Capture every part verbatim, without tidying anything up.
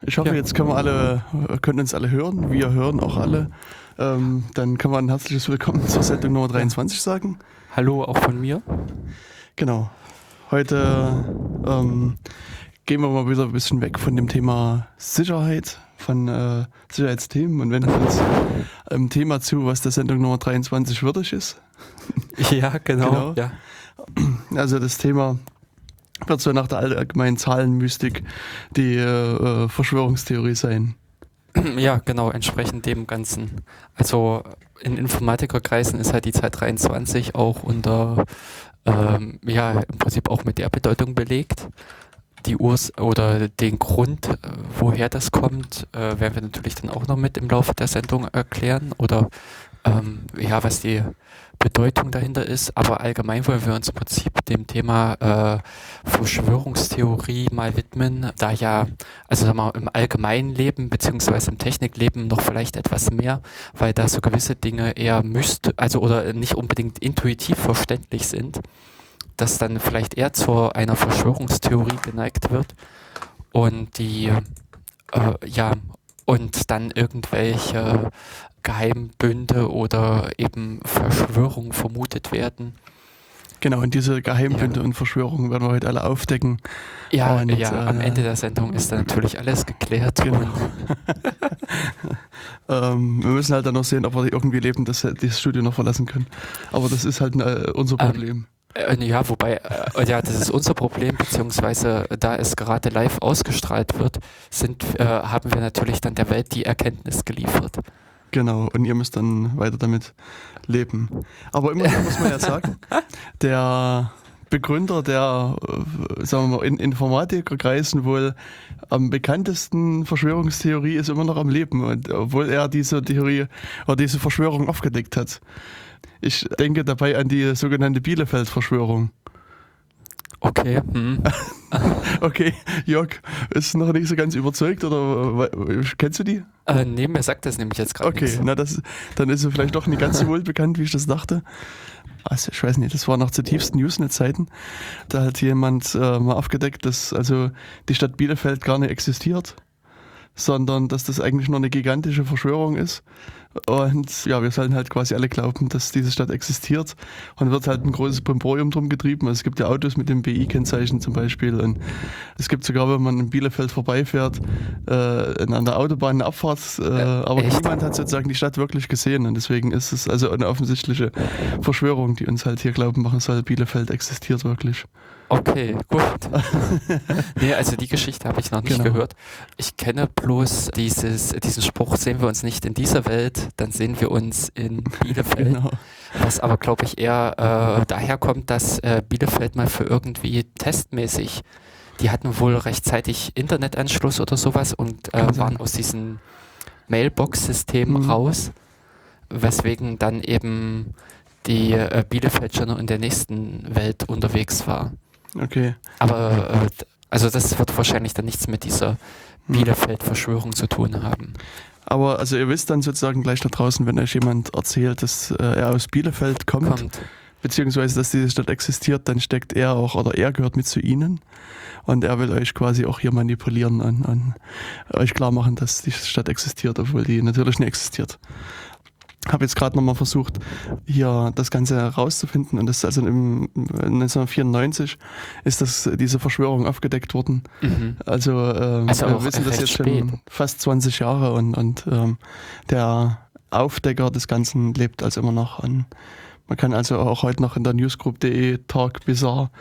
Ich hoffe, Ja. jetzt können wir alle, können uns alle hören. Wir hören auch alle. Ähm, dann können wir ein herzliches Willkommen zur Sendung Nummer dreiundzwanzig sagen. Hallo auch von mir. Genau. Heute ähm, gehen wir mal wieder ein bisschen weg von dem Thema Sicherheit, von äh, Sicherheitsthemen und wenden uns einem Thema zu, was der Sendung Nummer dreiundzwanzig würdig ist. Ja, genau. Genau. Ja. Also das Thema wird so nach der allgemeinen Zahlenmystik die äh, Verschwörungstheorie sein. Ja, genau, entsprechend dem Ganzen. Also in Informatikerkreisen ist halt die Zahl dreiundzwanzig auch unter, ähm, ja, im Prinzip auch mit der Bedeutung belegt. Die Urs oder den Grund, äh, woher das kommt, äh, werden wir natürlich dann auch noch mit im Laufe der Sendung erklären oder ähm, ja, was die Bedeutung dahinter ist. Aber allgemein wollen wir uns im Prinzip dem Thema äh, Verschwörungstheorie mal widmen, da ja, also sagen wir mal, im allgemeinen Leben beziehungsweise im Technikleben noch vielleicht etwas mehr, weil da so gewisse Dinge eher müsst, also oder nicht unbedingt intuitiv verständlich sind, das dann vielleicht eher zu einer Verschwörungstheorie geneigt wird und die, äh, ja, und dann irgendwelche Geheimbünde oder eben Verschwörungen vermutet werden. Genau, und diese Geheimbünde Ja. und Verschwörungen werden wir heute alle aufdecken. Ja, Und, ja, äh, am Ende der Sendung ist dann natürlich alles geklärt. Genau. Und ähm, wir müssen halt dann noch sehen, ob wir irgendwie leben, dass wir das Studio noch verlassen können. Aber das ist halt äh, unser Ähm, Problem. Äh, ja, wobei, äh, ja, das ist unser Problem, beziehungsweise da es gerade live ausgestrahlt wird, sind, äh, haben wir natürlich dann der Welt die Erkenntnis geliefert. Genau, und ihr müsst dann weiter damit leben. Aber immerhin muss man ja sagen, der Begründer der, äh, sagen wir mal, in Informatikerkreisen wohl am bekanntesten Verschwörungstheorie ist immer noch am Leben, und obwohl er diese Theorie oder diese Verschwörung aufgedeckt hat. Ich denke dabei an die sogenannte Bielefeld-Verschwörung. Okay. Hm. Okay, Jörg ist noch nicht so ganz überzeugt, oder äh, kennst du die? Äh, nee, mir sagt das nämlich jetzt gerade Okay, nichts. na das, dann ist sie vielleicht doch nicht ganz so wohl bekannt, wie ich das dachte. Also ich weiß nicht, das war nach zutiefsten Usenet-Zeiten. Da hat jemand äh, mal aufgedeckt, dass also die Stadt Bielefeld gar nicht existiert, sondern dass das eigentlich nur eine gigantische Verschwörung ist. Und ja, wir sollen halt quasi alle glauben, dass diese Stadt existiert, und wird halt ein großes Brimborium drum getrieben. Also es gibt ja Autos mit dem B I-Kennzeichen zum Beispiel, und es gibt sogar, wenn man in Bielefeld vorbeifährt, äh, an der Autobahn eine Abfahrt, äh, Äh, aber echt? niemand hat sozusagen die Stadt wirklich gesehen, und deswegen ist es also eine offensichtliche Verschwörung, die uns halt hier glauben machen soll, Bielefeld existiert wirklich. Okay, gut. Nee, also die Geschichte habe ich noch nicht Genau. gehört. Ich kenne bloß dieses, diesen Spruch, sehen wir uns nicht in dieser Welt, dann sehen wir uns in Bielefeld. Genau. Was aber, glaube ich, eher äh, daher kommt, dass äh, Bielefeld mal für irgendwie testmäßig, die hatten wohl rechtzeitig Internetanschluss oder sowas und Kann äh, sein. waren aus diesem Mailbox-System Mhm. raus, weswegen dann eben die äh, Bielefeld schon in der nächsten Welt unterwegs war. Okay. Aber äh, d- also das wird wahrscheinlich dann nichts mit dieser Hm. Bielefeld-Verschwörung zu tun haben. Aber also ihr wisst dann sozusagen gleich da draußen, wenn euch jemand erzählt, dass äh, er aus Bielefeld kommt, Kommt. beziehungsweise dass diese Stadt existiert, dann steckt er auch, oder er gehört mit zu ihnen, und er will euch quasi auch hier manipulieren und, und euch klar machen, dass die Stadt existiert, obwohl die natürlich nicht existiert. Habe jetzt gerade nochmal versucht, hier das Ganze herauszufinden, und das ist also im neunzehnhundertvierundneunzig ist das, diese Verschwörung aufgedeckt worden. Mhm. Also, ähm, Also wir auch wissen das recht jetzt spät. schon fast zwanzig Jahre, und, und ähm, der Aufdecker des Ganzen lebt also immer noch. Und man kann also auch heute noch in der newsgroup.de Talk Bizarre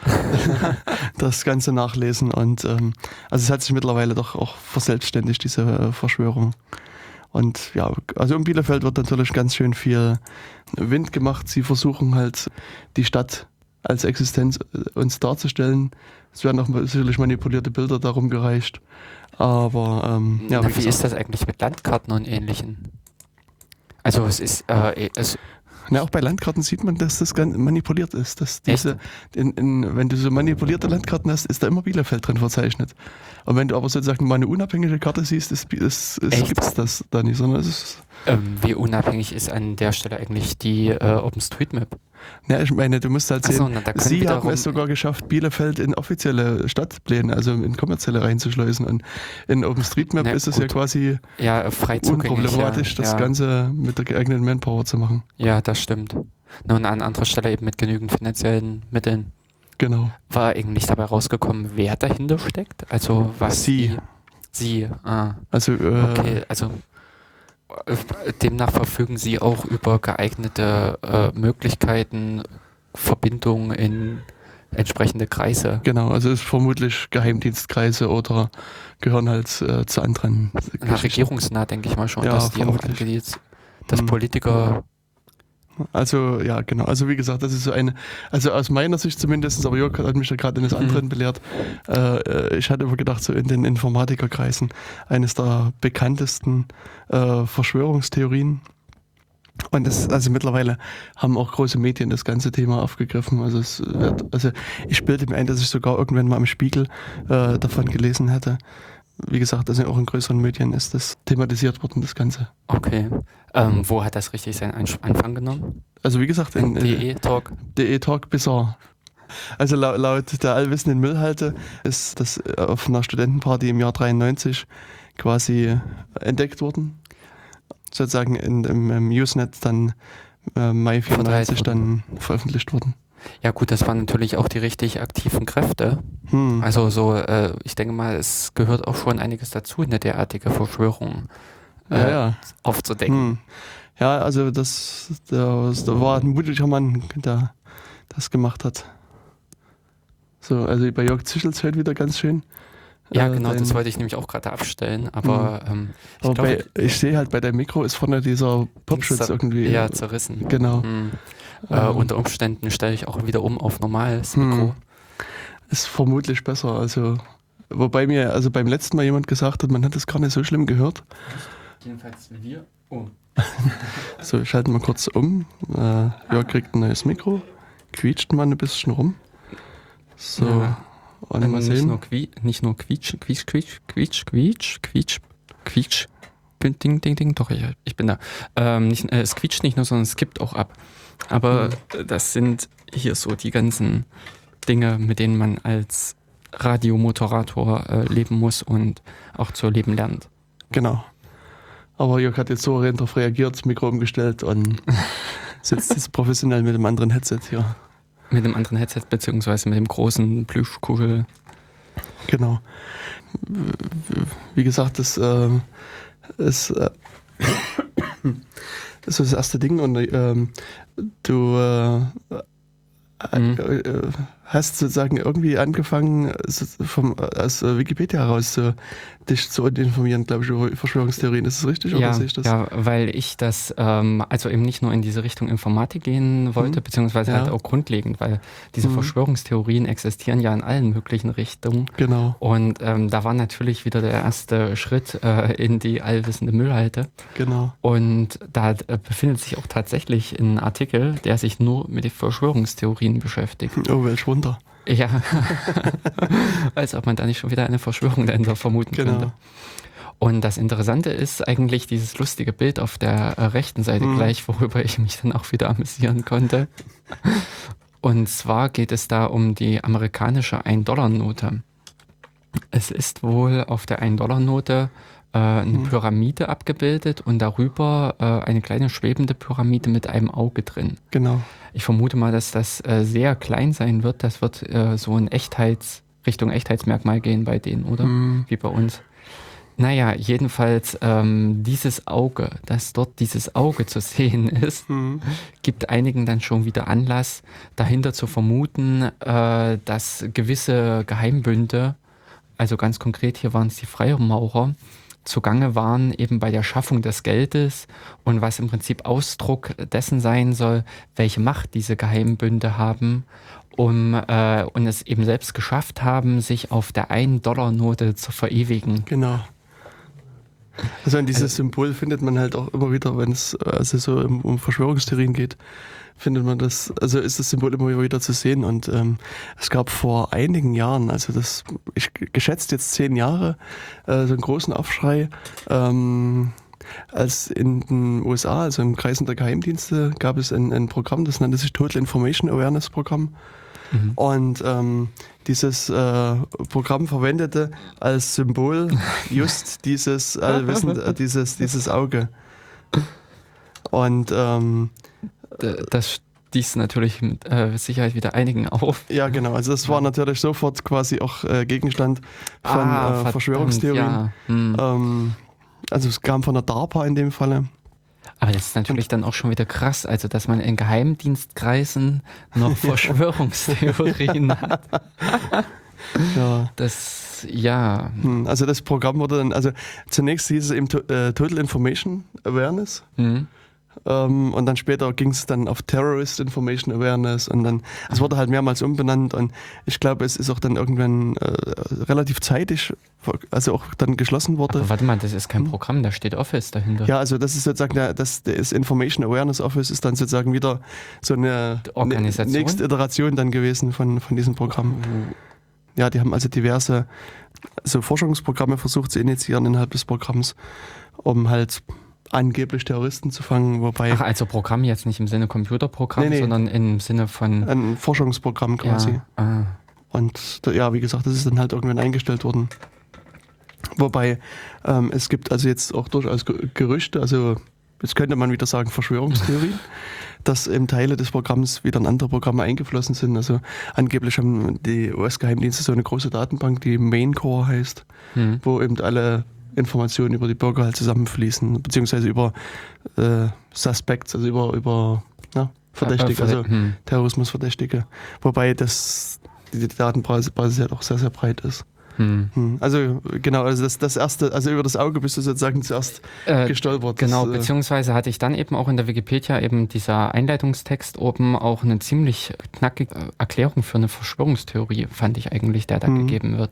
das Ganze nachlesen, und ähm, also es hat sich mittlerweile doch auch verselbstständigt, diese äh, Verschwörung. Und ja, also um Bielefeld wird natürlich ganz schön viel Wind gemacht. Sie versuchen halt, die Stadt als Existenz äh, uns darzustellen. Es werden auch sicherlich manipulierte Bilder darum gereicht. Aber ähm, ja, Na, wie wie ist gesagt, das eigentlich mit Landkarten und Ähnlichen? Also es ist, äh, es, na, auch bei Landkarten sieht man, dass das ganz manipuliert ist. Dass diese, in, in, wenn du so manipulierte Landkarten hast, ist da immer Bielefeld drin verzeichnet. Und wenn du aber sozusagen mal eine unabhängige Karte siehst, ist, ist, ist, Echt? gibt es das da nicht, sondern es ist Ähm, wie unabhängig ist an der Stelle eigentlich die äh, OpenStreetMap? Ja, ich meine, du musst halt Ach so, sehen, na, da können sie wiederum- haben es sogar geschafft, Bielefeld in offizielle Stadtpläne, also in kommerzielle reinzuschleusen. Und in OpenStreetMap Na, ist es ja gut. quasi Ja, äh, frei zugänglich. unproblematisch, ja. das ja. Ganze mit der geeigneten Manpower zu machen. Ja, das stimmt. Nur an anderer Stelle eben mit genügend finanziellen Mitteln. Genau. War eigentlich dabei rausgekommen, wer dahinter steckt? Also was Sie. die... Sie, ah. Also, äh, Okay, also äh, demnach verfügen Sie auch über geeignete äh, Möglichkeiten, Verbindungen in entsprechende Kreise. genau, also es ist vermutlich Geheimdienstkreise oder gehören halt äh, zu anderen Na, Geschichten. regierungsnah denke ich mal schon, Ja, dass die auch vermutlich. angeht, dass Hm. Politiker... Also, ja, genau. Also, wie gesagt, das ist so eine, also aus meiner Sicht zumindest, aber Jörg hat mich da gerade eines Mhm. anderen belehrt. Äh, ich hatte immer gedacht, so in den Informatikerkreisen eines der bekanntesten äh, Verschwörungstheorien. Und das, also mittlerweile haben auch große Medien das ganze Thema aufgegriffen. Also, es wird, also ich bilde mir ein, dass ich sogar irgendwann mal im Spiegel äh, davon gelesen hätte. Wie gesagt, also auch in größeren Medien ist das thematisiert worden, das Ganze. Okay. Ähm, wo hat das richtig seinen Einsch- Anfang genommen? Also wie gesagt, in, In in D E-Talk? D E Talk Bizarre. Also laut, laut der allwissenden Müllhalde ist das auf einer Studentenparty im Jahr dreiundneunzig quasi entdeckt worden. Sozusagen in, im, im Usenet dann äh, Mai vierundneunzig dann veröffentlicht worden. Ja gut, das waren natürlich auch die richtig aktiven Kräfte. Hm. Also so, äh, ich denke mal, es gehört auch schon einiges dazu, eine derartige Verschwörung äh, ja, ja. aufzudecken. Hm. Ja, also das, das, da war ein mutiger Mann, der das gemacht hat. So, also bei Jörg Zischels hört wieder ganz schön. Ja, äh, genau, dein- das wollte ich nämlich auch gerade abstellen, aber ähm, ich Aber glaube, bei, ich sehe halt bei deinem Mikro ist vorne dieser Popschutz zer- irgendwie. ja, zerrissen. Genau. Hm. Äh, Ähm, unter Umständen stelle ich auch wieder um auf normales Hm. Mikro. Ist vermutlich besser. Also, wobei mir also beim letzten Mal jemand gesagt hat, man hat es gar nicht so schlimm gehört. Jedenfalls wir. Oh. So, ich schalte mal kurz um. Äh, Jörg kriegt ein neues Mikro. Quietscht mal ein bisschen rum. So, Ja. und Ähm, mal nicht, sehen. nur qui nicht nur quietsch, quietsch, quietsch, quietsch, quietsch, quietsch, quietsch, bin- ding, ding, ding, doch, ich, ich bin da. Ähm, nicht, äh, es quietscht nicht nur, sondern es kippt auch ab. Aber äh, das sind hier so die ganzen Dinge, mit denen man als Radiomoderator äh, leben muss und auch zu leben lernt. Genau. Aber Jörg hat jetzt souverän darauf reagiert, das Mikro umgestellt und sitzt jetzt professionell mit einem anderen Headset hier. Mit dem anderen Headset, beziehungsweise mit dem großen Plüschkugel. Genau. Wie gesagt, das äh, ist, äh, ist so das erste Ding und ähm, du äh, Mhm. äh, hast sozusagen irgendwie angefangen, so vom, aus Wikipedia heraus so, dich zu informieren, glaube ich, über Verschwörungstheorien. Ist das richtig oder Ja, sehe ich das? ja, weil ich das ähm, also eben nicht nur in diese Richtung Informatik gehen wollte, Mhm. beziehungsweise Ja. halt auch grundlegend, weil diese Mhm. Verschwörungstheorien existieren ja in allen möglichen Richtungen. Genau, Und ähm, da war natürlich wieder der erste Schritt äh, in die allwissende Müllhalde. genau. Und da äh, befindet sich auch tatsächlich ein Artikel, der sich nur mit den Verschwörungstheorien beschäftigt. Oh, welch Wunder. Ja, als ob man da nicht schon wieder eine Verschwörung dahinter vermuten Genau. könnte. Und das Interessante ist eigentlich dieses lustige Bild auf der äh, rechten Seite Mhm. gleich, worüber ich mich dann auch wieder amüsieren konnte. Und zwar geht es da um die amerikanische ein-Dollar-Note. Es ist wohl auf der ein-Dollar-Note äh, eine Mhm. Pyramide abgebildet und darüber äh, eine kleine schwebende Pyramide mit einem Auge drin. Genau. Ich vermute mal, dass das äh, sehr klein sein wird. Das wird äh, so in Echtheits, Richtung Echtheitsmerkmal gehen bei denen, oder? Mhm. Wie bei uns. Naja, jedenfalls ähm, dieses Auge, dass dort dieses Auge zu sehen ist, Mhm. gibt einigen dann schon wieder Anlass, dahinter zu vermuten, äh, dass gewisse Geheimbünde, also ganz konkret hier waren es die Freimaurer, zugange waren eben bei der Schaffung des Geldes und was im Prinzip Ausdruck dessen sein soll, welche Macht diese Geheimbünde haben, um äh, und es eben selbst geschafft haben, sich auf der ein-Dollar-Note zu verewigen. Genau. Also an dieses Also- Symbol findet man halt auch immer wieder, wenn es also so um, um Verschwörungstheorien geht, findet man das, also ist das Symbol immer wieder zu sehen. Und ähm, es gab vor einigen Jahren, also das, ich geschätzt jetzt zehn Jahre, äh, so einen großen Aufschrei, ähm, als in den U S A, also im Kreisen der Geheimdienste, gab es ein, ein Programm, das nannte sich Total Information Awareness Programm. Mhm. Und ähm, dieses äh, Programm verwendete als Symbol just dieses Allwissend, äh, dieses, dieses Auge. Und ähm, das stieß natürlich mit äh, Sicherheit wieder einigen auf. Ja, genau. Also das war natürlich sofort quasi auch äh, Gegenstand von ah, äh, Verschwörungstheorien. Ja. Hm. Ähm, also es kam von der DARPA in dem Falle. Aber das ist natürlich Und, dann auch schon wieder krass, also dass man in Geheimdienstkreisen noch Verschwörungstheorien hat. Ja. Das, ja. Also das Programm wurde dann, also zunächst hieß es eben äh, Total Information Awareness. Mhm. Um, und dann später ging es dann auf Terrorist Information Awareness und dann, es wurde halt mehrmals umbenannt und ich glaube, es ist auch dann irgendwann äh, relativ zeitig, also auch dann geschlossen worden. Aber warte mal, das ist kein Programm, da steht Office dahinter. Ja, also das ist sozusagen, der, das, das Information Awareness Office ist dann sozusagen wieder so eine Organisation? nächste Iteration dann gewesen von, von diesem Programm. Oh. Ja, die haben also diverse so Forschungsprogramme versucht zu initiieren innerhalb des Programms, um halt angeblich Terroristen zu fangen, wobei... Ach, also Programm jetzt nicht im Sinne Computerprogramm, nee, nee. sondern im Sinne von... Ein Forschungsprogramm quasi. Ja. Ah. Und ja, wie gesagt, das ist dann halt irgendwann eingestellt worden. Wobei ähm, es gibt also jetzt auch durchaus Gerüchte, also jetzt könnte man wieder sagen Verschwörungstheorien, dass eben Teile des Programms wieder in andere Programme eingeflossen sind. Also angeblich haben die U S-Geheimdienste so eine große Datenbank, die Main Core heißt, hm. wo eben alle Informationen über die Bürger halt zusammenfließen, beziehungsweise über äh, Suspects, also über, über ja, Verdächtige, also hm. Terrorismusverdächtige. Wobei das, die Datenbasis ja doch sehr, sehr breit ist. Hm. Hm. Also genau, also das, das erste, also über das Auge bist du sozusagen zuerst äh, gestolpert. Genau, das, beziehungsweise hatte ich dann eben auch in der Wikipedia eben dieser Einleitungstext oben auch eine ziemlich knackige Erklärung für eine Verschwörungstheorie, fand ich eigentlich, der da hm. gegeben wird.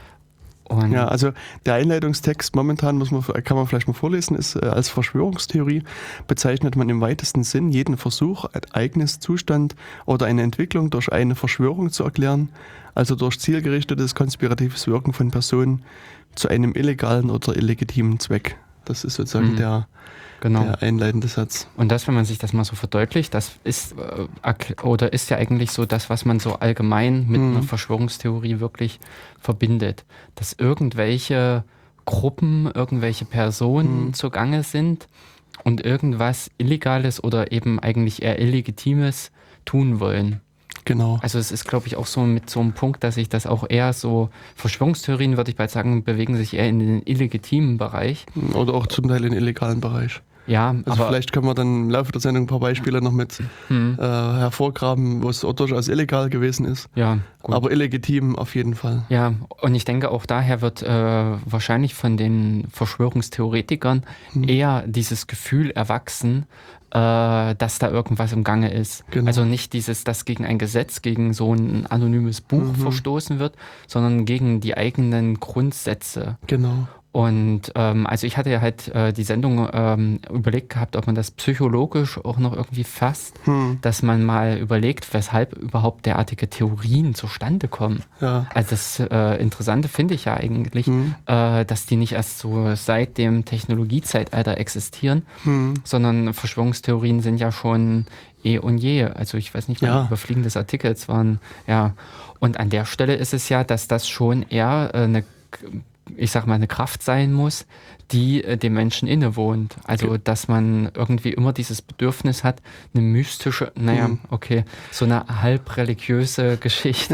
Und ja, also der Einleitungstext momentan muss man, kann man vielleicht mal vorlesen, ist äh, als Verschwörungstheorie bezeichnet man im weitesten Sinn jeden Versuch, ein eigenes Zustand oder eine Entwicklung durch eine Verschwörung zu erklären, also durch zielgerichtetes konspiratives Wirken von Personen zu einem illegalen oder illegitimen Zweck. Das ist sozusagen mhm. der, genau. der einleitende Satz. Und das, wenn man sich das mal so verdeutlicht, das ist äh, oder ist ja eigentlich so das, was man so allgemein mit mhm. einer Verschwörungstheorie wirklich verbindet. Dass irgendwelche Gruppen, irgendwelche Personen mhm. zugange sind und irgendwas Illegales oder eben eigentlich eher Illegitimes tun wollen. Genau. Also es ist, glaube ich, auch so mit so einem Punkt, dass sich das auch eher so, Verschwörungstheorien, würde ich bald sagen, bewegen sich eher in den illegitimen Bereich. Oder auch zum Teil in den illegalen Bereich. Ja, also aber vielleicht können wir dann im Laufe der Sendung ein paar Beispiele noch mit hm. äh, hervorgraben, wo es auch durchaus illegal gewesen ist. Ja, gut. Aber illegitim auf jeden Fall. Ja, und ich denke auch daher wird äh, wahrscheinlich von den Verschwörungstheoretikern hm. eher dieses Gefühl erwachsen, äh, dass da irgendwas im Gange ist. Genau. Also nicht dieses, dass gegen ein Gesetz, gegen so ein anonymes Buch mhm. verstoßen wird, sondern gegen die eigenen Grundsätze. Genau. Und ähm, also ich hatte ja halt äh, die Sendung ähm, überlegt gehabt, ob man das psychologisch auch noch irgendwie fasst, hm. dass man mal überlegt, weshalb überhaupt derartige Theorien zustande kommen. Ja. Also das äh, Interessante finde ich ja eigentlich, hm. äh, dass die nicht erst so seit dem Technologiezeitalter existieren, hm. sondern Verschwörungstheorien sind ja schon eh und je. Also ich weiß nicht, wann ja. Überfliegen des Artikels waren. Ja. Und an der Stelle ist es ja, dass das schon eher äh, eine ich sag mal, eine Kraft sein muss, die äh, dem Menschen innewohnt. Also, okay. dass man irgendwie immer dieses Bedürfnis hat, eine mystische, naja, mhm. okay, so eine halb religiöse Geschichte.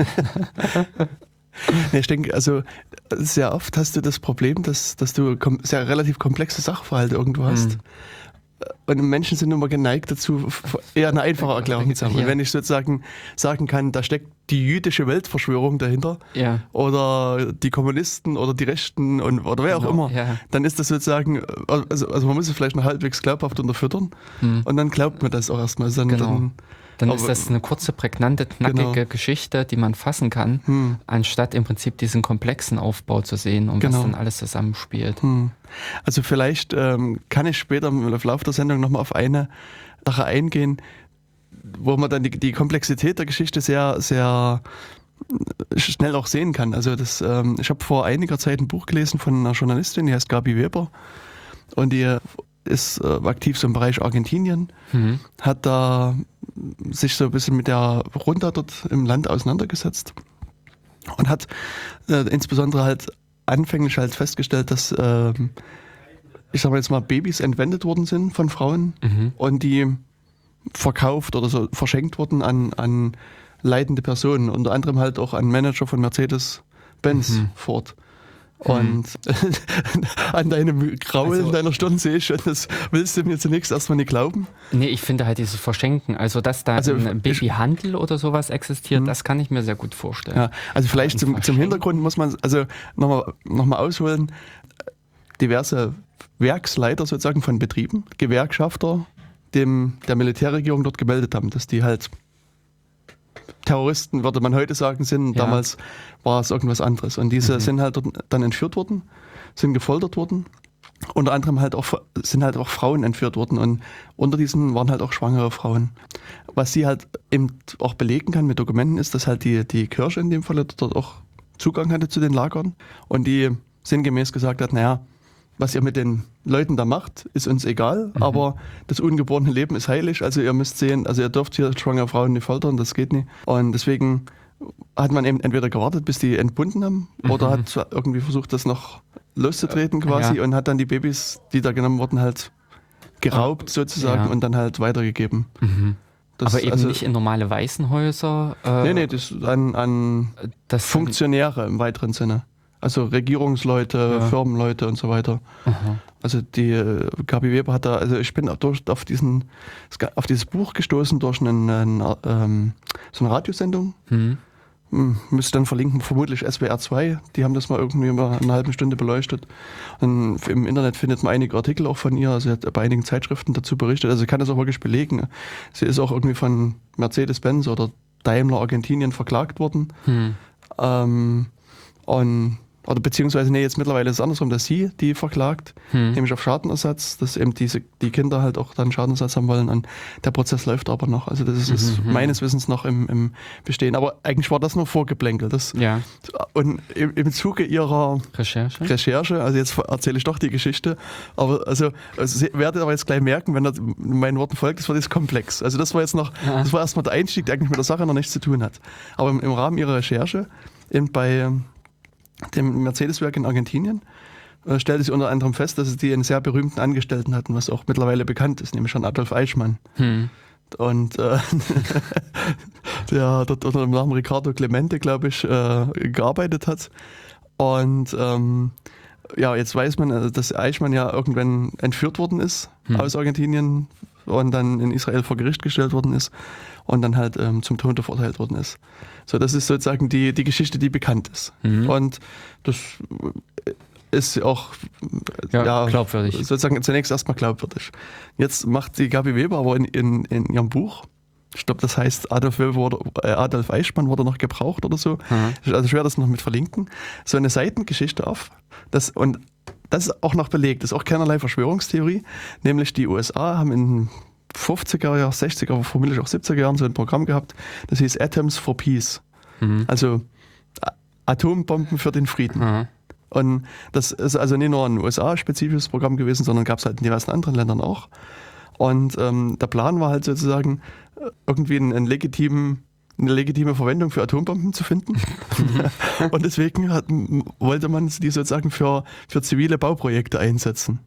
Ich denke, also sehr oft hast du das Problem, dass, dass du kom- sehr relativ komplexe Sachverhalte irgendwo hast. Mhm. Und Menschen sind immer geneigt dazu, eher eine einfache Erklärung zu haben. Ja. Wenn ich sozusagen sagen kann, da steckt die jüdische Weltverschwörung dahinter ja. oder die Kommunisten oder die Rechten und, oder wer genau. auch immer, ja. dann ist das sozusagen, also, also man muss es vielleicht noch halbwegs glaubhaft unterfüttern hm. und dann glaubt man das auch erstmal. Also dann, genau. dann, Dann aber, ist das eine kurze, prägnante, knackige genau. Geschichte, die man fassen kann, hm. anstatt im Prinzip diesen komplexen Aufbau zu sehen und genau. was dann alles zusammenspielt. Hm. Also vielleicht ähm, kann ich später im Laufe der Sendung nochmal auf eine Sache eingehen, wo man dann die, die Komplexität der Geschichte sehr, sehr schnell auch sehen kann. Also das, ähm, ich habe vor einiger Zeit ein Buch gelesen von einer Journalistin, die heißt Gabi Weber. Und die ist äh, aktiv so im Bereich Argentinien, Mhm. hat da sich so ein bisschen mit der Runde dort im Land auseinandergesetzt und hat äh, insbesondere halt anfänglich halt festgestellt, dass ähm, ich sag mal jetzt mal Babys entwendet worden sind von Frauen Mhm. und die verkauft oder so verschenkt wurden an, an leitende Personen, unter anderem halt auch an Manager von Mercedes-Benz Mhm. Ford. Und an deinem Grauen, Also- deiner Stirn sehe ich schon, das willst du mir zunächst erstmal nicht glauben. Nee, ich finde halt dieses Verschenken, also dass da Also, ein Babyhandel oder sowas existiert, das kann ich mir sehr gut vorstellen. Ja, also vielleicht Ein zum, zum Verschenken. Hintergrund muss man also nochmal noch mal ausholen. Diverse Werksleiter sozusagen von Betrieben, Gewerkschafter, dem der Militärregierung dort gemeldet haben, dass die halt Terroristen, würde man heute sagen, sind. Ja. Damals war es irgendwas anderes. Und diese Mhm. sind halt dort dann entführt worden, sind gefoltert worden. Unter anderem halt auch, sind halt auch Frauen entführt worden und unter diesen waren halt auch schwangere Frauen. Was sie halt eben auch belegen kann mit Dokumenten ist, dass halt die, die Kirche in dem Fall dort auch Zugang hatte zu den Lagern und die sinngemäß gesagt hat, naja, was ihr mit den Leuten da macht, ist uns egal, Mhm. aber das ungeborene Leben ist heilig, also ihr müsst sehen, also ihr dürft hier schwangere Frauen nicht foltern, das geht nicht. Und deswegen hat man eben entweder gewartet, bis die entbunden haben, oder Mhm. hat irgendwie versucht, das noch loszutreten quasi Ja. und hat dann die Babys, die da genommen wurden, halt geraubt sozusagen Ja. und dann halt weitergegeben. Mhm. Das, Aber eben also, nicht in normale Waisenhäuser. Äh, Nee, nee, das ist an, an das Funktionäre im weiteren Sinne. Also Regierungsleute, Ja. Firmenleute und so weiter. Aha. Also die äh, Gabi Weber hat da, also ich bin auf, durch, auf, diesen, auf dieses Buch gestoßen durch einen, einen, ähm, so eine Radiosendung. Hm. Hm, müsste dann verlinken, vermutlich S W R zwei. Die haben das mal irgendwie über eine halbe Stunde beleuchtet. Und im Internet findet man einige Artikel auch von ihr. Sie hat bei einigen Zeitschriften dazu berichtet. Also sie kann das auch wirklich belegen. Sie ist auch irgendwie von Mercedes-Benz oder Daimler Argentinien verklagt worden. Hm. Ähm, und oder beziehungsweise, nee, jetzt mittlerweile ist es andersrum, dass sie die verklagt, Hm. nämlich auf Schadenersatz, dass eben diese, die Kinder halt auch dann Schadenersatz haben wollen und der Prozess läuft aber noch. Also das ist, ist Mhm. meines Wissens noch im, im Bestehen. Aber eigentlich war das nur Vorgeplänkel. Das, Ja, und im, im Zuge ihrer Recherche. Recherche, also jetzt erzähle ich doch die Geschichte, aber also, also Sie werdet aber jetzt gleich merken, wenn ihr meinen Worten folgt, das wird jetzt komplex. Also das war jetzt noch, Ja. das war erstmal der Einstieg, der eigentlich mit der Sache noch nichts zu tun hat. Aber im, im Rahmen ihrer Recherche eben bei dem Mercedes-Werk in Argentinien äh, stellte sie unter anderem fest, dass die einen sehr berühmten Angestellten hatten, was auch mittlerweile bekannt ist, nämlich schon Adolf Eichmann. Hm. Und äh, der dort unter dem Namen Ricardo Clemente, glaube ich, äh, gearbeitet hat. Und ähm, ja, jetzt weiß man, also, dass Eichmann ja irgendwann entführt worden ist Hm. aus Argentinien und dann in Israel vor Gericht gestellt worden ist und dann halt ähm, zum Tode verurteilt worden ist. So, das ist sozusagen die, die Geschichte, die bekannt ist. Mhm. Und das ist auch Ja, ja, glaubwürdig. sozusagen zunächst erstmal glaubwürdig. Jetzt macht die Gabi Weber aber in, in, in ihrem Buch, ich glaube, das heißt Adolf, Weber wurde, äh, Adolf Eichmann wurde noch gebraucht oder so, Mhm. also ich werde das noch mit verlinken, so eine Seitengeschichte auf. Das, und das ist auch noch belegt, das ist auch keinerlei Verschwörungstheorie, nämlich die U S A haben in fünfziger Jahren, sechziger, aber vermutlich auch siebziger Jahren so ein Programm gehabt, das hieß Atoms for Peace, Mhm. also A- Atombomben für den Frieden. Mhm. Und das ist also nicht nur ein U S A-spezifisches Programm gewesen, sondern gab es halt in diversen anderen Ländern auch. Und ähm, der Plan war halt sozusagen, äh, irgendwie einen, einen legitimen, eine legitime Verwendung für Atombomben zu finden. Und deswegen hat, m- wollte man die sozusagen für, für zivile Bauprojekte einsetzen.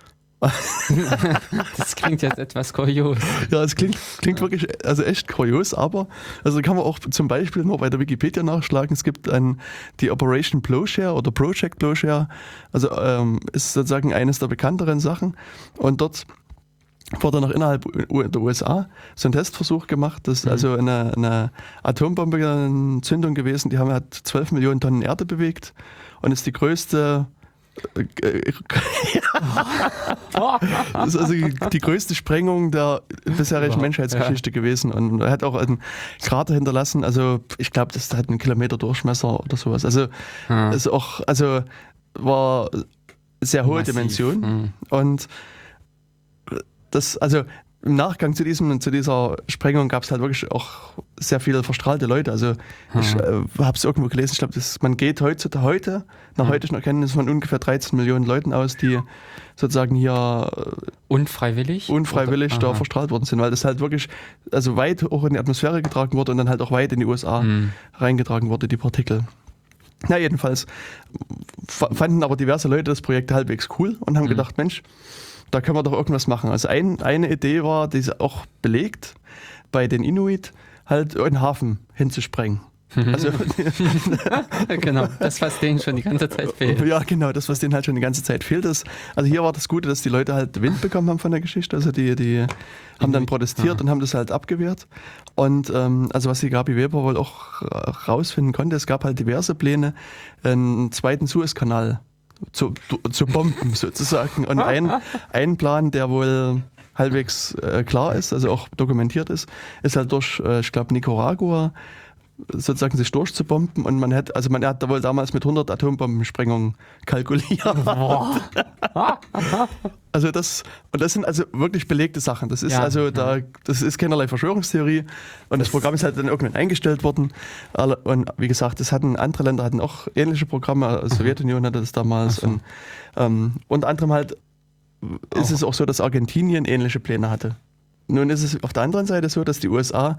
Das klingt jetzt etwas kurios. Ja, es klingt, klingt wirklich also echt kurios, aber also kann man auch zum Beispiel nur bei der Wikipedia nachschlagen. Es gibt ein, die Operation Plowshare oder Project Plowshare, also ähm, ist sozusagen eines der bekannteren Sachen. Und dort wurde noch innerhalb U- der U S A so ein Testversuch gemacht. Das ist Mhm. also eine, eine Atombombe-Zündung gewesen, die haben halt zwölf Millionen Tonnen Erde bewegt und ist die größte äh, Das ist also die, die größte Sprengung der bisherigen Überhaupt, Menschheitsgeschichte gewesen und er hat auch einen Krater hinterlassen. Also ich glaube, das hat einen Kilometer Durchmesser oder sowas. Also Hm. ist auch, also war sehr hohe Massiv. Dimension Hm. und das, also im Nachgang zu diesem zu dieser Sprengung gab es halt wirklich auch sehr viele verstrahlte Leute. Also hm. ich äh, habe es irgendwo gelesen, ich glaube, man geht heutzutage heute, nach hm. heutigen Erkenntnissen von ungefähr dreizehn Millionen Leuten aus, die sozusagen hier unfreiwillig, unfreiwillig oder? da Aha. verstrahlt worden sind, weil das halt wirklich also weit hoch in die Atmosphäre getragen wurde und dann halt auch weit in die U S A hm. reingetragen wurde, die Partikel. Na, jedenfalls fanden aber diverse Leute das Projekt halbwegs cool und haben hm. gedacht, Mensch, da können wir doch irgendwas machen. Also ein, eine Idee war, die ist auch belegt, bei den Inuit halt einen Hafen hinzusprengen. Also, genau, das, was denen schon die ganze Zeit fehlt. Ja, genau, das, was denen halt schon die ganze Zeit fehlt. Ist, also hier war das Gute, dass die Leute halt Wind bekommen haben von der Geschichte. Also die, die haben dann protestiert ah. und haben das halt abgewehrt. Und ähm, also was die Gabi Weber wohl auch rausfinden konnte, es gab halt diverse Pläne, einen zweiten Suezkanal zu, zu bomben sozusagen. Und ein, ein Plan, der wohl halbwegs äh, klar ist, also auch dokumentiert ist, ist halt durch, äh, ich glaube, Nicaragua sozusagen sich durchzubomben. Und man hat, also man hat da wohl damals mit hundert Atombombensprengungen kalkuliert. Also das, und das sind also wirklich belegte Sachen. Das ist ja, also da, ja. das ist keinerlei Verschwörungstheorie. Und das, das Programm ist halt dann irgendwann eingestellt worden. Und wie gesagt, das hatten andere Länder hatten auch ähnliche Programme. Die Sowjetunion hatte das damals. So. Und ähm, unter anderem halt ist auch. es auch so, dass Argentinien ähnliche Pläne hatte. Nun ist es auf der anderen Seite so, dass die U S A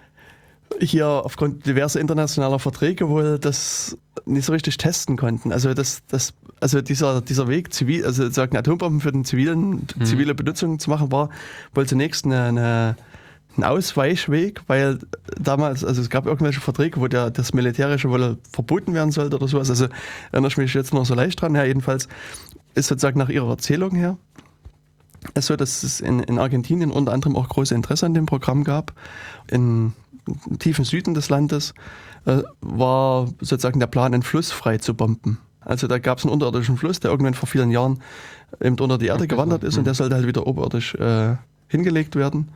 hier aufgrund diverser internationaler Verträge wohl das nicht so richtig testen konnten. Also das, das, also dieser, dieser Weg, zivil, also sozusagen Atombomben für den zivilen, mhm. zivile Benutzung zu machen, war wohl zunächst eine, eine, ein Ausweichweg, weil damals, also es gab irgendwelche Verträge, wo der, das Militärische wohl verboten werden sollte oder sowas. Also erinnere ich mich jetzt noch so leicht dran. Ja, jedenfalls ist sozusagen nach ihrer Erzählung her es so, dass es in, in Argentinien unter anderem auch große Interesse an dem Programm gab. In im tiefen Süden des Landes äh, war sozusagen der Plan, einen Fluss frei zu bomben. Also da gab es einen unterirdischen Fluss, der irgendwann vor vielen Jahren eben unter die Erde okay, gewandert so. ist mhm. und der sollte halt wieder oberirdisch äh, hingelegt werden.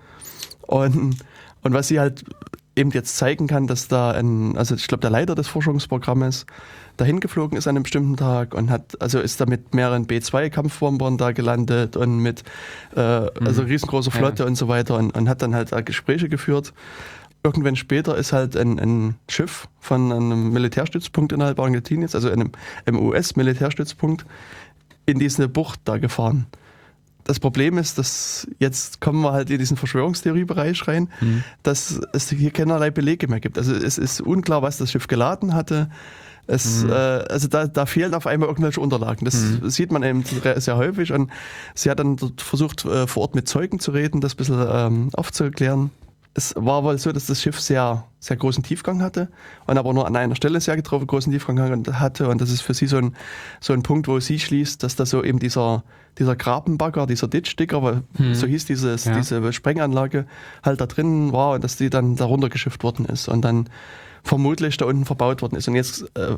Und, und was sie halt eben jetzt zeigen kann, dass da ein, also ich glaube der Leiter des Forschungsprogrammes dahin geflogen ist an einem bestimmten Tag und hat, also ist da mit mehreren B zwei Kampfbombern da gelandet und mit äh, mhm. also riesengroßer Flotte ja. und so weiter und, und hat dann halt Gespräche geführt. Irgendwann später ist halt ein, ein Schiff von einem Militärstützpunkt innerhalb Argentiniens, also einem, einem U S-Militärstützpunkt, in diese Bucht da gefahren. Das Problem ist, dass jetzt kommen wir halt in diesen Verschwörungstheoriebereich rein, mhm. dass es hier keinerlei Belege mehr gibt. Also es ist unklar, was das Schiff geladen hatte. Es, mhm. äh, also da, da fehlen auf einmal irgendwelche Unterlagen. Das mhm. sieht man eben sehr häufig. Und sie hat dann dort versucht, äh, vor Ort mit Zeugen zu reden, das ein bisschen ähm, aufzuklären. Es war wohl so, dass das Schiff sehr, sehr großen Tiefgang hatte und aber nur an einer Stelle sehr getroffen großen Tiefgang hatte. Und das ist für sie so ein, so ein Punkt, wo sie schließt, dass da so eben dieser, dieser Grabenbagger, dieser Ditchdigger, weil hm. so hieß dieses, ja. diese Sprenganlage, halt da drin war und dass die dann da runtergeschifft worden ist und dann vermutlich da unten verbaut worden ist. Und jetzt äh,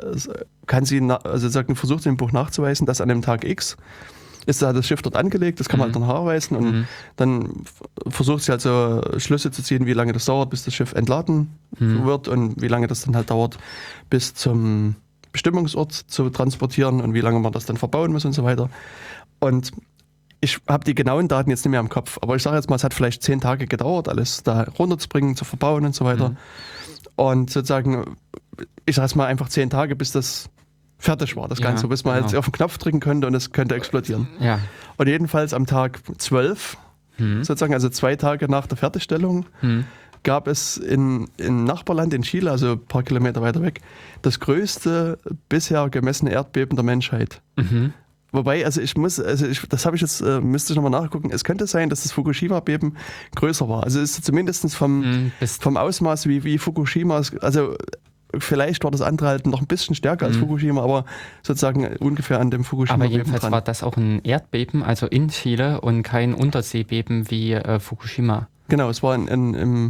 kann sie, na, also sagen, versucht sie im Buch nachzuweisen, dass an dem Tag X ist da das Schiff dort angelegt, das kann man mhm. halt dann nachweisen und mhm. dann versucht sie halt so Schlüsse zu ziehen, wie lange das dauert, bis das Schiff entladen mhm. wird und wie lange das dann halt dauert, bis zum Bestimmungsort zu transportieren und wie lange man das dann verbauen muss und so weiter. Und ich habe die genauen Daten jetzt nicht mehr im Kopf, aber ich sage jetzt mal, es hat vielleicht zehn Tage gedauert, alles da runterzubringen, zu verbauen und so weiter. Mhm. Und sozusagen, ich sage jetzt mal einfach zehn Tage, bis das fertig war, das ja, Ganze, bis man genau. halt auf den Knopf drücken könnte und es könnte explodieren. Ja. Und jedenfalls am Tag zwölf, hm. sozusagen, also zwei Tage nach der Fertigstellung, hm. gab es in, in Nachbarland, in Chile, also ein paar Kilometer weiter weg, das größte bisher gemessene Erdbeben der Menschheit. Mhm. Wobei, also ich muss, also ich, das habe ich jetzt, äh, müsste ich nochmal nachgucken, es könnte sein, dass das Fukushima-Beben größer war. Also es ist zumindest vom, hm, vom Ausmaß wie, wie Fukushima, also vielleicht war das andere halt noch ein bisschen stärker als mhm. Fukushima, aber sozusagen ungefähr an dem Fukushima-Beben Aber jedenfalls dran. War das auch ein Erdbeben, also in Chile und kein Unterseebeben wie äh, Fukushima. Genau, es war in, in, im...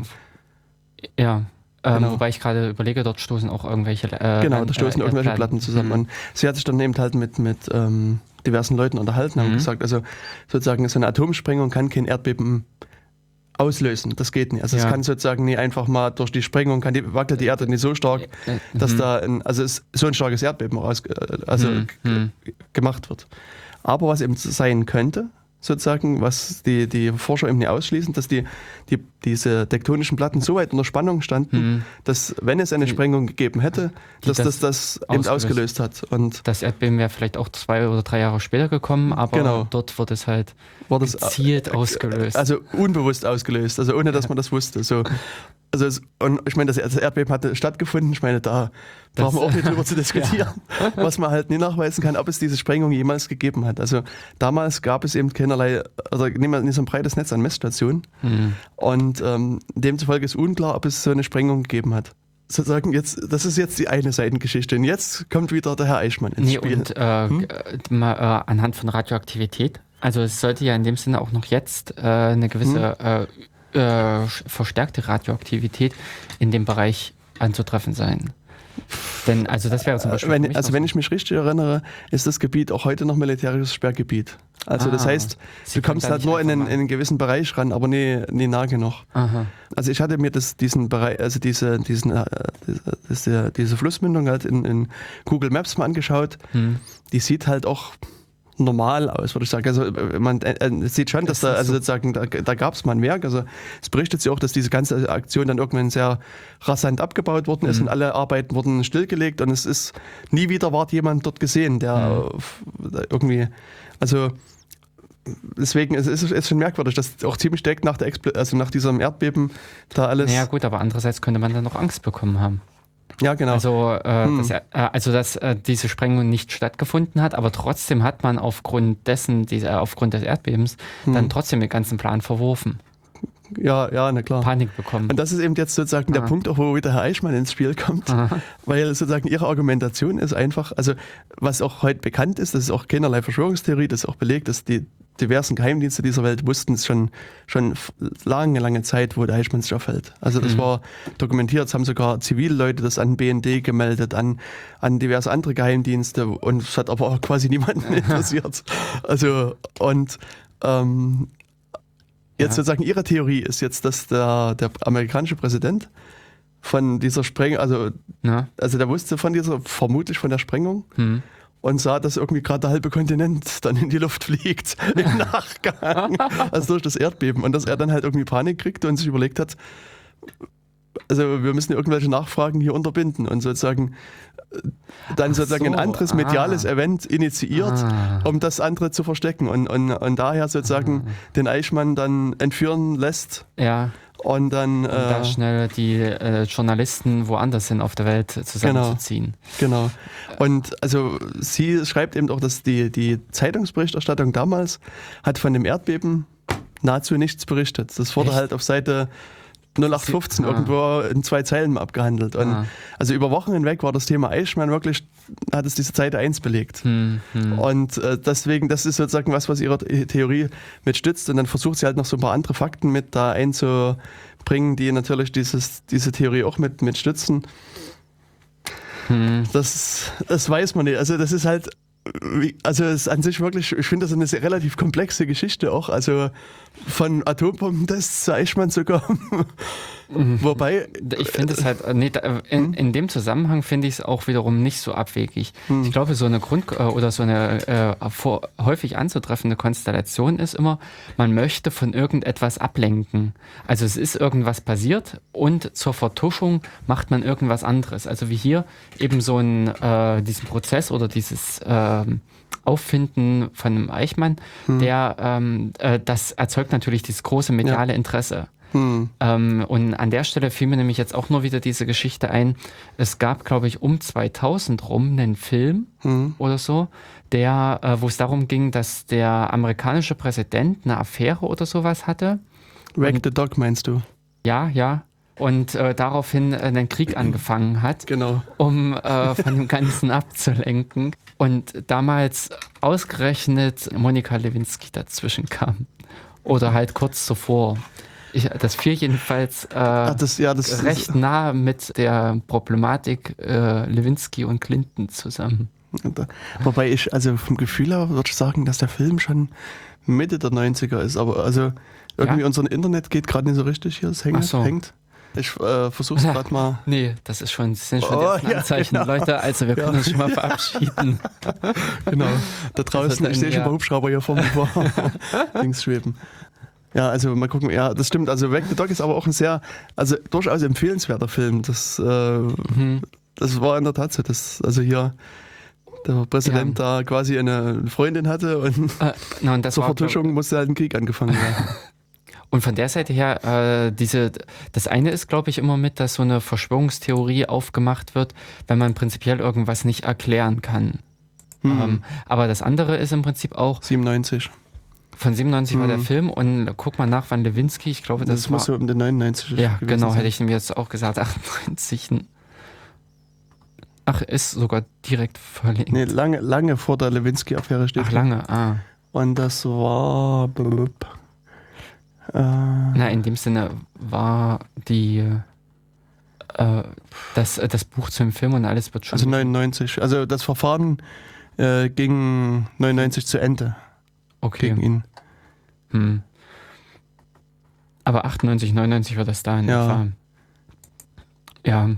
Ja, ähm, genau. Wobei ich gerade überlege, dort stoßen auch irgendwelche... Äh, genau, da stoßen äh, irgendwelche Platten zusammen. Mhm. Und sie hat sich dann eben halt mit, mit ähm, diversen Leuten unterhalten und mhm. gesagt, also sozusagen so eine Atomsprengung kann kein Erdbeben auslösen. Das geht nicht. Also ja. es kann sozusagen nicht einfach mal durch die Sprengung, kann die, wackelt die Erde nicht so stark, dass mhm. da ein, also es, so ein starkes Erdbeben raus, also mhm. g- gemacht wird. Aber was eben sein könnte, sozusagen, was die, die Forscher eben nicht ausschließen, dass die, die, diese tektonischen Platten so weit unter Spannung standen, mhm. dass, wenn es eine Sprengung gegeben hätte, dass das das, das eben ausgelöst hat. Und das Erdbeben wäre vielleicht auch zwei oder drei Jahre später gekommen, aber genau. dort wird es halt war das gezielt ausgelöst. Also unbewusst ausgelöst, also ohne, dass man das wusste. So. Also es, und ich meine, das Erdbeben hatte stattgefunden, ich meine, da brauchen wir auch nicht drüber zu diskutieren, ja. was man halt nie nachweisen kann, ob es diese Sprengung jemals gegeben hat. Also damals gab es eben keinerlei, also nicht so ein breites Netz an Messstationen mhm. und ähm, demzufolge ist unklar, ob es so eine Sprengung gegeben hat. Sozusagen jetzt, das ist jetzt die eine Seitengeschichte und jetzt kommt wieder der Herr Eichmann ins nee, Spiel. Und äh, hm? mal, äh, anhand von Radioaktivität, also es sollte ja in dem Sinne auch noch jetzt äh, eine gewisse hm. äh, äh, verstärkte Radioaktivität in dem Bereich anzutreffen sein. Denn, also das wäre zum Beispiel. Wenn, also wenn ich mich richtig erinnere, ist das Gebiet auch heute noch militärisches Sperrgebiet. Also ah, das heißt, du kommst halt nur in einen, in einen gewissen Bereich ran, aber nie, nie nah genug. Aha. Also ich hatte mir das, diesen Bereich, also diese, diesen, äh, diese, diese Flussmündung halt in, in Google Maps mal angeschaut. Hm. Die sieht halt auch normal aus, würde ich sagen. Also man äh, sieht schon, dass da, also sozusagen, da, da gab es mal ein Werk. Also es berichtet sich auch, dass diese ganze Aktion dann irgendwann sehr rasant abgebaut worden ist mhm. und alle Arbeiten wurden stillgelegt und es ist nie wieder ward jemand dort gesehen, der mhm. irgendwie, also deswegen es ist es schon merkwürdig, dass auch ziemlich direkt nach der Expl- also nach diesem Erdbeben da alles. Ja gut, aber andererseits könnte man dann noch Angst bekommen haben. Ja, genau. Also, äh, hm. dass, äh, also dass äh, diese Sprengung nicht stattgefunden hat, aber trotzdem hat man aufgrund dessen, diese, äh, aufgrund des Erdbebens, hm. dann trotzdem den ganzen Plan verworfen. Ja, ja, na klar. Panik bekommen. Und das ist eben jetzt sozusagen ah. der Punkt, auch wo wieder Herr Eichmann ins Spiel kommt, Aha. weil sozusagen ihre Argumentation ist einfach, also was auch heute bekannt ist, das ist auch keinerlei Verschwörungstheorie, das ist auch belegt, dass die diversen Geheimdienste dieser Welt wussten es schon, schon lange, lange Zeit, wo der Eichmann sich aufhält. Also das mhm. war dokumentiert, es haben sogar Zivilleute das an B N D gemeldet, an, an diverse andere Geheimdienste und es hat aber auch quasi niemanden interessiert. Also und ähm, jetzt ja. sozusagen ihre Theorie ist jetzt, dass der, der amerikanische Präsident von dieser Sprengung, also, ja. also der wusste von dieser, vermutlich von der Sprengung mhm. und sah, dass irgendwie gerade der halbe Kontinent dann in die Luft fliegt im Nachgang, also durch das Erdbeben und dass er dann halt irgendwie Panik kriegte und sich überlegt hat, also wir müssen irgendwelche Nachfragen hier unterbinden und sozusagen dann Ach sozusagen so, ein anderes mediales ah. Event initiiert, ah. um das andere zu verstecken und, und, und daher sozusagen ah. den Eichmann dann entführen lässt. Ja. Und dann und da äh, schnell die äh, Journalisten woanders hin auf der Welt zusammenzuziehen. Genau, genau. Und also sie schreibt eben auch, dass die, die Zeitungsberichterstattung damals hat von dem Erdbeben nahezu nichts berichtet. Das wurde Echt? halt auf Seite null acht fünfzehn ah. irgendwo in zwei Zeilen mal abgehandelt. Und ah. also über Wochen hinweg war das Thema Eichmann wirklich, hat es diese Seite eins belegt. Hm, hm. Und äh, deswegen, das ist sozusagen was, was ihre Theorie mit stützt. Und dann versucht sie halt noch so ein paar andere Fakten mit da einzubringen, die natürlich dieses, diese Theorie auch mit, mit stützen. Hm. Das, das weiß man nicht. Also das ist halt, also es ist an sich wirklich, ich finde das eine sehr relativ komplexe Geschichte auch, also von Atombombentests zu Eichmann zu kommen. Wobei... Ich finde es halt, nee, in, in dem Zusammenhang finde ich es auch wiederum nicht so abwegig. Hm. Ich glaube, so eine Grund- oder so eine äh, vor, häufig anzutreffende Konstellation ist immer, man möchte von irgendetwas ablenken. Also es ist irgendwas passiert und zur Vertuschung macht man irgendwas anderes. Also wie hier eben so ein, äh, diesen Prozess oder dieses äh, Auffinden von einem Eichmann, hm. der ähm, äh, das erzeugt natürlich dieses große mediale ja. Interesse. Hm. Ähm, und an der Stelle fiel mir nämlich jetzt auch nur wieder diese Geschichte ein. Es gab, glaube ich, um zweitausend rum einen Film hm. oder so, der, äh, wo es darum ging, dass der amerikanische Präsident eine Affäre oder sowas hatte. Wag the Dog meinst du? Ja, ja. Und äh, daraufhin äh, einen Krieg angefangen hat, genau. um äh, von dem Ganzen abzulenken. Und damals ausgerechnet Monika Lewinsky dazwischen kam. Oder halt kurz zuvor. Ich, das fiel jedenfalls äh, Ach, das, ja, das recht nah mit der Problematik äh, Lewinsky und Clinton zusammen. Wobei ich, also vom Gefühl her würde ich sagen, dass der Film schon Mitte der neunziger ist. Aber also irgendwie ja? unser Internet geht gerade nicht so richtig hier, es hängt. Ach so. hängt. Ich äh, versuche es gerade mal. Nee, das ist schon, das sind schon Oh, die ersten ja, Anzeichen, genau. Leute. Also wir können Ja. uns schon mal verabschieden. Genau. Da draußen, dann, ich sehe schon ja. mal Hubschrauber hier vor mir vor links schweben. Ja, also mal gucken. Ja, das stimmt. Also Wag the Dog ist aber auch ein sehr, also durchaus empfehlenswerter Film. Das, äh, Mhm. das war in der Tat so. Das, also hier der Präsident da quasi eine Freundin hatte und Äh, na, und das zur war, Vertuschung musste halt ein Krieg angefangen werden. Und von der Seite her, äh, diese, das eine ist, glaube ich, immer mit, dass so eine Verschwörungstheorie aufgemacht wird, wenn man prinzipiell irgendwas nicht erklären kann. Hm. Ähm, aber das andere ist im Prinzip auch, siebenundneunzig. von siebenundneunzig war der Hm. Film und guck mal nach, wann Lewinsky, ich glaube, das, Das, war... muss so um den neunundneunzig Ja, gewesen genau, sein. hätte ich ihm jetzt auch gesagt, achtundneunzig. Ach, ist sogar direkt verlinkt. Nee, lange, lange vor der Lewinsky-Affäre steht. Ach, hier. lange, ah. Und das war. Blub, äh, Na, in dem Sinne war die... Äh, das, das Buch zum Film und alles wird schon... also neunundneunzig. Also das Verfahren äh, ging neunundneunzig zu Ende okay. gegen ihn. Hm. Aber achtundneunzig, neunundneunzig war das da in Ja. etwa. Ja.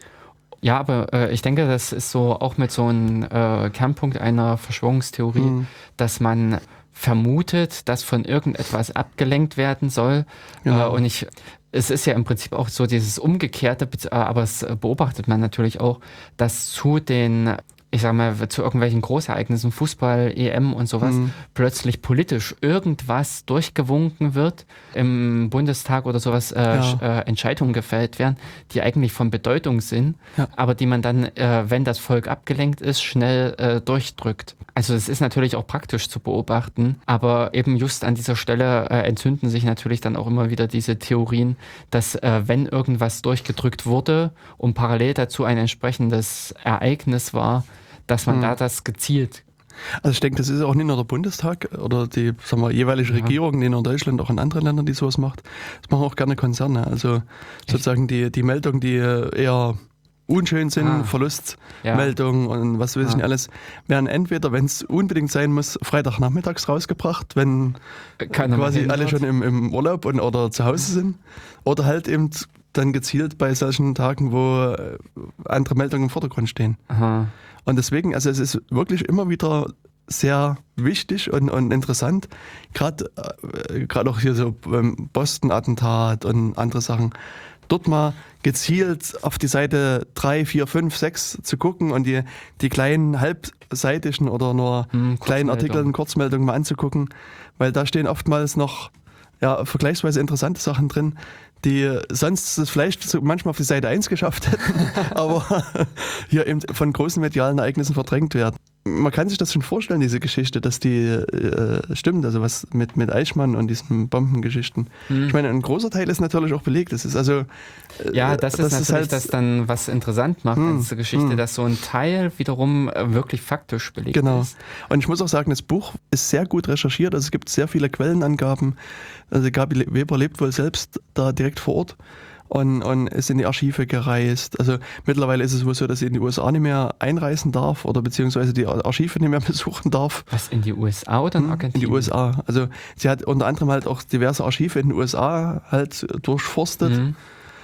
Ja, aber äh, ich denke, das ist so auch mit so einem äh, Kernpunkt einer Verschwörungstheorie, Hm, dass man vermutet, dass von irgendetwas abgelenkt werden soll. genau. Äh, und ich, es ist ja im Prinzip auch so dieses Umgekehrte, bez- äh, aber es äh, beobachtet man natürlich auch, dass zu den, ich sag mal, zu irgendwelchen Großereignissen, Fußball, E M und sowas, Hm. plötzlich politisch irgendwas durchgewunken wird, im Bundestag oder sowas äh, Ja. sch- äh, Entscheidungen gefällt werden, die eigentlich von Bedeutung sind, Ja. aber die man dann, äh, wenn das Volk abgelenkt ist, schnell äh, durchdrückt. Also es ist natürlich auch praktisch zu beobachten, aber eben just an dieser Stelle äh, entzünden sich natürlich dann auch immer wieder diese Theorien, dass äh, wenn irgendwas durchgedrückt wurde und parallel dazu ein entsprechendes Ereignis war, dass man Hm. da das gezielt. Also ich denke, das ist auch nicht nur der Bundestag oder die sagen wir, jeweilige Ja. Regierung, nicht nur in Deutschland, auch in anderen Ländern, die sowas macht. Das machen auch gerne Konzerne. Also sozusagen die, die Meldungen, die eher unschön sind, Ah. Verlustmeldungen und was weiß ich Ah. nicht alles, werden entweder, wenn es unbedingt sein muss, Freitagnachmittags rausgebracht, wenn Keiner mehr quasi hin alle wird. schon im, im Urlaub und, oder zu Hause sind. Oder halt eben dann gezielt bei solchen Tagen, wo äh, andere Meldungen im Vordergrund stehen. Aha. Und deswegen, also es ist wirklich immer wieder sehr wichtig und, und interessant, gerade äh, gerade auch hier so beim Boston-Attentat und andere Sachen, dort mal gezielt auf die Seite drei, vier, fünf, sechs zu gucken und die, die kleinen halbseitigen oder nur Hm, kleinen Kurzmeldung. Artikeln, Kurzmeldungen mal anzugucken, weil da stehen oftmals noch ja, vergleichsweise interessante Sachen drin, die sonst das vielleicht so manchmal auf die Seite eins geschafft hätten, aber hier eben von großen medialen Ereignissen verdrängt werden. Man kann sich das schon vorstellen, diese Geschichte, dass die äh, stimmt, also was mit, mit Eichmann und diesen Bombengeschichten. Hm. Ich meine, ein großer Teil ist natürlich auch belegt. Das ist also äh, Ja, das ist das natürlich ist halt, das dann, was interessant macht an Hm, dieser Geschichte, hm. dass so ein Teil wiederum äh, wirklich faktisch belegt Genau. ist. Und ich muss auch sagen, das Buch ist sehr gut recherchiert. Also es gibt sehr viele Quellenangaben. Also Gabi Le- Weber lebt wohl selbst da direkt vor Ort und, und ist in die Archive gereist. Also mittlerweile ist es wohl so, dass sie in die U S A nicht mehr einreisen darf oder beziehungsweise die Archive nicht mehr besuchen darf. Was, in die U S A oder in In Argentinien? die U S A. Also sie hat unter anderem halt auch diverse Archive in den U S A halt durchforstet. Mhm.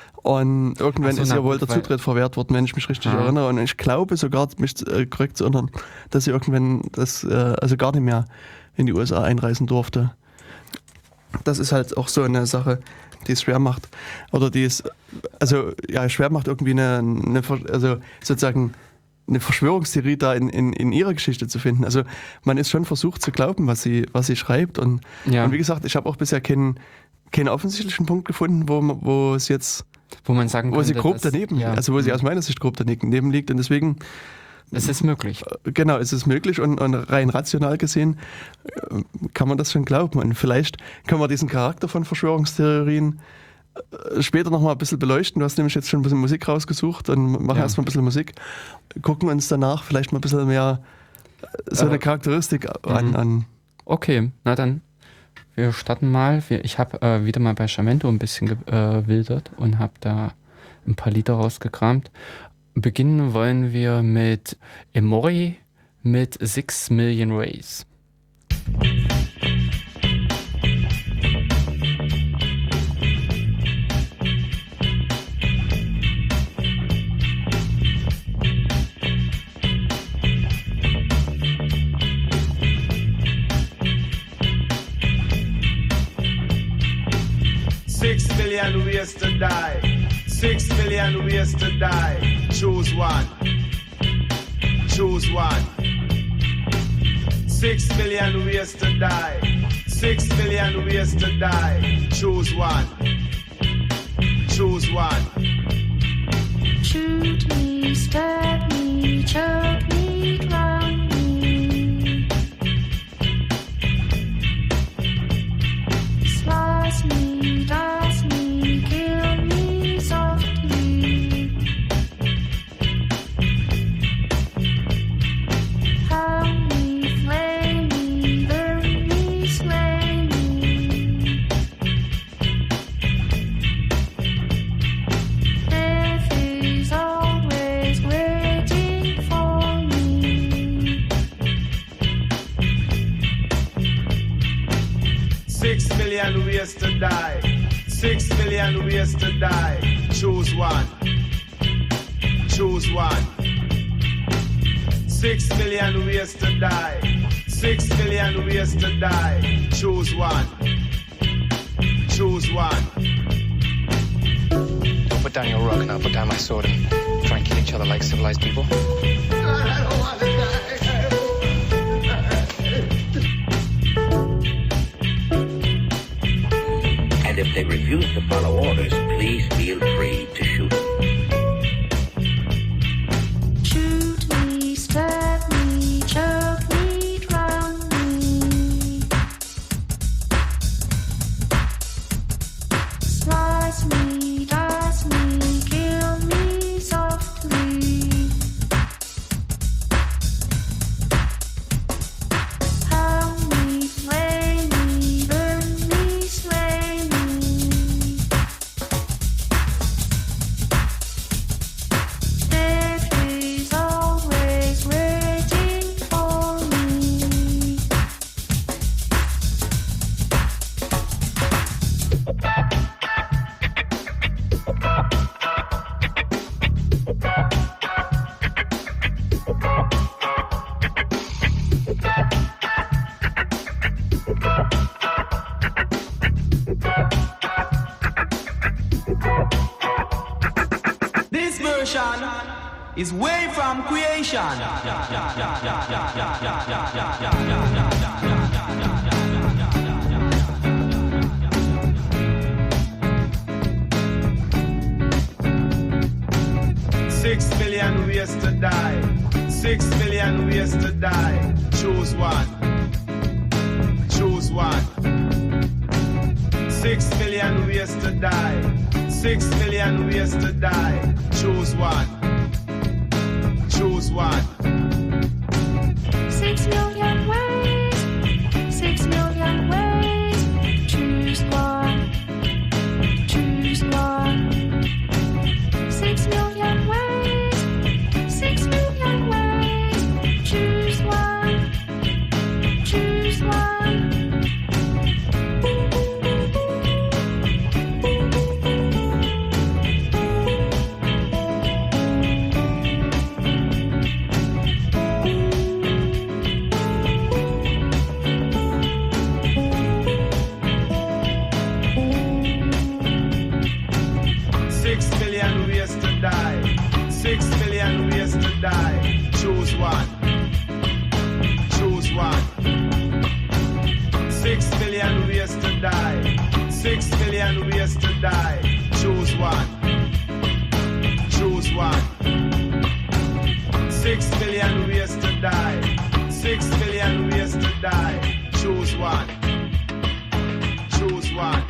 Und irgendwann Ach so, ist na ja wohl gut, der weil- Zutritt verwehrt worden, wenn ich mich richtig Ah. erinnere. Und ich glaube sogar, mich äh, korrekt zu erinnern, dass sie irgendwann das äh, also gar nicht mehr in die U S A einreisen durfte. Das ist halt auch so eine Sache, die es schwer macht. Oder die es, also ja, schwer macht irgendwie eine, eine Ver- also sozusagen eine Verschwörungstheorie da in, in, in ihrer Geschichte zu finden. Also man ist schon versucht zu glauben, was sie, was sie schreibt. Und, Ja, und wie gesagt, ich habe auch bisher keinen, keinen offensichtlichen Punkt gefunden, wo, man- wo es jetzt wo man sagen wo sie könnte, grob dass- daneben, ja, also wo sie aus meiner Sicht grob daneben liegt. Und deswegen, es ist möglich. äh, genau, ist es möglich und, und rein rational gesehen äh, kann man das schon glauben. Und vielleicht können wir diesen Charakter von Verschwörungstheorien äh, später nochmal ein bisschen beleuchten. Du hast nämlich jetzt schon ein bisschen Musik rausgesucht und machen Ja. erstmal ein bisschen Musik. Gucken uns danach vielleicht mal ein bisschen mehr äh, so Äh, eine Charakteristik an. mhm. an. Okay, na dann, wir starten mal. Wir, ich habe äh, wieder mal bei Jamento ein bisschen gewildert und habe da ein paar Lieder rausgekramt. Beginnen wollen wir mit Emori mit Six Million Ways. Six million ways to die. Six million ways to die. Choose one. Choose one. Six million ways to die. Six million ways to die. Choose one. Choose one. Shoot me, stab me, choke me, drown me. Slice me, dice me, kill me softly. Hang me, flame me, burn me, slay me. Death is always waiting for me. Six million ways to die. Six million ways to die. Choose one. Choose one. Six million ways to die. Six million ways to die. Choose one. Choose one. Put down your rock and I'll put down my sword and try and kill each other like civilized people. And if they refuse to follow orders, please feel free to shoot. Shoot me, stab me, choke me, drown me. Slice me, dice me, kill me softly. Hang me, flame me, burn me, slay me. Death is always waiting for me. This version is way from creation. Six million ways to die. Six million ways to die. Choose one. Choose one. Six million ways to die. Six million ways to die. Choose one. Choose one. Six million ways, six million ways. Choose one, choose one. Six million ways, six million ways. Choose one, choose one. Six million ways to die. Six million ways to die. Choose one. Choose one. Six million ways to die. Six million ways to die. Choose one. Choose one. Six million ways to die. Six million ways to die. Choose one. Choose one.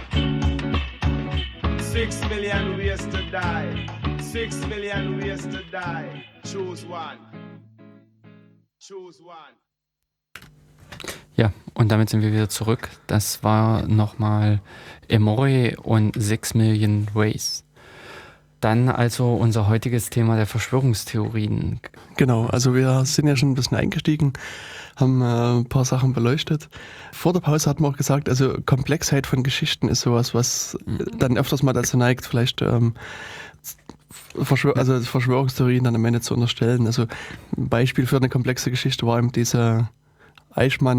Six million ways to die. Six million ways to die. Choose one. Choose one. Ja, und damit sind wir wieder zurück. Das war nochmal Emory und Six Million Ways. Dann also unser heutiges Thema der Verschwörungstheorien. Genau, also wir sind ja schon ein bisschen eingestiegen, haben äh, ein paar Sachen beleuchtet. Vor der Pause hatten wir auch gesagt, also Komplexheit von Geschichten ist sowas, was dann öfters mal dazu neigt, vielleicht ähm, Verschwör- also Verschwörungstheorien dann am Ende zu unterstellen. Also ein Beispiel für eine komplexe Geschichte war eben diese Eichmann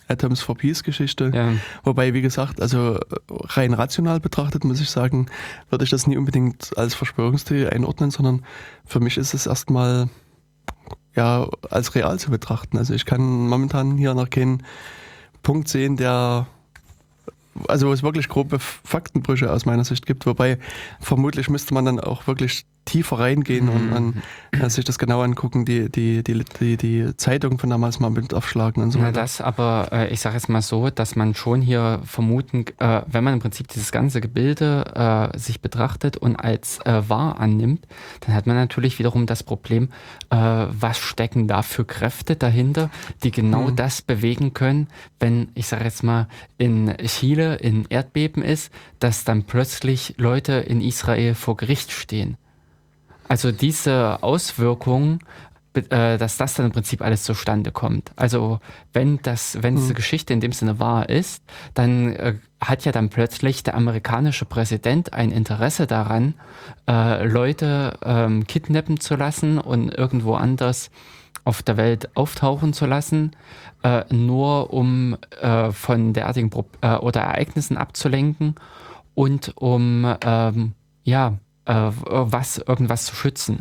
Atoms for Peace Geschichte. Ja. Wobei, wie gesagt, also rein rational betrachtet, muss ich sagen, würde ich das nie unbedingt als Verschwörungstheorie einordnen, sondern für mich ist es erstmal ja als real zu betrachten. Also ich kann momentan hier noch keinen Punkt sehen, der also wo es wirklich grobe Faktenbrüche aus meiner Sicht gibt, wobei vermutlich müsste man dann auch wirklich tiefer reingehen und, und äh, sich das genau angucken, die, die, die, die, die Zeitung von damals mal mit aufschlagen und so Na weiter. das, aber äh, ich sage jetzt mal so, dass man schon hier vermuten, äh, wenn man im Prinzip dieses ganze Gebilde äh, sich betrachtet und als äh, wahr annimmt, dann hat man natürlich wiederum das Problem, äh, was stecken da für Kräfte dahinter, die genau Mhm. das bewegen können, wenn, ich sage jetzt mal, in Chile ein Erdbeben ist, dass dann plötzlich Leute in Israel vor Gericht stehen. Also diese Auswirkungen, be- äh, dass das dann im Prinzip alles zustande kommt. Also wenn das, wenn diese Geschichte in dem Sinne wahr ist, dann äh, hat ja dann plötzlich der amerikanische Präsident ein Interesse daran, äh, Leute ähm, kidnappen zu lassen und irgendwo anders auf der Welt auftauchen zu lassen, äh, nur um äh, von derartigen Pro- äh, oder Ereignissen abzulenken und um ähm, ja äh, was irgendwas zu schützen.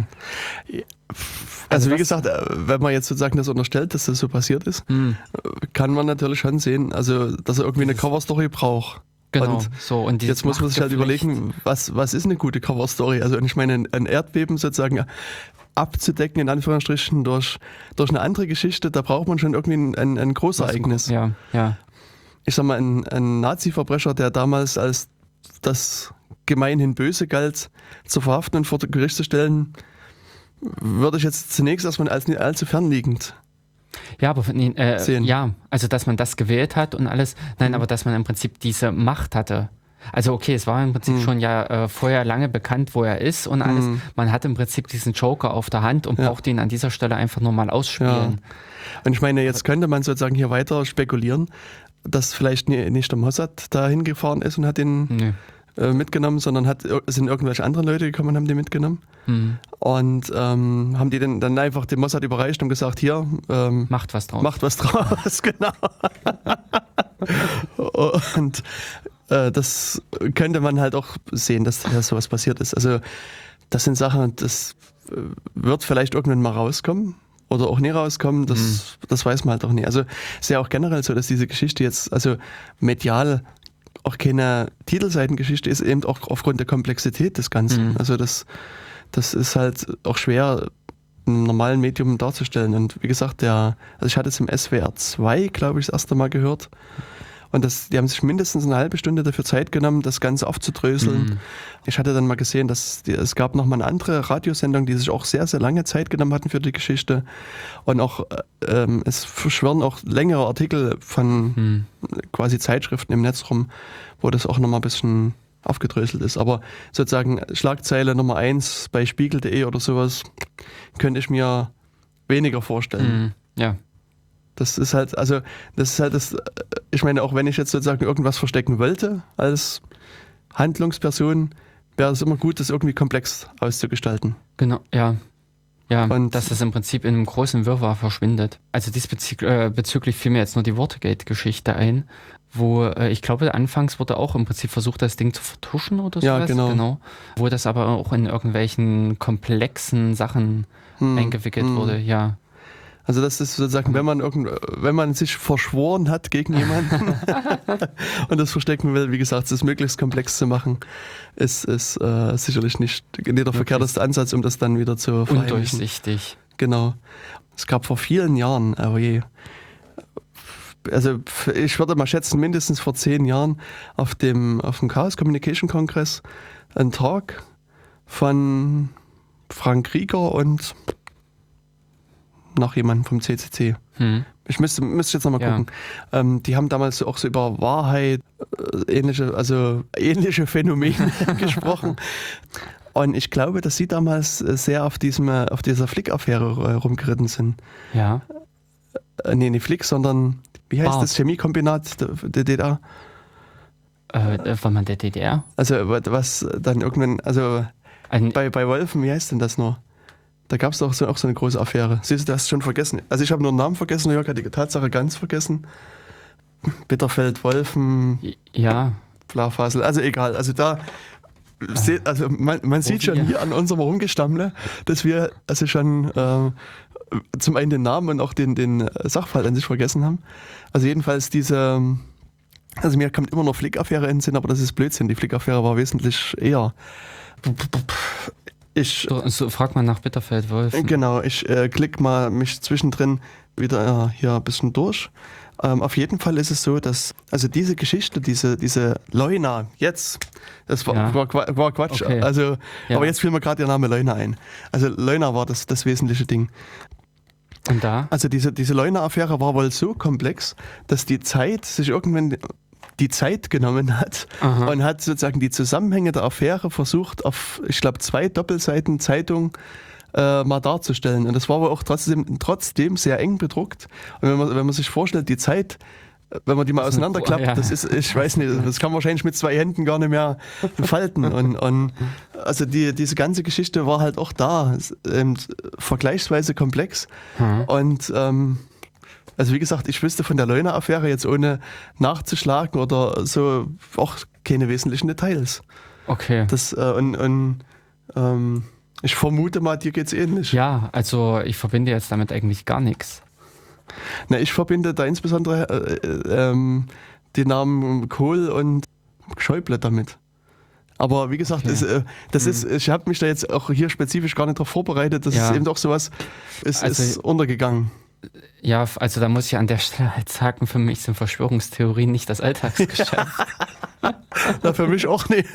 Also wie das- gesagt, äh, wenn man jetzt sozusagen das unterstellt, dass das so passiert ist, Hm, äh, kann man natürlich schon sehen, also dass er irgendwie eine Coverstory braucht. genau. Und so und dieses jetzt muss man sich halt Machtgeflecht. überlegen, was, was ist eine gute Coverstory? Also und ich meine, ein- ein Erdbeben sozusagen abzudecken, in Anführungsstrichen, durch, durch eine andere Geschichte, da braucht man schon irgendwie ein, ein, ein Großereignis. Ja, ja. Ich sag mal, ein, ein Nazi-Verbrecher, der damals als das gemeinhin Böse galt, zu verhaften und vor Gericht zu stellen, würde ich jetzt zunächst erstmal als nicht allzu fernliegend. Ja, aber nee, äh, Sehen. ja, also dass man das gewählt hat und alles, nein, Mhm. aber dass man im Prinzip diese Macht hatte. Also okay, es war im Prinzip Mhm. schon ja äh, vorher lange bekannt, wo er ist und alles. Mhm. Man hat im Prinzip diesen Joker auf der Hand und Ja. braucht ihn an dieser Stelle einfach nur mal ausspielen. Und ich meine, jetzt könnte man sozusagen hier weiter spekulieren, dass vielleicht nie- nicht der Mossad da hingefahren ist und hat ihn Nö. äh, mitgenommen, sondern hat, sind irgendwelche anderen Leute gekommen und haben den mitgenommen. Mhm. Und ähm, haben die dann, dann einfach dem Mossad überreicht und gesagt, hier, ähm, Macht was draus. macht was draus, genau. Und äh, das könnte man halt auch sehen, dass da sowas passiert ist. Also das sind Sachen, das äh, wird vielleicht irgendwann mal rauskommen oder auch nie rauskommen, das, das weiß man halt auch nie. Also es ist ja auch generell so, dass diese Geschichte jetzt, also medial auch keine Titelseitengeschichte ist, eben auch aufgrund der Komplexität des Ganzen. Mhm. Also das, das ist halt auch schwer in einem normalen Medium darzustellen. Und wie gesagt, der, also ich hatte es im S W R zwei, glaube ich, das erste Mal gehört. Und das, die haben sich mindestens eine halbe Stunde dafür Zeit genommen, das Ganze aufzudröseln. Mhm. Ich hatte dann mal gesehen, dass die, es gab noch mal eine andere Radiosendung, die sich auch sehr, sehr lange Zeit genommen hatten für die Geschichte. Und auch, äh, ähm, es verschwören auch längere Artikel von Mhm. quasi Zeitschriften im Netz rum, wo das auch noch mal ein bisschen aufgedröselt ist. Aber sozusagen Schlagzeile Nummer eins bei Spiegel punkt de oder sowas könnte ich mir weniger vorstellen. Mhm. Ja. Das ist halt, also, das ist halt das, ich meine, auch wenn ich jetzt sozusagen irgendwas verstecken wollte als Handlungsperson, wäre es immer gut, das irgendwie komplex auszugestalten. Genau, ja. Ja, Und- dass es im Prinzip in einem großen Wirrwarr verschwindet. Also diesbezüglich äh, bezüglich fiel mir jetzt nur die Watergate-Geschichte ein, wo äh, ich glaube, anfangs wurde auch im Prinzip versucht, das Ding zu vertuschen oder Ja, sowas. genau. Wo das aber auch in irgendwelchen komplexen Sachen Hm, eingewickelt hm. wurde, ja. Also das ist sozusagen, wenn man irgend, wenn man sich verschworen hat gegen jemanden und das verstecken will, wie gesagt, es möglichst komplex zu machen, ist, ist äh, sicherlich nicht, nicht der verkehrteste Ansatz, um das dann wieder zu verheimlichen. Undurchsichtig. Genau. Es gab vor vielen Jahren, aber je, also ich würde mal schätzen, mindestens vor zehn Jahren auf dem, auf dem Chaos Communication Kongress einen Talk von Frank Rieger und noch jemanden vom C C C. Hm. Ich müsste, müsste jetzt nochmal Ja. gucken. Ähm, die haben damals auch so über Wahrheit, äh, ähnliche, also ähnliche Phänomene gesprochen. Und ich glaube, dass sie damals äh, sehr auf diesem, äh, auf dieser Flick-Affäre äh, rumgeritten sind. Ja. Äh, nee, nicht Flick, sondern wie heißt Bart. das Chemiekombinat der, der D D R? Äh, war man der D D R? Also was dann irgendwann, also Ein, bei, bei Wolfen, wie heißt denn das nur? Da gab es doch so, auch so eine große Affäre. Siehst du, du hast schon vergessen. Also ich habe nur den Namen vergessen, Jörg hat die Tatsache ganz vergessen. Bitterfeld-Wolfen, Ja, Blafasel, also egal. Also da, se- also man, man sieht schon hier an unserem Rumgestammle, dass wir also schon äh, zum einen den Namen und auch den, den Sachverhalt an sich vergessen haben. Also jedenfalls diese, also mir kommt immer noch Flick-Affäre in den Sinn, aber das ist Blödsinn. Die Flick-Affäre war wesentlich eher. Ich, so, so frag mal nach Bitterfeld-Wolf. genau, ich äh, klick mal mich zwischendrin wieder äh, hier ein bisschen durch. Ähm, auf jeden Fall ist es so, dass also diese Geschichte, diese, diese Leuna, jetzt, das war, Ja. war, Qua- war Quatsch, Okay. also, Ja. aber jetzt fiel mir gerade ihr Name Leuna ein. Also Leuna war das, das wesentliche Ding. Und da? Also diese, diese Leuna-Affäre war wohl so komplex, dass die Zeit sich irgendwann die Zeit genommen hat Aha. und hat sozusagen die Zusammenhänge der Affäre versucht auf, ich glaube, zwei Doppelseiten Zeitung äh, mal darzustellen. Und das war aber auch trotzdem, trotzdem sehr eng bedruckt. Und wenn man, wenn man sich vorstellt, die Zeit, wenn man die mal Das ist eine- auseinanderklappt, ja. das ist, ich weiß nicht, das kann man wahrscheinlich mit zwei Händen gar nicht mehr falten. Und, und also die, diese ganze Geschichte war halt auch da, ähm, vergleichsweise komplex. Hm. Und ähm, also wie gesagt, ich wüsste von der Leuna-Affäre jetzt ohne nachzuschlagen oder so auch keine wesentlichen Details. Okay. Das, äh, und und ähm, ich vermute mal, dir geht's ähnlich. Ja, also ich verbinde jetzt damit eigentlich gar nichts. Na, ich verbinde da insbesondere äh, äh, ähm, die Namen Kohl und Schäuble damit. Aber wie gesagt, Okay. es, äh, das ist, ich habe mich da jetzt auch hier spezifisch gar nicht darauf vorbereitet. Das Ja. ist eben doch sowas, ist, Also- ist untergegangen. Ja, f- also da muss ich an der Stelle halt sagen, für mich sind Verschwörungstheorien nicht das Alltagsgeschäft. Na, für mich auch nicht.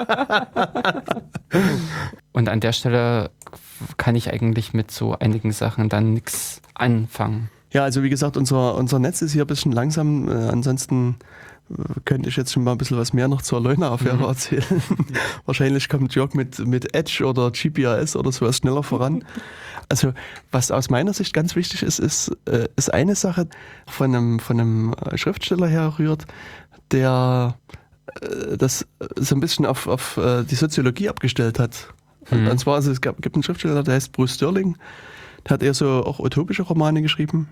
Und an der Stelle kann ich eigentlich mit so einigen Sachen dann nichts anfangen. Ja, also wie gesagt, unser, unser Netz ist hier ein bisschen langsam. Äh, ansonsten äh, könnte ich jetzt schon mal ein bisschen was mehr noch zur Leuna-Affäre Mhm. erzählen. Wahrscheinlich kommt Jörg mit, mit Edge oder G P R S oder sowas schneller voran. Also was aus meiner Sicht ganz wichtig ist, ist, äh, ist eine Sache von einem, von einem Schriftsteller herrührt, der äh, das so ein bisschen auf, auf äh, die Soziologie abgestellt hat. Mhm. Und zwar, also es gab, gibt einen Schriftsteller, der heißt Bruce Sterling, der hat eher so auch utopische Romane geschrieben.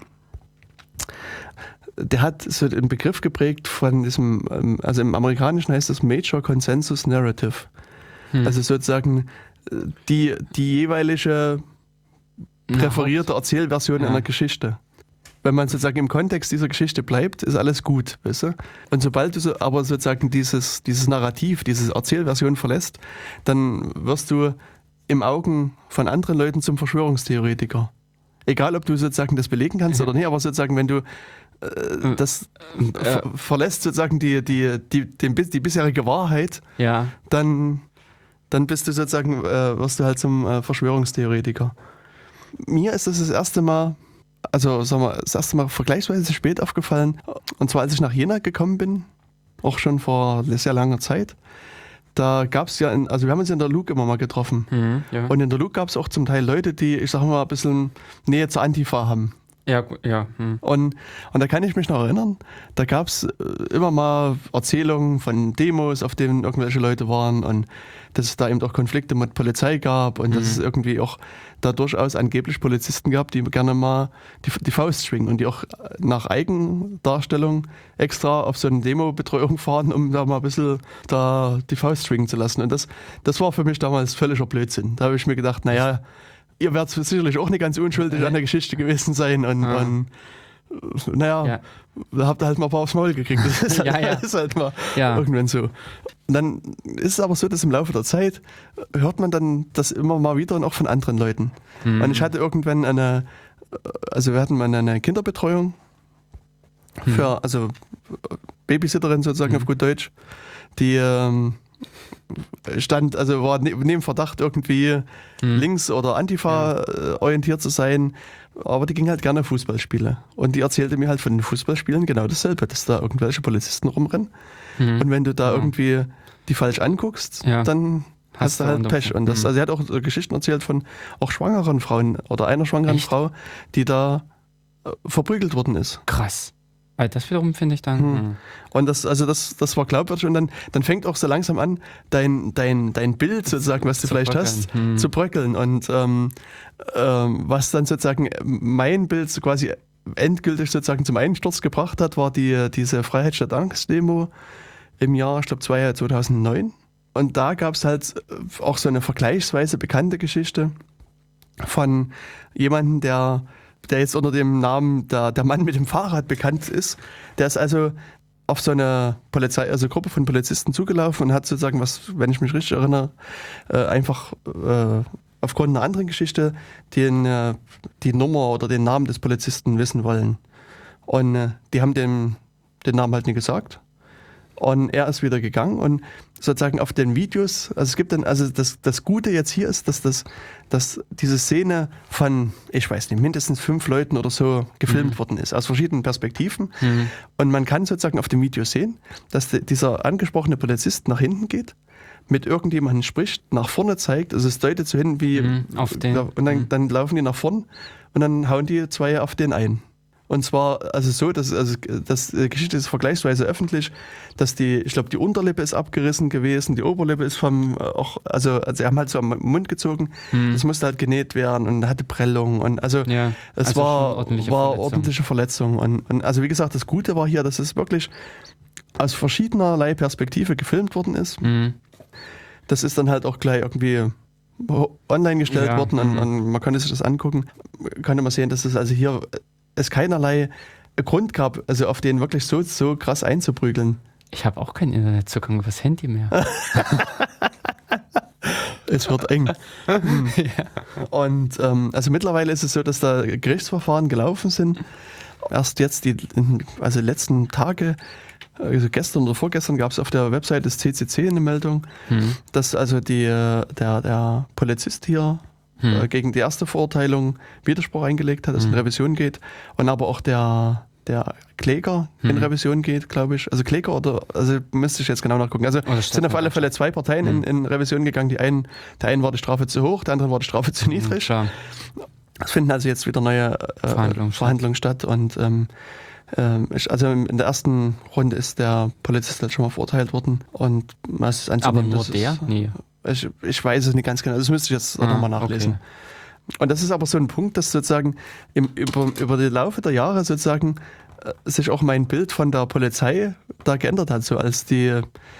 Der hat so den Begriff geprägt von diesem, ähm, also im Amerikanischen heißt das Major Consensus Narrative. Hm. Also sozusagen äh, die, die jeweilige präferierte Erzählversion Ja. einer Geschichte. Wenn man sozusagen im Kontext dieser Geschichte bleibt, ist alles gut, weißt du? Und sobald du so, aber sozusagen dieses, dieses Narrativ, diese Erzählversion verlässt, dann wirst du im Augen von anderen Leuten zum Verschwörungstheoretiker. Egal, ob du sozusagen das belegen kannst oder nicht, aber sozusagen, wenn du äh, das Äh, ver verlässt, sozusagen die, die, die, den, bis- die bisherige Wahrheit, Ja, dann, dann bist du sozusagen, äh, wirst du halt zum äh, Verschwörungstheoretiker. Mir ist das das erste Mal, also sagen wir, das erste Mal vergleichsweise spät aufgefallen. Und zwar als ich nach Jena gekommen bin, auch schon vor sehr langer Zeit. Da gab es ja, in, also wir haben uns in der Luke immer mal getroffen. mhm, ja. Und in der Luke gab es auch zum Teil Leute, die, ich sag mal, ein bisschen Nähe zur Antifa haben. ja, gu- ja. Hm. Und, und da kann ich mich noch erinnern, da gab es immer mal Erzählungen von Demos, auf denen irgendwelche Leute waren und dass es da eben auch Konflikte mit Polizei gab und dass es irgendwie auch da durchaus angeblich Polizisten gab, die gerne mal die, die Faust schwingen und die auch nach Eigendarstellung extra auf so eine Demo-Betreuung fahren, um da mal ein bisschen da die Faust schwingen zu lassen. Und das, das war für mich damals völliger Blödsinn. Da habe ich mir gedacht, naja, ihr werdet sicherlich auch nicht ganz unschuldig an der Geschichte gewesen sein und, Ah. und naja, Ja. da habt ihr halt mal ein paar aufs Maul gekriegt. Das ist halt, Ja, ja. Das ist halt mal Ja. irgendwann so. Und dann ist es aber so, dass im Laufe der Zeit hört man dann das immer mal wieder und auch von anderen Leuten. Mhm. Und ich hatte irgendwann eine, also wir hatten mal eine Kinderbetreuung für, also Babysitterin sozusagen Mhm. auf gut Deutsch, die ähm, stand, also war ne, neben Verdacht irgendwie Mhm. links- oder Antifa äh, orientiert zu sein, aber die ging halt gerne Fußballspiele. Und die erzählte mir halt von den Fußballspielen genau dasselbe, dass da irgendwelche Polizisten rumrennen. Mhm. Und wenn du da Ja. irgendwie die falsch anguckst, Ja. dann hast, Hast du du halt unter- Pech. Und das, Mhm. also sie hat auch so Geschichten erzählt von auch schwangeren Frauen oder einer schwangeren Echt? Frau, die da äh, verprügelt worden ist. Krass. Weil das wiederum finde ich dann. Hm. hm. Und das, also das, das war glaubwürdig und dann, dann fängt auch so langsam an, dein, dein, dein Bild sozusagen, was du Zu vielleicht bröckeln. hast, Hm. zu bröckeln. Und ähm, ähm, was dann sozusagen mein Bild so quasi endgültig sozusagen zum Einsturz gebracht hat, war die, diese Freiheit statt Angst-Demo im Jahr, ich glaube, zweitausendneun. Und da gab es halt auch so eine vergleichsweise bekannte Geschichte von jemandem, der, der jetzt unter dem Namen der, der Mann mit dem Fahrrad bekannt ist. Der ist also auf so eine Polizei, also Gruppe von Polizisten zugelaufen und hat sozusagen, was, wenn ich mich richtig erinnere, äh, einfach äh, aufgrund einer anderen Geschichte den, äh, die Nummer oder den Namen des Polizisten wissen wollen. Und äh, die haben dem den Namen halt nie gesagt. Und er ist wieder gegangen und sozusagen auf den Videos, also es gibt dann, also das, das Gute jetzt hier ist, dass, das, dass diese Szene von, ich weiß nicht, mindestens fünf Leuten oder so gefilmt mhm. worden ist, aus verschiedenen Perspektiven. Mhm. Und man kann sozusagen auf dem Video sehen, dass die, dieser angesprochene Polizist nach hinten geht, mit irgendjemandem spricht, nach vorne zeigt, also es deutet so hin wie, mhm, auf den, und dann, mhm. dann laufen die nach vorn und dann hauen die zwei auf den ein. Und zwar also so, dass also das die Geschichte ist vergleichsweise öffentlich, dass die, ich glaube, die Unterlippe ist abgerissen gewesen, die Oberlippe ist vom auch, also, also sie haben halt so am Mund gezogen, hm. das musste halt genäht werden und hatte Prellung und also ja, es also war, ordentliche war Verletzung. ordentliche Verletzung. Und, und also wie gesagt, das Gute war hier, dass es wirklich aus verschiedenerlei Perspektive gefilmt worden ist. Hm. Das ist dann halt auch gleich irgendwie online gestellt ja, worden und, mhm. und man konnte sich das angucken. Konnte man sehen, dass es also hier es keinerlei Grund gab, also auf den wirklich so, so krass einzuprügeln. Ich habe auch keinen Internetzugang übers Handy mehr. Es wird eng. ja. Und ähm, also mittlerweile ist es so, dass da Gerichtsverfahren gelaufen sind. Erst jetzt, die also letzten Tage, also gestern oder vorgestern gab es auf der Website des C C C eine Meldung, mhm. dass also die, der, der Polizist hier Hm. äh, gegen die erste Verurteilung Widerspruch eingelegt hat, dass es hm. in Revision geht und aber auch der, der Kläger hm. in Revision geht, glaube ich. Also Kläger oder, also müsste ich jetzt genau nachgucken. Also es sind auf alle Fälle zwei Parteien hm. in, in Revision gegangen. Die einen, der einen war die Strafe zu hoch, der andere war die Strafe zu niedrig. Hm, es finden also jetzt wieder neue äh, Verhandlungen, Verhandlungen statt. statt und ähm, ähm, ich, also in der ersten Runde ist der Polizist halt schon mal verurteilt worden und was ist anzunehmen, aber nur der? Ist, nee. Ich, ich weiß es nicht ganz genau, das müsste ich jetzt ah, nochmal nachlesen. Okay. Und das ist aber so ein Punkt, dass sozusagen im, über, über die Laufe der Jahre sozusagen äh, sich auch mein Bild von der Polizei da geändert hat, so als die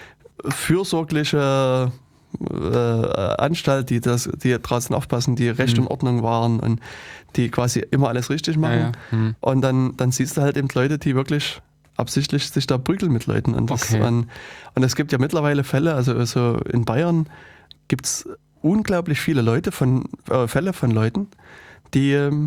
fürsorgliche äh, Anstalt, die, das, die draußen aufpassen, die Recht hm. und Ordnung waren und die quasi immer alles richtig machen. Ja, ja. Hm. Und dann, dann siehst du halt eben Leute, die wirklich absichtlich sich da prügeln mit Leuten. Und, das, okay. und, und es gibt ja mittlerweile Fälle, also so in Bayern gibt es unglaublich viele Leute von, äh, Fälle von Leuten, die, ähm,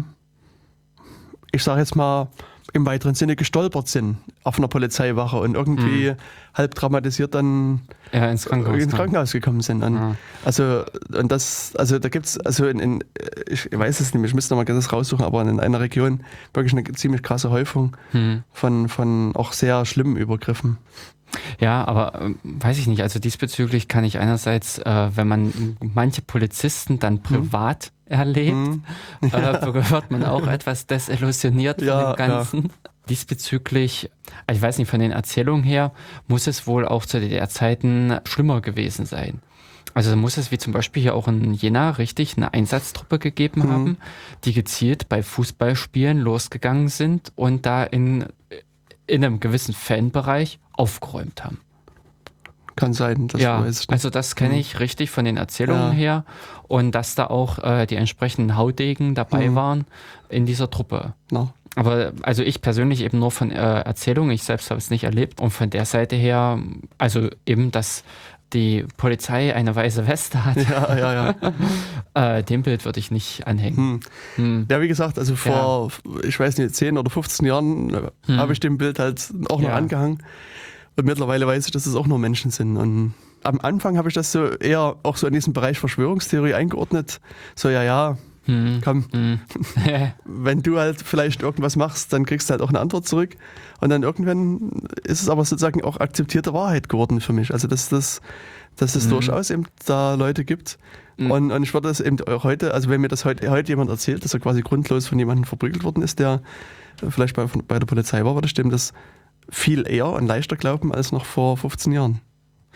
ich sage jetzt mal, im weiteren Sinne gestolpert sind auf einer Polizeiwache und irgendwie mhm. halb traumatisiert dann ja, ins Krankenhaus, ins Krankenhaus gekommen sind. Und ja. Also und das, also da gibt's also in, in ich weiß es nicht, ich müsste noch mal ganz raussuchen, aber in einer Region wirklich eine ziemlich krasse Häufung mhm. von von auch sehr schlimmen Übergriffen. Ja, aber äh, weiß ich nicht, also diesbezüglich kann ich einerseits, äh, wenn man manche Polizisten dann privat hm. erlebt, hm. Ja. Äh, wird man auch etwas desillusioniert von ja, dem Ganzen. Ja. Diesbezüglich, ich weiß nicht, von den Erzählungen her, muss es wohl auch zu D D R-Zeiten schlimmer gewesen sein. Also muss es wie zum Beispiel hier auch in Jena richtig eine Einsatztruppe gegeben hm. haben, die gezielt bei Fußballspielen losgegangen sind und da in, in einem gewissen Fanbereich aufgeräumt haben. Kann sein, das ja, weiß ich nicht. Also das kenne ich richtig von den Erzählungen ja. her und dass da auch äh, die entsprechenden Haudegen dabei mhm. waren in dieser Truppe. No. Aber also ich persönlich eben nur von äh, Erzählungen, ich selbst habe es nicht erlebt und von der Seite her, also eben, dass die Polizei eine weiße Weste hat, ja, ja, ja. äh, dem Bild würde ich nicht anhängen. Hm. Hm. Ja, wie gesagt, also vor, ja. ich weiß nicht, zehn oder fünfzehn Jahren hm. habe ich dem Bild halt auch noch ja. angehangen. Und mittlerweile weiß ich, dass es auch nur Menschen sind. Und am Anfang habe ich das so eher auch so in diesem Bereich Verschwörungstheorie eingeordnet. So, ja, ja, hm. komm, hm. wenn du halt vielleicht irgendwas machst, dann kriegst du halt auch eine Antwort zurück. Und dann irgendwann ist es aber sozusagen auch akzeptierte Wahrheit geworden für mich. Also, dass, das, dass es hm. durchaus eben da Leute gibt. Hm. Und, und ich würde das eben auch heute, also wenn mir das heute, heute jemand erzählt, dass er quasi grundlos von jemandem verprügelt worden ist, der vielleicht bei, bei der Polizei war, würde ich dem das viel eher und leichter glauben als noch vor fünfzehn Jahren.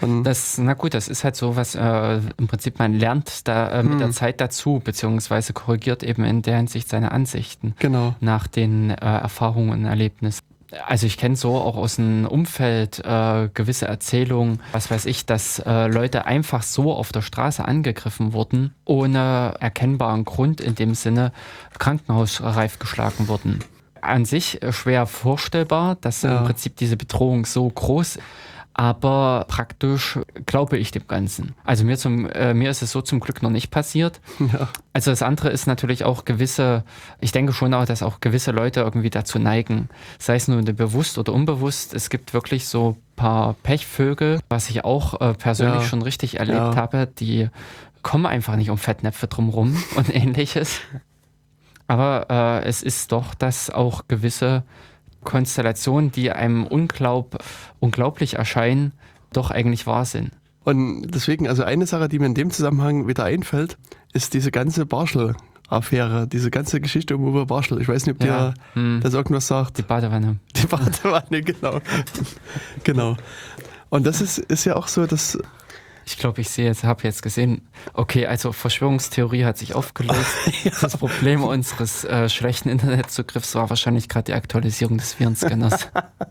Und Das, na gut, das ist halt so, was äh, im Prinzip man lernt da äh, mit Hm. der Zeit dazu, beziehungsweise korrigiert eben in der Hinsicht seine Ansichten genau. nach den äh, Erfahrungen und Erlebnissen. Also ich kenne so auch aus dem Umfeld äh, gewisse Erzählungen, was weiß ich, dass äh, Leute einfach so auf der Straße angegriffen wurden, ohne erkennbaren Grund in dem Sinne krankenhausreif geschlagen wurden. An sich äh, schwer vorstellbar, dass Ja. im Prinzip diese Bedrohung so groß ist. Aber praktisch glaube ich dem Ganzen. Also mir, zum, äh, mir ist es so zum Glück noch nicht passiert. Ja. Also das andere ist natürlich auch gewisse, ich denke schon auch, dass auch gewisse Leute irgendwie dazu neigen, sei es nur bewusst oder unbewusst. Es gibt wirklich so ein paar Pechvögel, was ich auch äh, persönlich Ja. schon richtig erlebt Ja. habe, die kommen einfach nicht um Fettnäpfe drumherum und ähnliches. Aber äh, es ist doch, dass auch gewisse Konstellationen, die einem unglaub, unglaublich erscheinen, doch eigentlich wahr sind. Und deswegen, also eine Sache, die mir in dem Zusammenhang wieder einfällt, ist diese ganze Barschel-Affäre, diese ganze Geschichte um Uwe Barschel. Ich weiß nicht, ob Ja. dir Hm. das irgendwas sagt. Die Badewanne. Die Badewanne, genau. Genau. Und das ist, ist ja auch so, dass Ich glaube, ich sehe jetzt, habe jetzt gesehen, okay, also Verschwörungstheorie hat sich aufgelöst. Das Problem unseres äh, schlechten Internetzugriffs war wahrscheinlich gerade die Aktualisierung des Virenscanners.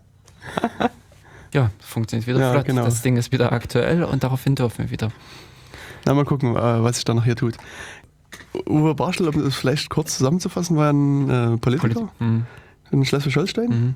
Ja, funktioniert wieder Ja, flott. genau. Das Ding ist wieder aktuell und daraufhin dürfen wir wieder. Na, mal gucken, äh, was sich da noch hier tut. Uwe Barschel, um das vielleicht kurz zusammenzufassen, war ein äh, Politiker Mhm. in Schleswig-Holstein. Mhm.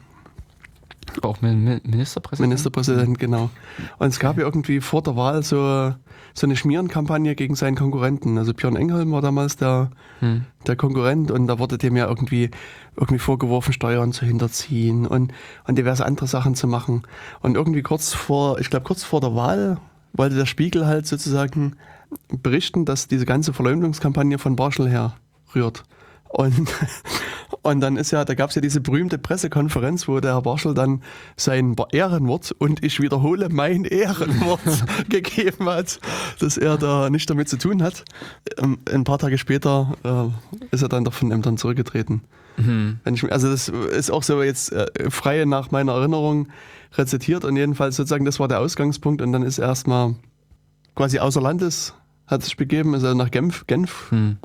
Auch Min- Min- Ministerpräsident. Ministerpräsident, genau. Und es gab ja irgendwie vor der Wahl so, so eine Schmierenkampagne gegen seinen Konkurrenten. Also Björn Engholm war damals der, Mhm. der Konkurrent und da wurde dem ja irgendwie, irgendwie vorgeworfen, Steuern zu hinterziehen und, und diverse andere Sachen zu machen. Und irgendwie kurz vor, ich glaube kurz vor der Wahl wollte der Spiegel halt sozusagen berichten, dass diese ganze Verleumdungskampagne von Barschel herrührt. Und, und dann ist ja, da gab es ja diese berühmte Pressekonferenz, wo der Herr Barschel dann sein Ehrenwort, und ich wiederhole mein Ehrenwort, gegeben hat, dass er da nicht damit zu tun hat. Ähm, Ein paar Tage später äh, ist er dann doch von Ämtern zurückgetreten. Mhm. Wenn ich, also das ist auch so jetzt äh, frei nach meiner Erinnerung rezitiert und jedenfalls sozusagen das war der Ausgangspunkt und dann ist er erstmal quasi außer Landes, hat sich begeben, ist er nach Genf, Genf Mhm.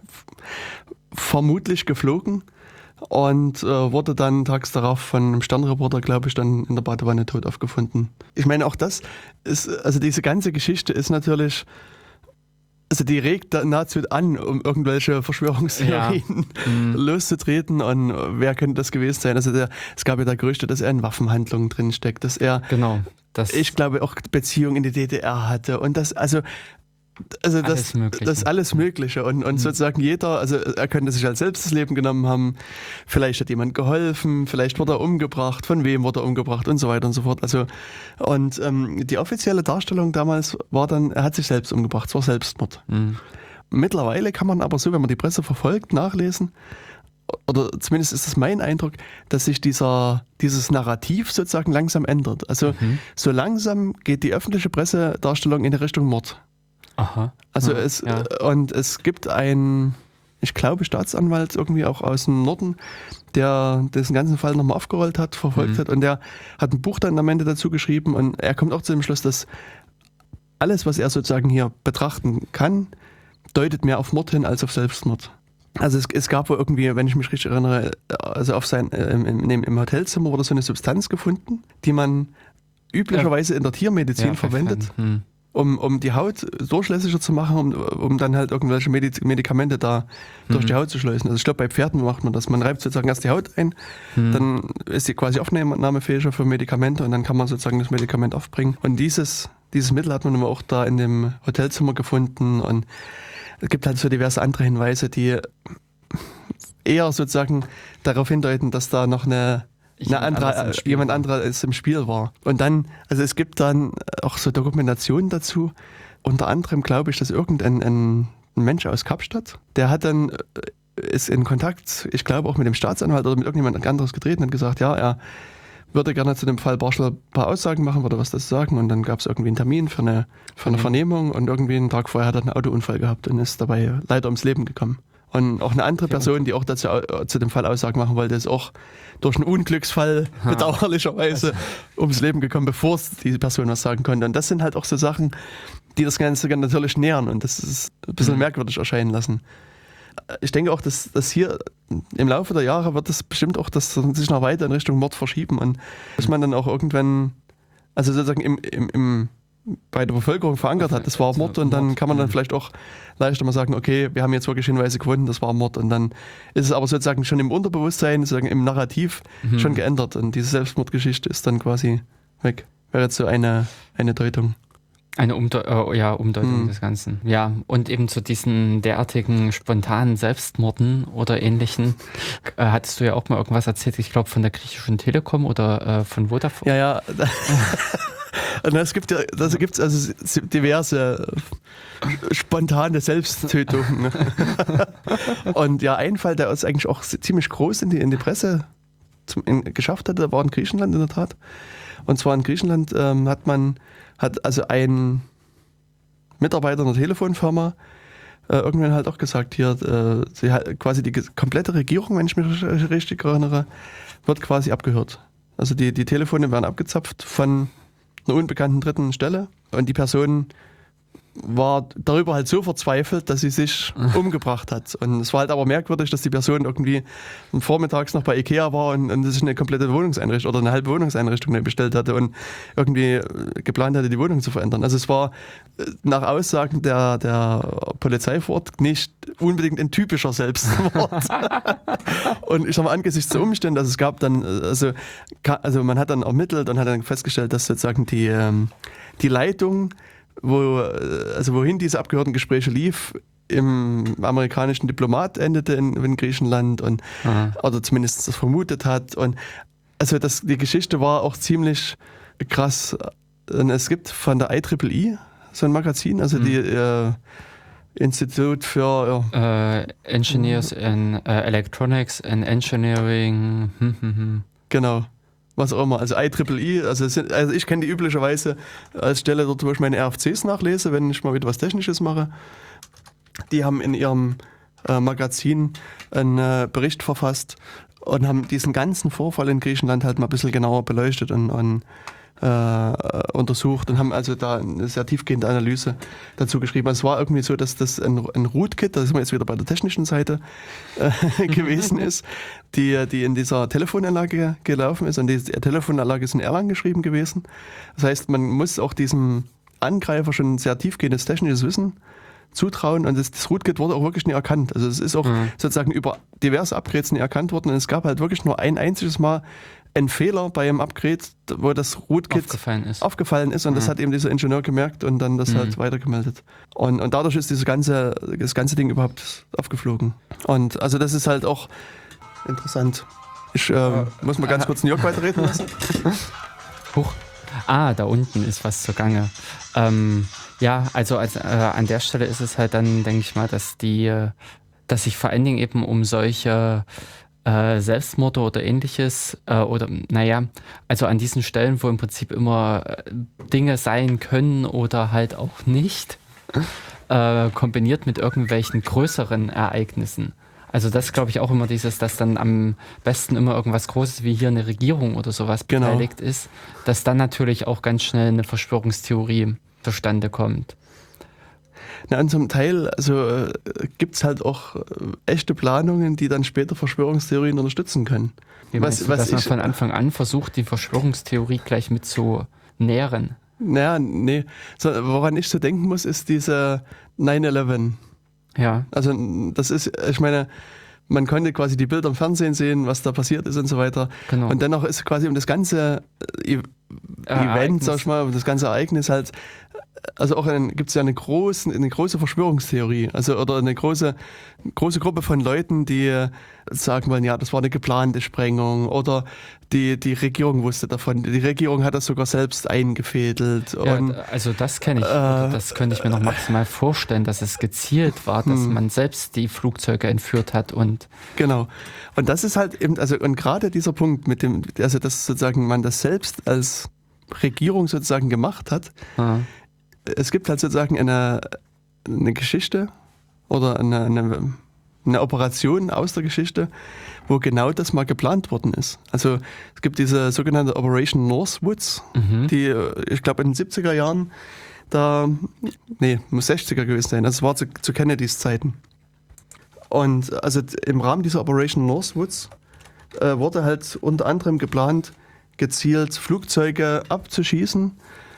vermutlich geflogen und äh, wurde dann tags darauf von einem Sternreporter, glaube ich, dann in der Badewanne tot aufgefunden. Ich meine, auch das ist, also diese ganze Geschichte ist natürlich, also die regt da nahezu an, um irgendwelche Verschwörungstheorien Mhm. loszutreten und wer könnte das gewesen sein? Also der, es gab ja da Gerüchte, dass er in Waffenhandlungen drin steckt, dass er, Genau. Das ich glaube, auch Beziehungen in die D D R hatte und das, also Also das, Alles Mögliche. das ist alles Mögliche und, und sozusagen jeder, also er könnte sich als selbst das Leben genommen haben, vielleicht hat jemand geholfen, vielleicht wurde er umgebracht, von wem wurde er umgebracht und so weiter und so fort. Also und ähm, die offizielle Darstellung damals war dann, er hat sich selbst umgebracht, es war Selbstmord. Mhm. Mittlerweile kann man aber so, wenn man die Presse verfolgt, nachlesen, oder zumindest ist es mein Eindruck, dass sich dieser, dieses Narrativ sozusagen langsam ändert. Also Mhm. so langsam geht die öffentliche Pressedarstellung in die Richtung Mord. Aha. Also Ja, es ja. äh, und es gibt einen, ich glaube, Staatsanwalt irgendwie auch aus dem Norden, der diesen ganzen Fall nochmal aufgerollt hat, verfolgt Mhm. hat und der hat ein Buch dann am Ende dazu geschrieben und er kommt auch zu dem Schluss, dass alles, was er sozusagen hier betrachten kann, deutet mehr auf Mord hin als auf Selbstmord. Also es, es gab wohl irgendwie, wenn ich mich richtig erinnere, also auf sein, äh, im, im, im Hotelzimmer wurde so eine Substanz gefunden, die man üblicherweise in der Tiermedizin Ja, verwendet, Hm. um, um die Haut durchlässiger zu machen, um, um dann halt irgendwelche Mediz Medikamente da durch die Haut zu schleusen. Also ich glaube, bei Pferden macht man das. Man reibt sozusagen erst die Haut ein, dann ist sie quasi aufnahmefähiger für Medikamente und dann kann man sozusagen das Medikament aufbringen. Und dieses, dieses Mittel hat man immer auch da in dem Hotelzimmer gefunden und es gibt halt so diverse andere Hinweise, die eher sozusagen darauf hindeuten, dass da noch eine eine Jemand andere, anderes im Spiel jemand war. anderes im Spiel war. Und dann, also es gibt dann auch so Dokumentationen dazu, unter anderem glaube ich, dass irgendein ein, ein Mensch aus Kapstadt, der hat dann, äh, ist in Kontakt, ich glaube auch mit dem Staatsanwalt oder mit irgendjemand anderes getreten und hat gesagt, ja, er würde gerne zu dem Fall Barschel ein paar Aussagen machen, würde was dazu sagen und dann gab es irgendwie einen Termin für eine, für eine Vernehmung und irgendwie einen Tag vorher hat er einen Autounfall gehabt und ist dabei leider ums Leben gekommen. Und auch eine andere Person, die auch dazu zu dem Fall Aussagen machen wollte, ist auch durch einen Unglücksfall Ha. bedauerlicherweise ums Leben gekommen, bevor diese Person was sagen konnte. Und das sind halt auch so Sachen, die das Ganze natürlich nähern und das ist ein bisschen Mhm. merkwürdig erscheinen lassen. Ich denke auch, dass, dass hier im Laufe der Jahre wird das bestimmt auch das sich noch weiter in Richtung Mord verschieben und dass man dann auch irgendwann, also sozusagen im, im, im bei der Bevölkerung verankert hat, das war Mord und dann kann man dann vielleicht auch leichter mal sagen, okay, wir haben jetzt wirklich Hinweise gefunden, das war Mord und dann ist es aber sozusagen schon im Unterbewusstsein, sozusagen im Narrativ Mhm. schon geändert und diese Selbstmordgeschichte ist dann quasi weg. Wäre jetzt so eine, eine Deutung. Eine Umde äh, ja, Umdeutung Hm. des Ganzen. Ja, und eben zu diesen derartigen spontanen Selbstmorden oder ähnlichen, äh, hattest du ja auch mal irgendwas erzählt, ich glaube von der griechischen Telekom oder äh, von Vodafone. Ja, ja. Und es gibt ja, das gibt's also diverse spontane Selbsttötungen. Und ja, ein Fall, der uns eigentlich auch ziemlich groß in die, in die Presse zum, in, geschafft hatte, war in Griechenland in der Tat. Und zwar in Griechenland ähm, hat man, hat also ein Mitarbeiter einer Telefonfirma äh, irgendwann halt auch gesagt, hier, äh, sie hat, quasi die komplette Regierung, wenn ich mich richtig erinnere, wird quasi abgehört. Also die, die Telefone werden abgezapft von einer unbekannten dritten Stelle und die Person war darüber halt so verzweifelt, dass sie sich umgebracht hat. Und es war halt aber merkwürdig, dass die Person irgendwie vormittags noch bei Ikea war und, und sich eine komplette Wohnungseinrichtung oder eine halbe Wohnungseinrichtung bestellt hatte und irgendwie geplant hatte, die Wohnung zu verändern. Also es war nach Aussagen der, der Polizei vor Ort nicht unbedingt ein typischer Selbstmord. Und ich sag mal, angesichts der Umstände, also es gab dann, also, also man hat dann ermittelt und hat dann festgestellt, dass sozusagen die, ähm, die Leitung, wo, also wohin diese Abgehörtengespräche lief, im amerikanischen Diplomat endete in, in Griechenland und Aha. oder zumindest das vermutet hat. Und also das, die Geschichte war auch ziemlich krass. Und es gibt von der I E E E so ein Magazin, also Mhm. die äh, Institut für ja, Äh, Engineers in äh, Electronics and Engineering. Hm, hm, hm. genau. Was auch immer, also I E E E, also, es sind, also ich kenne die üblicherweise als Stelle dort, wo ich meine R F Cs nachlese, wenn ich mal wieder was Technisches mache. Die haben in ihrem äh, Magazin einen äh, Bericht verfasst und haben diesen ganzen Vorfall in Griechenland halt mal ein bisschen genauer beleuchtet und, und äh, untersucht und haben also da eine sehr tiefgehende Analyse dazu geschrieben. Also es war irgendwie so, dass das ein, ein Rootkit, da sind wir jetzt wieder bei der technischen Seite, äh, gewesen ist, die, die in dieser Telefonanlage gelaufen ist und die Telefonanlage ist in Erlang geschrieben gewesen. Das heißt, man muss auch diesem Angreifer schon sehr tiefgehendes technisches Wissen zutrauen und das, das Rootkit wurde auch wirklich nie erkannt. Also es ist auch Mhm. sozusagen über diverse Upgrades nie erkannt worden und es gab halt wirklich nur ein einziges Mal einen Fehler bei einem Upgrade, wo das Rootkit Aufgefallen ist. aufgefallen ist und das Mhm. hat eben dieser Ingenieur gemerkt und dann das Mhm. halt weitergemeldet. Und, und dadurch ist dieses ganze, das ganze Ding überhaupt aufgeflogen. Und also das ist halt auch interessant. Ich äh, muss mal ganz kurz den Jörg weiterreden lassen. Huch. Ah, da unten ist was zugange. Ähm, ja, also als, äh, an der Stelle ist es halt dann, denke ich mal, dass die, äh, dass sich vor allen Dingen eben um solche äh, Selbstmorde oder ähnliches äh, oder naja, also an diesen Stellen, wo im Prinzip immer äh, Dinge sein können oder halt auch nicht, äh, kombiniert mit irgendwelchen größeren Ereignissen. Also das glaube ich auch immer dieses, dass dann am besten immer irgendwas Großes wie hier eine Regierung oder sowas Genau. beteiligt ist, dass dann natürlich auch ganz schnell eine Verschwörungstheorie zustande kommt. Na, und zum Teil also, äh, gibt es halt auch äh, echte Planungen, die dann später Verschwörungstheorien unterstützen können. Wie Was- meinst du, was dass man ich- von Anfang an versucht, die Verschwörungstheorie gleich mit zu nähren? Naja, nee. So, woran ich so denken muss, ist diese nine eleven. Ja. Also das ist, ich meine, man konnte quasi die Bilder im Fernsehen sehen, was da passiert ist und so weiter. Genau. Und dennoch ist quasi um das ganze äh, e Event, Ereignis. sag ich mal, um das ganze Ereignis halt, also auch gibt es ja eine große, eine große Verschwörungstheorie, also oder eine große, große Gruppe von Leuten, die äh, sagen wollen, ja, das war eine geplante Sprengung oder die, die Regierung wusste davon, die Regierung hat das sogar selbst eingefädelt. Ja, und, d- also das kenne ich, oder das könnte ich mir noch maximal vorstellen, dass es gezielt war, dass Hm. man selbst die Flugzeuge entführt hat und Genau. Und das ist halt eben, also und gerade dieser Punkt mit dem, also dass sozusagen man das selbst als Regierung sozusagen gemacht hat. äh, Es gibt halt sozusagen eine, eine Geschichte oder eine, eine eine Operation aus der Geschichte, wo genau das mal geplant worden ist. Also es gibt diese sogenannte Operation Northwoods, Mhm. die, äh, ich glaube, in den siebziger Jahren, da, nee, muss sechziger gewesen sein, das war zu, zu Kennedys Zeiten. Und also im Rahmen dieser Operation Northwoods äh, wurde halt unter anderem geplant, gezielt Flugzeuge abzuschießen,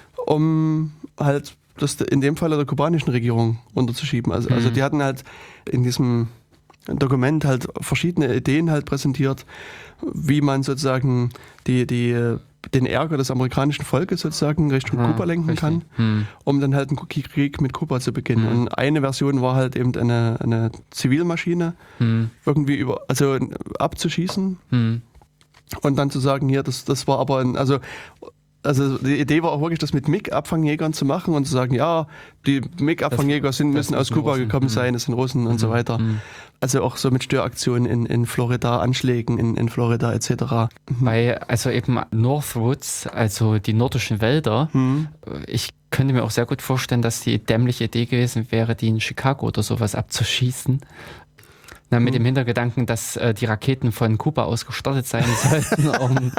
um halt das in dem Fall der kubanischen Regierung unterzuschieben. Also, mhm. also die hatten halt in diesem Dokument halt verschiedene Ideen halt präsentiert, wie man sozusagen die, die, den Ärger des amerikanischen Volkes sozusagen Richtung ja, Kuba lenken richtig. kann, Hm. um dann halt einen Krieg mit Kuba zu beginnen. Hm. Und eine Version war halt eben eine, eine Zivilmaschine Hm. irgendwie über, also abzuschießen Hm. und dann zu sagen, hier, das, das war aber ein, also Also die Idee war auch wirklich, das mit M I G-Abfangjägern zu machen und zu sagen, ja, die M I G-Abfangjäger sind, müssen aus Kuba Russen. gekommen Mhm. sein, das sind Russen und Mhm. so weiter. Mhm. Also auch so mit Störaktionen in, in Florida, Anschlägen in, in Florida et cetera. Weil, also eben Northwoods, also die nordischen Wälder, Mhm. ich könnte mir auch sehr gut vorstellen, dass die dämliche Idee gewesen wäre, die in Chicago oder sowas abzuschießen. Na, mit Mhm. dem Hintergedanken, dass äh, die Raketen von Kuba aus gestartet sein sollten, um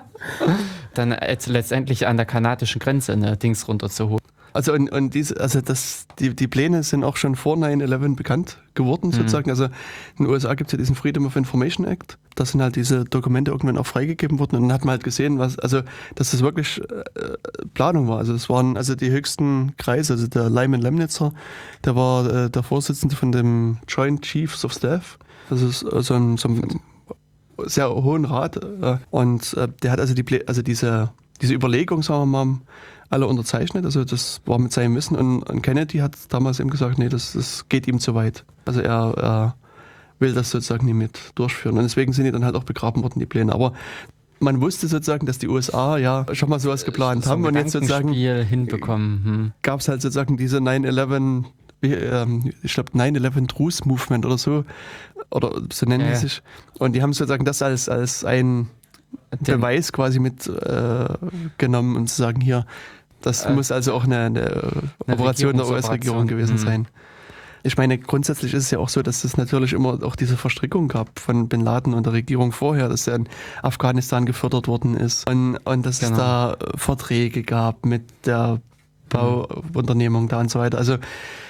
dann äh, letztendlich an der kanadischen Grenze eine Dings runterzuholen. Also und, und diese, also das, die, die Pläne sind auch schon vor neun elf bekannt geworden Mhm. sozusagen. Also in den U S A gibt es ja diesen Freedom of Information Act. Da sind halt diese Dokumente irgendwann auch freigegeben worden und dann hat man halt gesehen, was, also dass das wirklich äh, Planung war. Also es waren also die höchsten Kreise, also der Lyman Lemnitzer, der war äh, der Vorsitzende von dem Joint Chiefs of Staff. Das ist äh, so ein, so ein sehr hohen Rat äh, und äh, der hat also die Plä- also diese, diese Überlegung, sagen wir mal, alle unterzeichnet, also das war mit seinem Wissen und, und Kennedy hat damals eben gesagt, nee, das, das geht ihm zu weit. Also er, er will das sozusagen nicht mit durchführen und deswegen sind die dann halt auch begraben worden, die Pläne. Aber man wusste sozusagen, dass die U S A ja schon mal sowas geplant so haben ein und jetzt sozusagen Gedankenspiel hinbekommen. Hm. gab es halt sozusagen diese neun elf, wie, ähm, ich glaube neun elf Truce Movement oder so, oder so nennen Ja, die ja. sich. Und die haben sozusagen das als, als ein Den- Beweis quasi mit äh, genommen und zu sagen, hier, das Äh, muss also auch eine, eine Operation der U S-Regierung Regierungsoperation. gewesen Mhm. sein. Ich meine, grundsätzlich ist es ja auch so, dass es natürlich immer auch diese Verstrickung gab von Bin Laden und der Regierung vorher, dass er in Afghanistan gefördert worden ist und, und dass Genau. es da äh, Verträge gab mit der Bauunternehmung da und so weiter. Also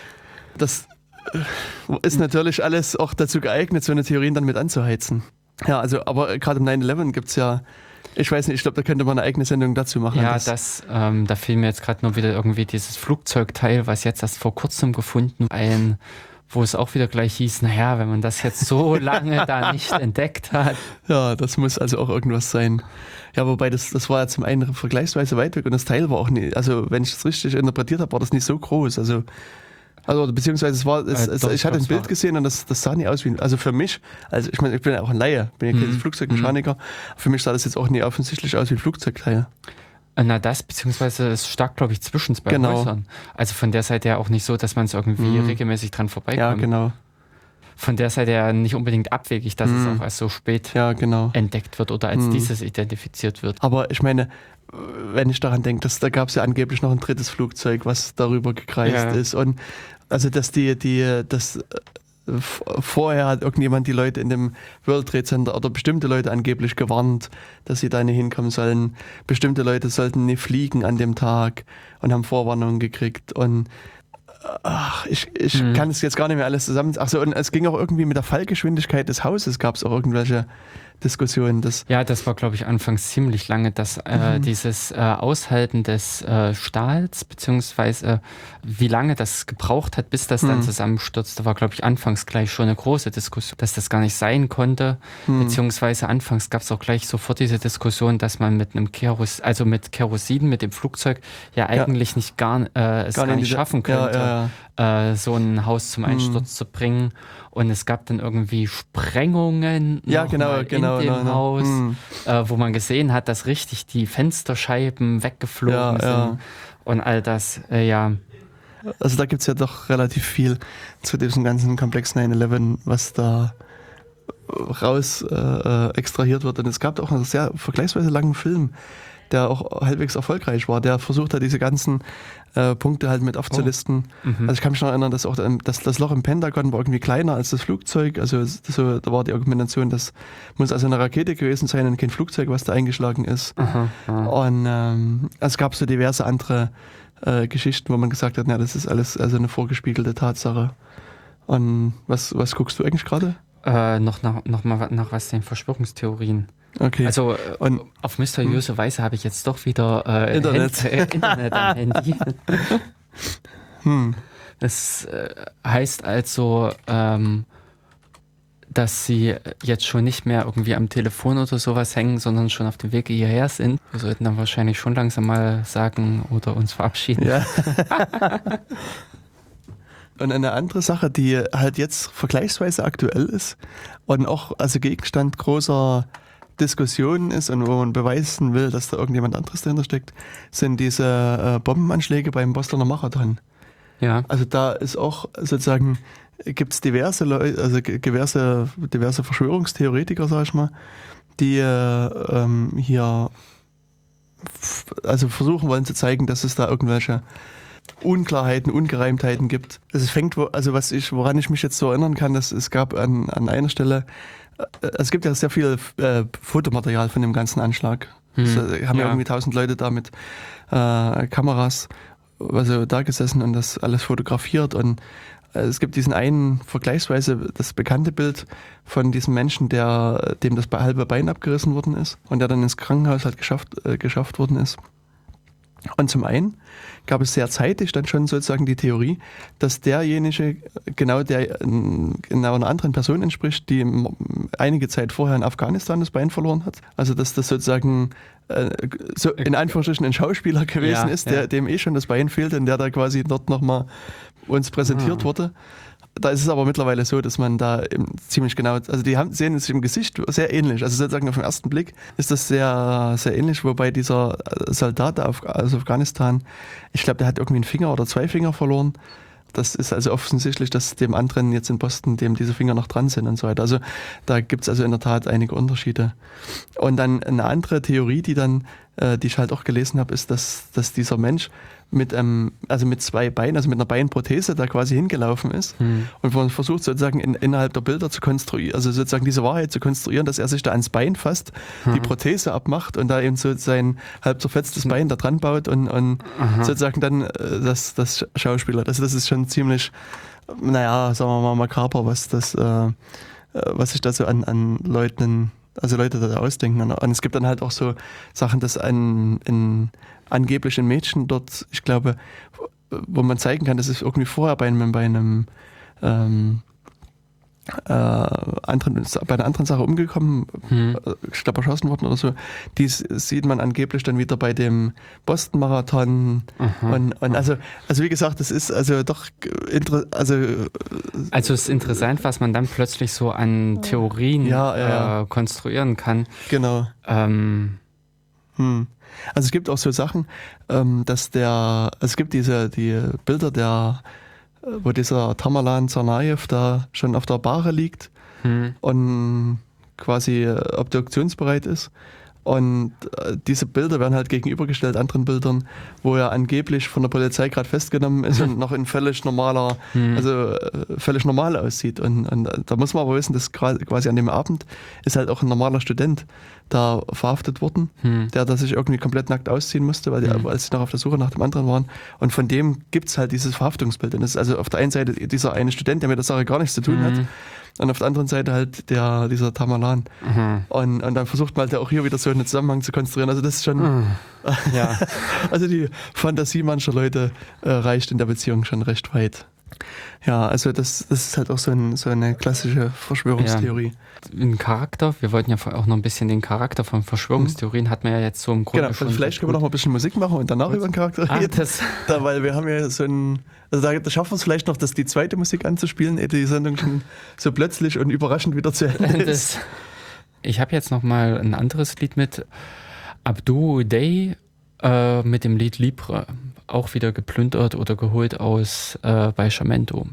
das äh, ist natürlich alles auch dazu geeignet, so eine Theorien dann mit anzuheizen. Ja, also aber gerade im neun elf gibt es ja, ich weiß nicht, ich glaube, da könnte man eine eigene Sendung dazu machen. Ja, das, ähm, da fiel mir jetzt gerade nur wieder irgendwie dieses Flugzeugteil, was jetzt erst vor kurzem gefunden ein, wo es auch wieder gleich hieß, naja, wenn man das jetzt so lange da nicht entdeckt hat. Ja, das muss also auch irgendwas sein. Ja, wobei das, das war ja zum einen vergleichsweise weit weg und das Teil war auch nicht, also wenn ich das richtig interpretiert habe, war das nicht so groß. Also, also beziehungsweise es war, es, Äh, es, doch, ich hatte das ein Bild war- gesehen und das, das sah nicht aus wie, also für mich, also ich meine, ich bin ja auch ein Laie, bin ja kein Mhm. Flugzeugmechaniker, für mich sah das jetzt auch nicht offensichtlich aus wie ein Flugzeugteil. Äh, Na, das, beziehungsweise es stak, glaube ich, zwischen zwei Genau. Häusern. Also von der Seite ja auch nicht so, dass man es irgendwie Mhm. regelmäßig dran vorbeikommt. Ja, genau. Von der Seite ja nicht unbedingt abwegig, dass Mhm. es auch erst so spät Ja, genau. entdeckt wird oder als Mhm. dieses identifiziert wird. Aber ich meine, wenn ich daran denke, dass, da gab es ja angeblich noch ein drittes Flugzeug, was darüber gekreist Ja. ist. Und also, dass die, die, das äh, v- vorher hat irgendjemand die Leute in dem World Trade Center oder bestimmte Leute angeblich gewarnt, dass sie da nicht hinkommen sollen. Bestimmte Leute sollten nicht fliegen an dem Tag und haben Vorwarnungen gekriegt. Und ach, ich, ich Mhm. kann es jetzt gar nicht mehr alles zusammen. Achso, und es ging auch irgendwie mit der Fallgeschwindigkeit des Hauses, gab es auch irgendwelche Diskussionen. Das, Ja, das war, glaube ich, anfangs ziemlich lange, dass äh, Mhm. dieses äh, Aushalten des äh, Stahls, beziehungsweise äh, wie lange das gebraucht hat, bis das dann Mhm. zusammenstürzte, war, glaube ich, anfangs gleich schon eine große Diskussion, dass das gar nicht sein konnte. Mhm. Beziehungsweise anfangs gab es auch gleich sofort diese Diskussion, dass man mit einem Keros, also mit Kerosin, mit dem Flugzeug, ja eigentlich nicht gar, äh, es gar, in nicht diese- schaffen Ja, könnte, ja, ja. Äh, so ein Haus zum Einsturz zu bringen. Und es gab dann irgendwie Sprengungen Ja, noch genau, mal genau, in dem genau, genau. Haus, Hm. äh, wo man gesehen hat, dass richtig die Fensterscheiben weggeflogen Ja, sind ja. und all das. Äh, ja, Also da gibt es ja doch relativ viel zu diesem ganzen Komplex neun elf, was da raus äh, äh, extrahiert wird. Und es gab auch einen sehr vergleichsweise langen Film, der auch halbwegs erfolgreich war, der versucht hat, diese ganzen äh, Punkte halt mit aufzulisten. Oh. Mhm. Also ich kann mich noch erinnern, dass auch das, das Loch im Pentagon war irgendwie kleiner als das Flugzeug. Also so, da war die Argumentation, das muss also eine Rakete gewesen sein und kein Flugzeug, was da eingeschlagen ist. Aha, aha. Und ähm, es gab so diverse andere äh, Geschichten, wo man gesagt hat, na, das ist alles also eine vorgespiegelte Tatsache. Und was, was guckst du eigentlich gerade? Äh, noch, nach, noch mal nach was den Verschwörungstheorien. Okay. Also äh, Und- auf mysteriöse Weise habe ich jetzt doch wieder äh, Internet. Hand, äh, Internet am Handy. Hm. Das äh, heißt also, ähm, dass sie jetzt schon nicht mehr irgendwie am Telefon oder sowas hängen, sondern schon auf dem Weg hierher sind. Wir sollten dann wahrscheinlich schon langsam mal sagen oder uns verabschieden. Ja. Und eine andere Sache, die halt jetzt vergleichsweise aktuell ist und auch also Gegenstand großer Diskussionen ist und wo man beweisen will, dass da irgendjemand anderes dahinter steckt, sind diese äh, Bombenanschläge beim Bostoner Marathon. Ja. Also da ist auch sozusagen, gibt es diverse Leute, also ge- diverse, diverse Verschwörungstheoretiker, sag ich mal, die äh, ähm, hier f- also versuchen wollen zu zeigen, dass es da irgendwelche Unklarheiten, Ungereimtheiten gibt. Also es fängt, wo, also was ich, woran ich mich jetzt so erinnern kann, dass es gab an, an einer Stelle, äh, es gibt ja sehr viel äh, Fotomaterial von dem ganzen Anschlag. Hm, Es äh, haben ja ja. irgendwie tausend Leute da mit äh, Kameras also da gesessen und das alles fotografiert und äh, es gibt diesen einen vergleichsweise das bekannte Bild von diesem Menschen, der dem das halbe Bein abgerissen worden ist und der dann ins Krankenhaus halt geschafft, äh, geschafft worden ist. Und zum einen gab es sehr zeitig dann schon sozusagen die Theorie, dass derjenige genau der genau einer anderen Person entspricht, die einige Zeit vorher in Afghanistan das Bein verloren hat. Also dass das sozusagen äh, so in Anführungsstrichen ein Schauspieler gewesen Ja, ist, der, ja. dem eh schon das Bein fehlt und der da quasi dort nochmal uns präsentiert Ah. wurde. Da ist es aber mittlerweile so, dass man da eben ziemlich genau, also die haben, sehen es im Gesicht sehr ähnlich. Also sozusagen auf den ersten Blick ist das sehr, sehr ähnlich, wobei dieser Soldat auf, aus Afghanistan, ich glaube, der hat irgendwie einen Finger oder zwei Finger verloren. Das ist also offensichtlich, dass dem anderen jetzt in Boston, dem diese Finger noch dran sind und so weiter. Also da gibt es also in der Tat einige Unterschiede. Und dann eine andere Theorie, die dann, äh, die ich halt auch gelesen habe, ist, dass, dass dieser Mensch mit ähm, also mit zwei Beinen, also mit einer Beinprothese da quasi hingelaufen ist Hm. und man versucht sozusagen in, innerhalb der Bilder zu konstruieren, also sozusagen diese Wahrheit zu konstruieren, dass er sich da ans Bein fasst, die Prothese abmacht und da eben so sein halb zerfetztes Bein da dran baut und, und sozusagen dann äh, das, das Schauspieler. Also das ist schon ziemlich, naja, sagen wir mal makaber, was das, äh, äh, was sich da so an, an Leuten, also Leute da ausdenken. Und es gibt dann halt auch so Sachen, dass ein, ein angeblich ein Mädchen dort, ich glaube, wo man zeigen kann, dass es irgendwie vorher bei einem, bei einem ähm, äh, anderen, bei einer anderen Sache umgekommen, Hm. äh, ich glaube erschossen worden oder so, dies sieht man angeblich dann wieder bei dem Boston-Marathon und, und also, also wie gesagt, das ist also doch inter, also Also es ist interessant, was man dann plötzlich so an Theorien Ja, ja, ja. Äh, konstruieren kann. genau. Ähm, Hm. Also es gibt auch so Sachen, ähm, dass der, also es gibt diese die Bilder der, äh, wo dieser Tamerlan Tsarnaev da schon auf der Bahre liegt hm. und quasi äh, obduktionsbereit ist. Und äh, diese Bilder werden halt gegenübergestellt anderen Bildern, wo er angeblich von der Polizei gerade festgenommen ist und noch in völlig normaler, Hm. also äh, völlig normal aussieht. Und, und äh, da muss man aber wissen, dass gra- quasi an dem Abend ist halt auch ein normaler Student da verhaftet worden, Hm. der da sich irgendwie komplett nackt ausziehen musste, weil die, Hm. als sie noch auf der Suche nach dem anderen waren. Und von dem gibt's halt dieses Verhaftungsbild. Und das ist also auf der einen Seite dieser eine Student, der mit der Sache gar nichts zu tun hat, Hm. und auf der anderen Seite halt der, dieser Tamerlan. Mhm. Und, und dann versucht man halt auch hier wieder so einen Zusammenhang zu konstruieren. Also das ist schon, Mhm. Ja. also die Fantasie mancher Leute äh, reicht in der Beziehung schon recht weit. Ja, also das, das ist halt auch so, ein, so eine klassische Verschwörungstheorie. Ein Charakter, wir wollten ja auch noch ein bisschen den Charakter von Verschwörungstheorien, hat man ja jetzt so im Grunde Genau, schon. also vielleicht können wir noch mal ein bisschen Musik machen und danach über den Charakter Ah, reden. das, Da, weil wir haben ja so ein, also da, da schaffen wir es vielleicht noch, dass die zweite Musik anzuspielen, ehe die Sendung schon so plötzlich und überraschend wieder zu Ende ist. das, ich habe jetzt noch mal ein anderes Lied mit Abdou Day äh, mit dem Lied Libre, auch wieder geplündert oder geholt aus äh, Baixamento.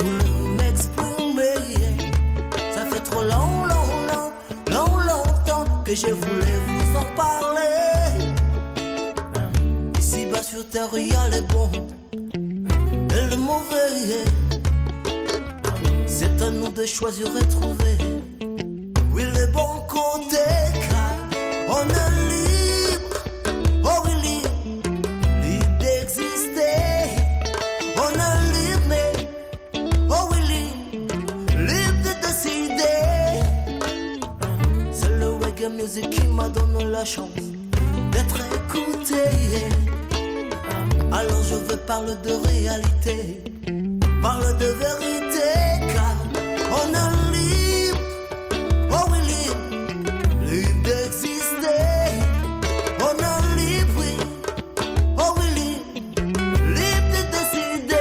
voulais m'exprimer. Ça fait trop long, long, long, long, longtemps que je voulais vous en parler. Ici-bas sur terre, il y a les bons et le mauvais. C'est à nous de choisir et trouver. Oui, les bons côtés, car on est libre. Oh oui, libre, libre d'exister. On est libre, mais oh oui, libre, libre de décider. C'est le reggae music qui m'a donné la chance d'être écouté. Alors je veux parler de réalité, parle de vérité, car on est libre, oh oui, libre, libre d'exister. On est libre, oui, oh oui, libre, libre de décider.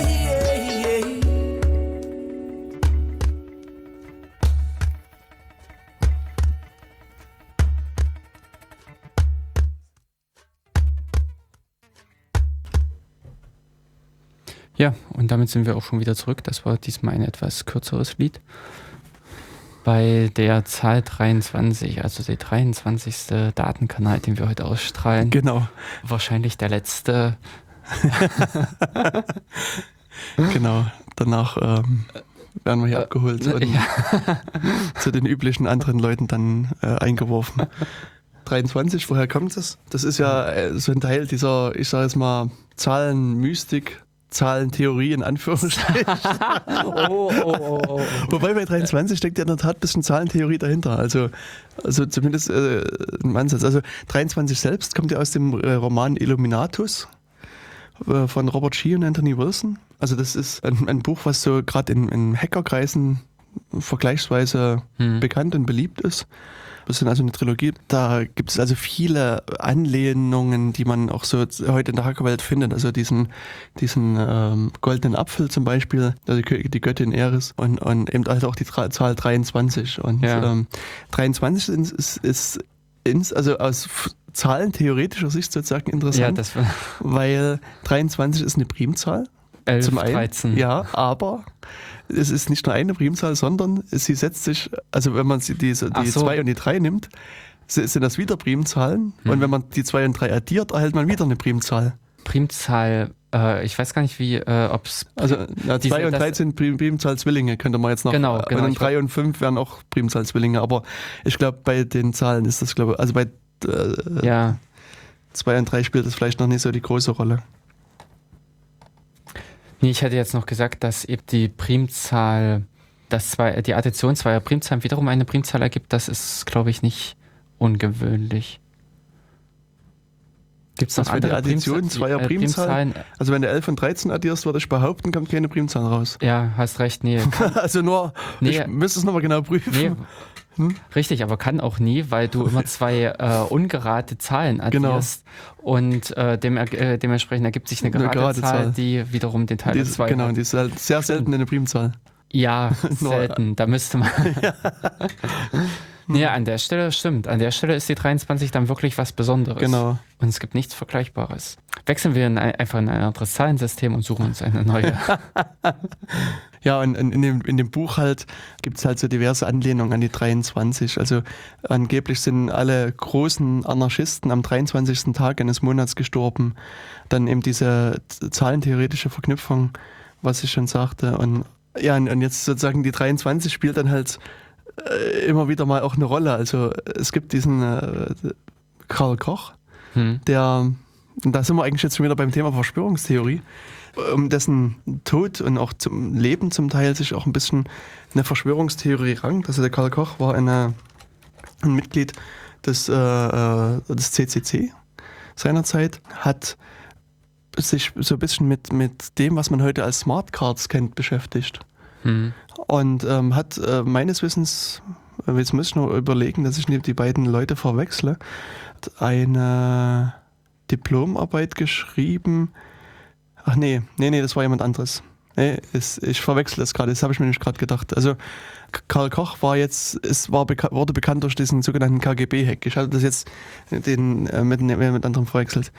Ja, und damit sind wir auch schon wieder zurück. Das war diesmal ein etwas kürzeres Lied. Bei der Zahl dreiundzwanzig, also der dreiundzwanzigste Datenkanal, den wir heute ausstrahlen. Genau. Wahrscheinlich der letzte. Genau. Danach ähm, werden wir hier Äh, abgeholt und Ja. zu den üblichen anderen Leuten dann äh, eingeworfen. dreiundzwanzig, woher kommt das? Das ist ja äh, so ein Teil dieser, ich sage jetzt mal, Zahlenmystik, Zahlentheorie in Anführungsstrichen. Oh, oh, oh, oh. Wobei bei dreiundzwanzig steckt ja in der Tat ein bisschen Zahlentheorie dahinter. Also, also zumindest äh, im Ansatz. Also dreiundzwanzig selbst kommt ja aus dem äh, Roman Illuminatus äh, von Robert Shea und Anthony Wilson. Also das ist ein, ein Buch, was so gerade in, in Hackerkreisen vergleichsweise Hm. bekannt und beliebt ist. Das ist also eine Trilogie. Da gibt es also viele Anlehnungen, die man auch so heute in der Hackerwelt findet. Also diesen, diesen ähm, goldenen Apfel zum Beispiel, also die, die Göttin Eris und, und eben halt auch die Tra- Zahl dreiundzwanzig. Und Ja. ähm, dreiundzwanzig ist, ist, ist ins, also aus f- zahlentheoretischer Sicht sozusagen Ja, interessant, das war weil dreiundzwanzig ist eine Primzahl. elf, Zum einen, dreizehn. ja, aber es ist nicht nur eine Primzahl, sondern sie setzt sich, also wenn man sie diese, Ach die so. zwei und die drei nimmt, si- sind das wieder Primzahlen. Hm. Und wenn man die zwei und drei addiert, erhält man wieder eine Primzahl. Primzahl, äh, ich weiß gar nicht, wie, äh, ob es. Also ja, Diese- zwei und das- drei sind Prim Primzahl-Zwillinge, könnte man jetzt noch. Genau, genau, Und ich drei und fünf wären auch Primzahl-Zwillinge. Aber ich glaube, bei den Zahlen ist das, glaube ich, also bei äh, Ja, zwei und drei spielt das vielleicht noch nicht so die große Rolle. nee, ich hätte jetzt noch gesagt, dass eben die Primzahl, dass zwei, die Addition zweier Primzahlen wiederum eine Primzahl ergibt. Das ist, glaube ich, nicht ungewöhnlich. Gibt es noch Was für die andere Addition Primza- zweier äh, Primzahlen? Also wenn du elf und dreizehn addierst, würde ich behaupten, kommt keine Primzahl raus. Ja, hast recht, nee. Also nur, Nee. ich müsste es nochmal genau prüfen. Nee, Hm? richtig, aber kann auch nie, weil du immer zwei äh, ungerade Zahlen addierst und äh, dem, äh, dementsprechend ergibt sich eine Eine gerade, gerade Zahl, Zahl. die wiederum den Teil Die der ist, zwei genau, hat. die ist halt sehr selten eine Primzahl. Ja, Nur- selten. Da müsste man. Nee, an der Stelle stimmt. An der Stelle ist die dreiundzwanzig dann wirklich was Besonderes. Genau. Und es gibt nichts Vergleichbares. Wechseln wir in ein, einfach in ein anderes Zahlensystem und suchen uns eine neue. Ja, und in, in, dem, in dem Buch halt gibt es halt so diverse Anlehnungen an die dreiundzwanzig. Also angeblich sind alle großen Anarchisten am dreiundzwanzigsten Tag eines Monats gestorben. Dann eben diese z- zahlentheoretische Verknüpfung, was ich schon sagte. Und ja, und, und jetzt sozusagen die dreiundzwanzig spielt dann halt äh, immer wieder mal auch eine Rolle. Also es gibt diesen äh, Karl Koch, Hm. der, und da sind wir eigentlich jetzt schon wieder beim Thema Verschwörungstheorie, um dessen Tod und auch zum Leben zum Teil sich auch ein bisschen eine Verschwörungstheorie rankt. Also der Karl Koch war eine, ein Mitglied des, äh, äh, des C C C seinerzeit, hat sich so ein bisschen mit, mit dem, was man heute als Smart Cards kennt, beschäftigt. Hm. Und ähm, hat äh, meines Wissens, äh, jetzt muss ich noch überlegen, dass ich nicht die beiden Leute verwechsle, hat eine Diplomarbeit geschrieben. Ach nee, nee, nee, das war jemand anderes. Nee, ist, ich verwechsel das gerade, das habe ich mir nicht gerade gedacht. Also K- Karl Koch war jetzt, es war beka- wurde bekannt durch diesen sogenannten K G B-Hack. Ich hatte das jetzt den, äh, mit, mit anderem verwechselt.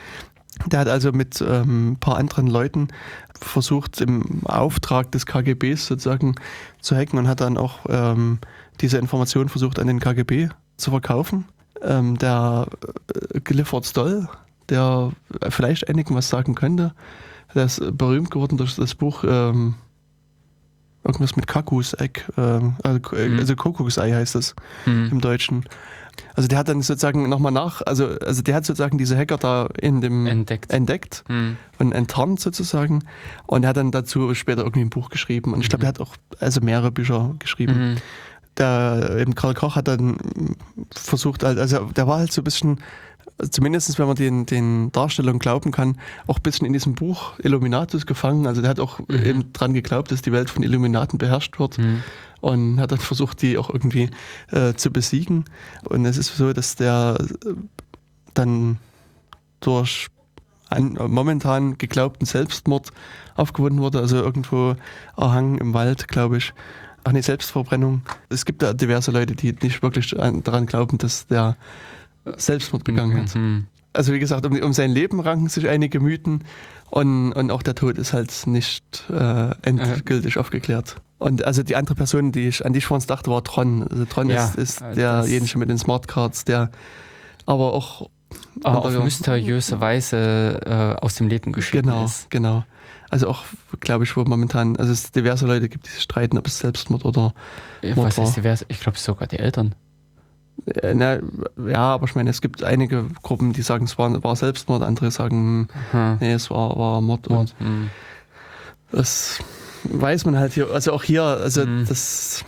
Der hat also mit ähm, ein paar anderen Leuten versucht, im Auftrag des K G Bs sozusagen zu hacken und hat dann auch ähm, diese Informationen versucht an den K G B zu verkaufen. Ähm, der äh, Clifford Stoll, der vielleicht einigen was sagen könnte, der ist berühmt geworden durch das Buch ähm, irgendwas mit Kakuseck, ähm, also, Mhm. also Kuckucksei heißt das Mhm. im Deutschen. Also der hat dann sozusagen nochmal nach, also, also der hat sozusagen diese Hacker da in dem Entdeckt. entdeckt Mhm. und enttarnt sozusagen und er hat dann dazu später irgendwie ein Buch geschrieben und ich glaube, Mhm. er hat auch also mehrere Bücher geschrieben. Mhm. Der eben Karl Koch hat dann versucht, halt- also der war halt so ein bisschen, zumindest wenn man den, den Darstellungen glauben kann, auch ein bisschen in diesem Buch Illuminatus gefangen. Also der hat auch Mhm. eben dran geglaubt, dass die Welt von Illuminaten beherrscht wird Mhm. und hat dann versucht, die auch irgendwie äh, zu besiegen. Und es ist so, dass der äh, dann durch einen momentan geglaubten Selbstmord aufgefunden wurde, also irgendwo erhangen im Wald, glaube ich. Ach nee, Selbstverbrennung. Es gibt da diverse Leute, die nicht wirklich an, daran glauben, dass der Selbstmord begangen hat. Mhm. Also wie gesagt, um, um sein Leben ranken sich einige Mythen und, und auch der Tod ist halt nicht äh, endgültig aufgeklärt. Und also die andere Person, die ich, an die ich vorhin dachte, war Tron. Also Tron Ja, ist, ist äh, derjenige mit den Smartcards, der aber auch Aber auf Also- mysteriöse Weise äh, aus dem Leben geschieden genau, ist. genau. Also auch, glaube ich, wo momentan, also es diverse Leute gibt, die sich streiten, ob es Selbstmord oder Äh, Mord Was war. ist divers? Ich glaube sogar die Eltern. Äh, na, ja, aber ich meine, es gibt einige Gruppen, die sagen, es war, war Selbstmord, andere sagen, Hm. nee, es war, war Mord. Und Mhm. das weiß man halt hier, also auch hier, also Mhm. das.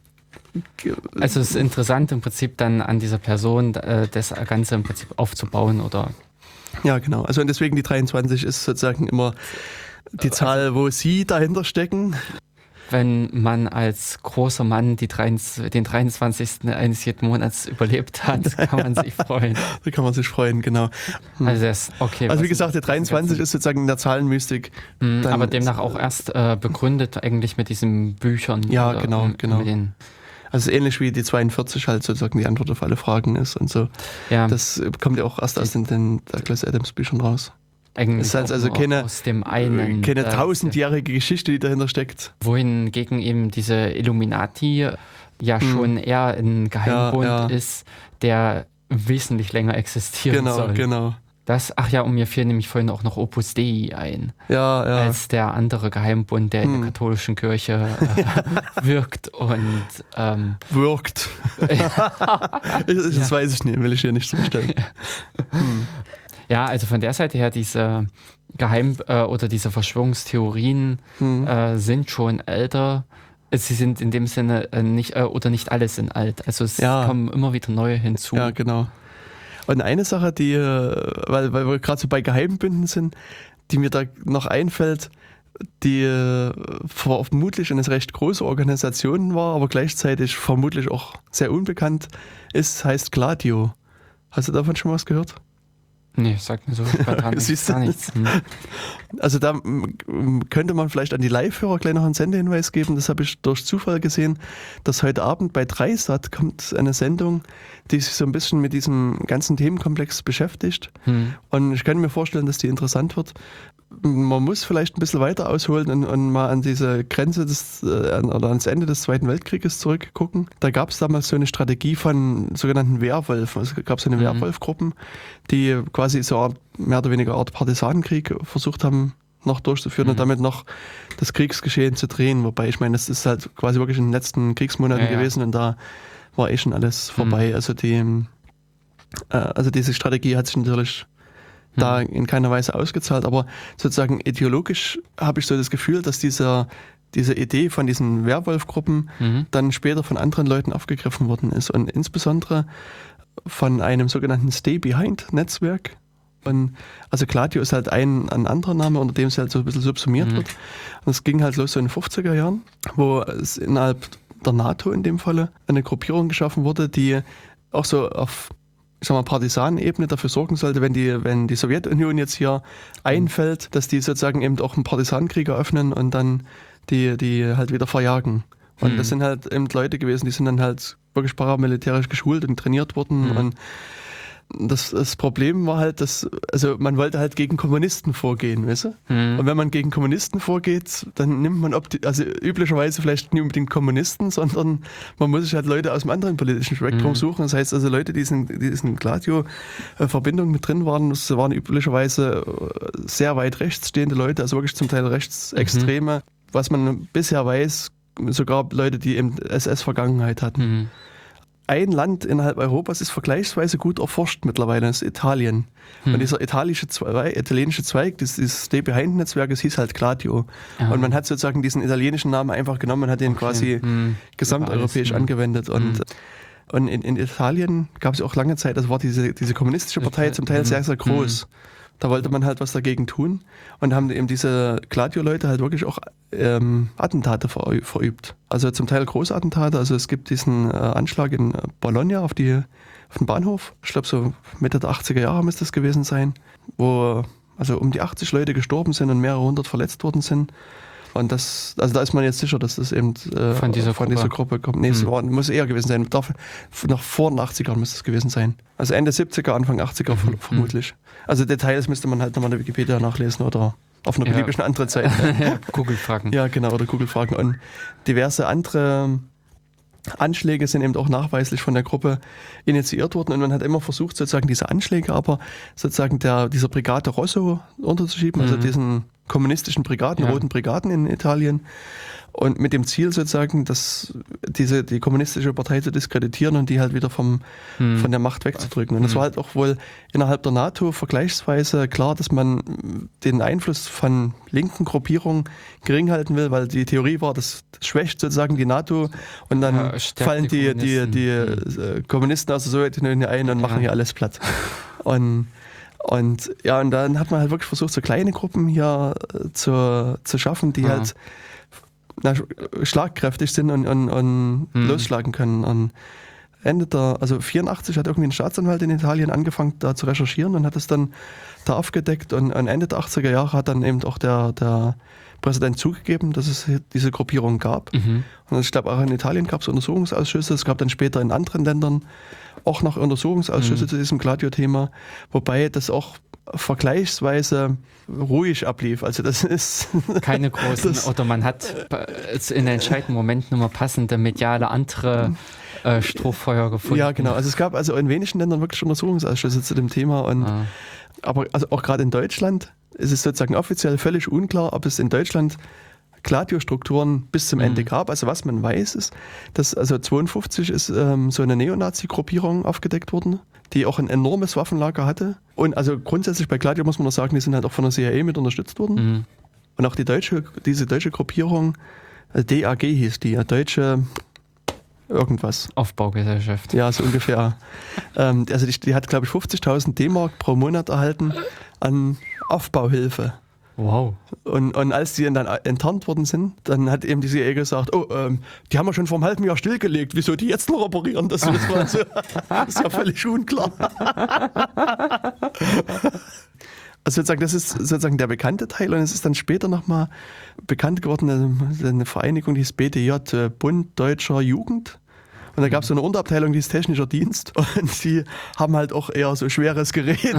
Also es ist interessant im Prinzip dann an dieser Person äh, das Ganze im Prinzip aufzubauen oder Ja, genau. Also und deswegen die dreiundzwanzig ist sozusagen immer die Zahl, wo sie dahinter stecken. wenn man als großer Mann die dreiundzwanzig, den dreiundzwanzigsten eines jeden Monats überlebt hat, kann man sich freuen. Da kann man sich freuen, genau. Also das, okay. Also was wie gesagt, der sind diese dreiundzwanzig ganzen- ist sozusagen in der Zahlenmystik. Mhm, dann- aber demnach auch erst äh, begründet eigentlich mit diesen Büchern. Ja, oder, genau, ähm, genau. Mit den, Also ähnlich wie die zweiundvierzig halt sozusagen die Antwort auf alle Fragen ist und so. ja, Das kommt ja auch erst aus den, den Douglas Adams Büchern raus. eigentlich ist halt auch also nur keine- aus dem einen. Keine äh, tausendjährige Geschichte, die dahinter steckt. Wohingegen eben diese Illuminati ja Hm. schon eher ein Geheimbund Ja, ja. ist, der wesentlich länger existieren Genau, soll. genau. Das, ach ja, und mir fiel nämlich vorhin auch noch Opus Dei ein, Ja, ja. als der andere Geheimbund, der in Hm. der katholischen Kirche äh, wirkt und ähm, Wirkt. das das weiß ich nicht, will ich hier nicht zustellen. ja, also von der Seite her diese Geheim- äh, oder diese Verschwörungstheorien Hm. äh, sind schon älter. Sie sind in dem Sinne äh, nicht, äh, oder nicht alle sind alt. Also es Ja. kommen immer wieder neue hinzu. Ja, genau. Und eine Sache, die, äh, weil, weil wir gerade so bei Geheimbünden sind, die mir da noch einfällt, die äh, vermutlich eine recht große Organisation war, aber gleichzeitig vermutlich auch sehr unbekannt ist, heißt Gladio. Hast du davon schon was gehört? Nee, sagt mir so spontan Siehst du? gar nichts. Hm. Also da mm, könnte man vielleicht an die Live-Hörer gleich noch einen Sendehinweis geben. Das habe ich durch Zufall gesehen, dass heute Abend bei Dreisat kommt eine Sendung, die sich so ein bisschen mit diesem ganzen Themenkomplex beschäftigt. Hm. Und ich kann mir vorstellen, dass die interessant wird. Man muss vielleicht ein bisschen weiter ausholen und, und mal an diese Grenze des, äh, an- oder ans Ende des Zweiten Weltkrieges zurückgucken. Da gab es damals so eine Strategie von sogenannten Werwölfen. Es gab so eine Mhm. Werwolfgruppen, die quasi so eine Art, mehr oder weniger Art Partisanenkrieg versucht haben, noch durchzuführen Mhm. und damit noch das Kriegsgeschehen zu drehen. Wobei ich meine, das ist halt quasi wirklich in den letzten Kriegsmonaten Ja, ja. gewesen und da war eh schon alles vorbei. Also die, äh, also diese Strategie hat sich natürlich da in keiner Weise ausgezahlt, aber sozusagen ideologisch habe ich so das Gefühl, dass dieser, diese Idee von diesen Werwolfgruppen Mhm. dann später von anderen Leuten aufgegriffen worden ist und insbesondere von einem sogenannten Stay-Behind-Netzwerk. Und also Gladio ist halt ein, ein anderer Name, unter dem es halt so ein bisschen subsumiert Mhm. wird. Und es ging halt los so in den fünfziger Jahren, wo es innerhalb der NATO in dem Falle eine Gruppierung geschaffen wurde, die auch so auf, ich sag mal, Partisanenebene dafür sorgen sollte, wenn die, wenn die Sowjetunion jetzt hier einfällt, dass die sozusagen eben auch einen Partisanenkrieg eröffnen und dann die, die halt wieder verjagen. Und Mhm. das sind halt eben Leute gewesen, die sind dann halt wirklich paramilitärisch geschult und trainiert worden Mhm. und das, das Problem war halt, dass, also man wollte halt gegen Kommunisten vorgehen, weißt du? Mhm. Und wenn man gegen Kommunisten vorgeht, dann nimmt man, opti- also üblicherweise vielleicht nicht unbedingt Kommunisten, sondern man muss sich halt Leute aus dem anderen politischen Spektrum Mhm. suchen. Das heißt also Leute, die in diesen Gladio-Verbindungen mit drin waren, das waren üblicherweise sehr weit rechts stehende Leute, also wirklich zum Teil rechtsextreme, Mhm. was man bisher weiß, sogar Leute, die eben S S-Vergangenheit hatten. Mhm. Ein Land innerhalb Europas ist vergleichsweise gut erforscht mittlerweile, das ist Italien. Hm. Und dieser italische Zweig, italienische Zweig dieses, dieses Stay-Behind-Netzwerkes hieß halt Gladio. Ah. Und man hat sozusagen diesen italienischen Namen einfach genommen und hat den Okay. quasi Hm. gesamteuropäisch Über alles, hm. angewendet. Und, Hm. und in, in Italien gab es auch lange Zeit, also war diese, diese kommunistische Partei zum Teil Hm. sehr, sehr groß. Da wollte man halt was dagegen tun und haben eben diese Gladio-Leute halt wirklich auch ähm, Attentate verü- verübt. Also zum Teil Großattentate. Also es gibt diesen äh, Anschlag in äh, Bologna auf, die, auf den Bahnhof. Ich glaube so Mitte der achtziger Jahre müsste das gewesen sein, wo also um die achtzig Leute gestorben sind und mehrere hundert verletzt worden sind. Und das, also da ist man jetzt sicher, dass das eben äh, Von dieser von Gruppe. dieser Gruppe kommt. Nee, es Hm. war, muss eher gewesen sein. Darf, noch vor den achtzigern müsste es gewesen sein. Also Ende siebziger, Anfang achtziger ver- vermutlich. Also Details müsste man halt nochmal in der Wikipedia nachlesen oder auf einer Ja. beliebigen anderen Seite. Ja, Google-Fragen. Ja, genau, oder Google-Fragen. Und diverse andere Anschläge sind eben auch nachweislich von der Gruppe initiiert worden und man hat immer versucht, sozusagen diese Anschläge aber sozusagen der, dieser Brigade Rosso unterzuschieben, also Mhm. diesen kommunistischen Brigaden, Ja. roten Brigaden in Italien. Und mit dem Ziel sozusagen, dass diese, die kommunistische Partei zu diskreditieren und die halt wieder vom, Hm. von der Macht wegzudrücken. Und es Hm. war halt auch wohl innerhalb der NATO vergleichsweise klar, dass man den Einfluss von linken Gruppierungen gering halten will, weil die Theorie war, das schwächt sozusagen die NATO und dann Ja, stärkt fallen die die, die, die, Kommunisten. äh, Kommunisten aus der Sowjetunion ein und machen Ja. hier alles platt. Und Und ja, und dann hat man halt wirklich versucht, so kleine Gruppen hier äh, zu, zu schaffen, die Ja. halt na, sch- schlagkräftig sind und, und, und Hm. losschlagen können. Und Ende der, also vierundachtzig hat irgendwie ein Staatsanwalt in Italien angefangen, da zu recherchieren und hat es dann da aufgedeckt. Und, und Ende der achtziger Jahre hat dann eben auch der, der Präsident zugegeben, dass es hier diese Gruppierung gab. Mhm. Und ich glaube, auch in Italien gab es Untersuchungsausschüsse. Es gab dann später in anderen Ländern auch noch Untersuchungsausschüsse Mhm. zu diesem Gladio-Thema, wobei das auch vergleichsweise ruhig ablief. Also das ist Keine großen, Das- oder man hat äh, in entscheidenden Momenten immer passende mediale andere äh, Strohfeuer gefunden. ja genau. Also es gab also in wenigen Ländern wirklich Untersuchungsausschüsse zu dem Thema. Und Ah. aber also auch gerade in Deutschland ist es sozusagen offiziell völlig unklar, ob es in Deutschland Gladio-Strukturen bis zum Mhm. Ende gab. Also was man weiß ist, dass also zweiundfünfzig ist ähm, so eine Neonazi-Gruppierung aufgedeckt worden, die auch ein enormes Waffenlager hatte. Und also grundsätzlich bei Gladio muss man noch sagen, die sind halt auch von der C I A mit unterstützt worden. Mhm. Und auch die deutsche, diese deutsche Gruppierung, äh, D A G hieß die, äh, deutsche irgendwas. Aufbaugesellschaft. Ja, so ungefähr. ähm, also die, die hat, glaube ich, fünfzigtausend D-Mark pro Monat erhalten an Aufbauhilfe. Wow. Und, und als die dann enttarnt worden sind, dann hat eben die C I A gesagt, oh, ähm, die haben wir schon vor einem halben Jahr stillgelegt, wieso die jetzt noch operieren? Das, das, war so, das ist ja völlig unklar. Also sozusagen, das ist sozusagen der bekannte Teil und es ist dann später nochmal bekannt geworden, eine, eine Vereinigung, die hieß B D J, äh, Bund Deutscher Jugend. Und da gab es so eine Unterabteilung, die ist technischer Dienst und die haben halt auch eher so schweres Gerät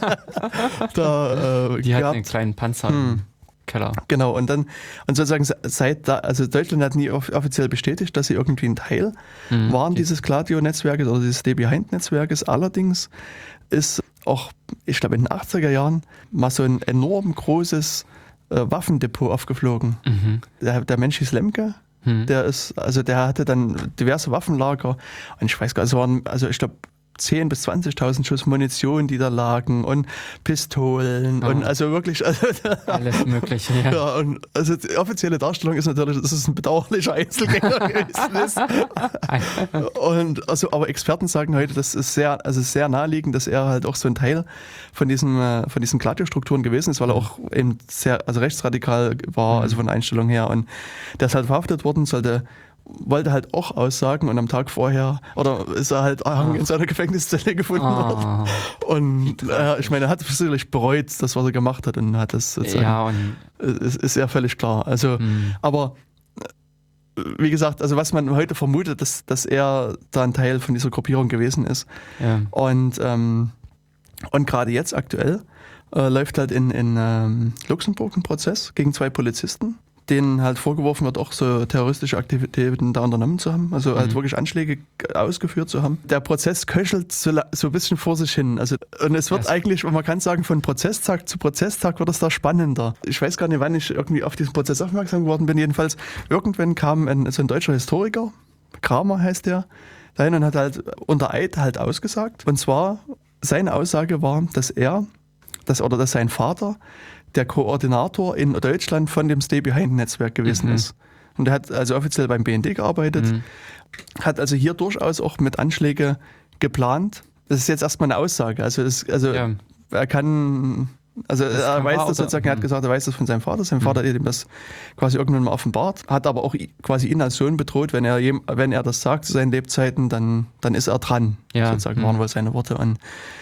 da äh, Die hat gehabt. einen kleinen Panzer Hm. im Keller. Genau, und dann, und sozusagen seit da, also Deutschland hat nie off- offiziell bestätigt, dass sie irgendwie ein Teil Mhm. waren dieses Gladio-Netzwerkes oder dieses Stay-Behind-Netzwerkes. Allerdings ist auch, ich glaube in den achtziger Jahren, mal so ein enorm großes äh, Waffendepot aufgeflogen. Mhm. Der, der Mensch hieß Lemke. Mhm. Der ist, also der hatte dann diverse Waffenlager und ich weiß gar nicht, es waren, also ich glaube zehntausend bis zwanzigtausend Schuss Munition, die da lagen und Pistolen Ah. und also wirklich, also, Alles Mögliche, ja. ja, und also die offizielle Darstellung ist natürlich, dass es ein bedauerlicher Einzelgänger gewesen ist. Und also, aber Experten sagen heute, das ist sehr, also sehr naheliegend, dass er halt auch so ein Teil von diesen, äh, von diesen Gladio-Strukturen gewesen ist, weil er auch eben sehr, also rechtsradikal war, also von der Einstellung her. Und der ist halt verhaftet worden, sollte wollte halt auch aussagen und am Tag vorher, oder ist er halt ah. in seiner Gefängniszelle gefunden worden. Ah. Und äh, ich meine, er hat sicherlich bereut, das, was er gemacht hat und hat das sozusagen, Ja, und ist, ist ja völlig klar. Also, hm. aber äh, wie gesagt, also was man heute vermutet, dass, dass er da ein Teil von dieser Gruppierung gewesen ist. ja. Und ähm, Und gerade jetzt aktuell äh, läuft halt in, in ähm, Luxemburg ein Prozess gegen zwei Polizisten, denen halt vorgeworfen wird, auch so terroristische Aktivitäten da unternommen zu haben, also halt Mhm. wirklich Anschläge ausgeführt zu haben. Der Prozess köchelt so, la- so ein bisschen vor sich hin. Also, und es wird Ja, es- eigentlich, man kann sagen, von Prozesstag zu Prozesstag wird es da spannender. Ich weiß gar nicht, wann ich irgendwie auf diesen Prozess aufmerksam geworden bin. Jedenfalls, irgendwann kam ein, so ein deutscher Historiker, Kramer heißt der, dahin und hat halt unter Eid halt ausgesagt. Und zwar, seine Aussage war, dass er, dass, oder dass sein Vater der Koordinator in Deutschland von dem Stay-Behind-Netzwerk gewesen Mhm. ist. Und er hat also offiziell beim B N D gearbeitet, Mhm. hat also hier durchaus auch mit Anschläge geplant. Das ist jetzt erstmal eine Aussage. Also, es, also Ja. er kann, also Das er kann weiß wahr das oder- sozusagen, er hat Mhm. gesagt, er weiß das von seinem Vater. Sein Vater hat ihm das quasi irgendwann mal offenbart, hat aber auch i- quasi ihn als Sohn bedroht, wenn er, jem- wenn er das sagt zu seinen Lebzeiten, dann, dann ist er dran. Ja. Sozusagen Mhm. waren wohl seine Worte. Und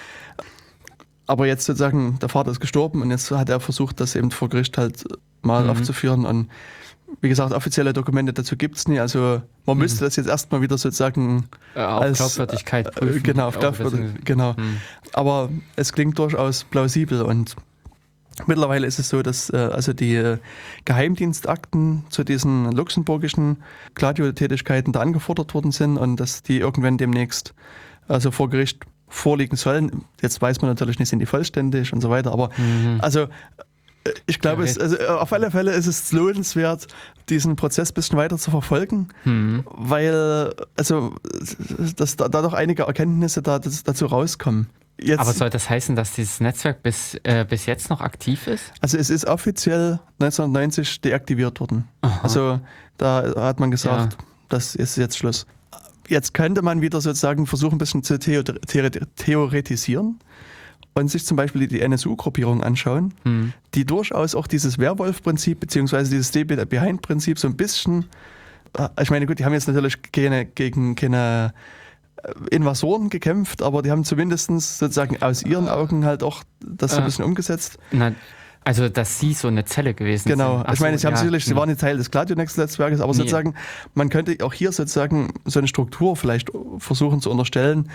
aber jetzt sozusagen, der Vater ist gestorben und jetzt hat er versucht, das eben vor Gericht halt mal Mhm. aufzuführen. Und wie gesagt, offizielle Dokumente dazu gibt es nie. Also man Mhm. müsste das jetzt erstmal wieder sozusagen Äh, auf als, Glaubwürdigkeit äh, prüfen. genau, auf Auch Glaubwürdigkeit, wissen- genau. Mhm. Aber es klingt durchaus plausibel und mittlerweile ist es so, dass äh, also die äh, Geheimdienstakten zu diesen luxemburgischen Gladio-Tätigkeiten da angefordert worden sind und dass die irgendwann demnächst also vor Gericht vorliegen sollen. Jetzt weiß man natürlich nicht, sind die vollständig und so weiter, aber Mhm. also äh, ich glaube, Ja, es, also äh, auf alle Fälle ist es lohnenswert, diesen Prozess ein bisschen weiter zu verfolgen, Mhm. weil also dass da, da doch einige Erkenntnisse da, das, dazu rauskommen. Jetzt, Aber soll das heißen, dass dieses Netzwerk bis, äh, bis jetzt noch aktiv ist? also es ist offiziell neunzehnhundertneunzig deaktiviert worden. Aha. Also da hat man gesagt, Ja. das ist jetzt Schluss. Jetzt könnte man wieder sozusagen versuchen, ein bisschen zu theo theo theoretisieren und sich zum Beispiel die N S U-Gruppierung anschauen, Mhm. die durchaus auch dieses Werwolf-Prinzip beziehungsweise dieses Stay-Behind-Prinzip so ein bisschen, äh, ich meine gut, die haben jetzt natürlich keine, gegen keine äh, Invasoren gekämpft, aber die haben zumindest sozusagen aus ihren Augen halt auch das so ein Äh. bisschen umgesetzt. Na, also, dass sie so eine Zelle gewesen Genau, sind. Ach ich meine, so, sie haben ja. sicherlich, sie Mhm. waren nicht Teil des Gladio-Netzwerkes, aber Nee. sozusagen, man könnte auch hier sozusagen so eine Struktur vielleicht versuchen zu unterstellen.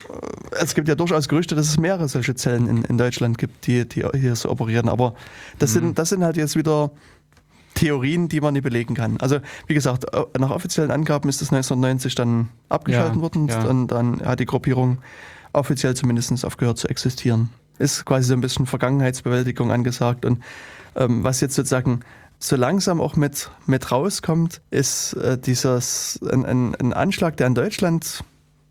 Es gibt ja durchaus Gerüchte, dass es mehrere solche Zellen in, in Deutschland gibt, die, die hier so operieren, aber das, Mhm. sind, das sind halt jetzt wieder Theorien, die man nicht belegen kann. Also wie gesagt, nach offiziellen Angaben ist das neunzehnhundertneunzig dann abgeschaltet Ja, worden ja. und dann hat die Gruppierung offiziell zumindest aufgehört zu existieren. Ist quasi so ein bisschen Vergangenheitsbewältigung angesagt und ähm, was jetzt sozusagen so langsam auch mit, mit rauskommt, ist äh, dieses ein, ein, ein Anschlag, der in Deutschland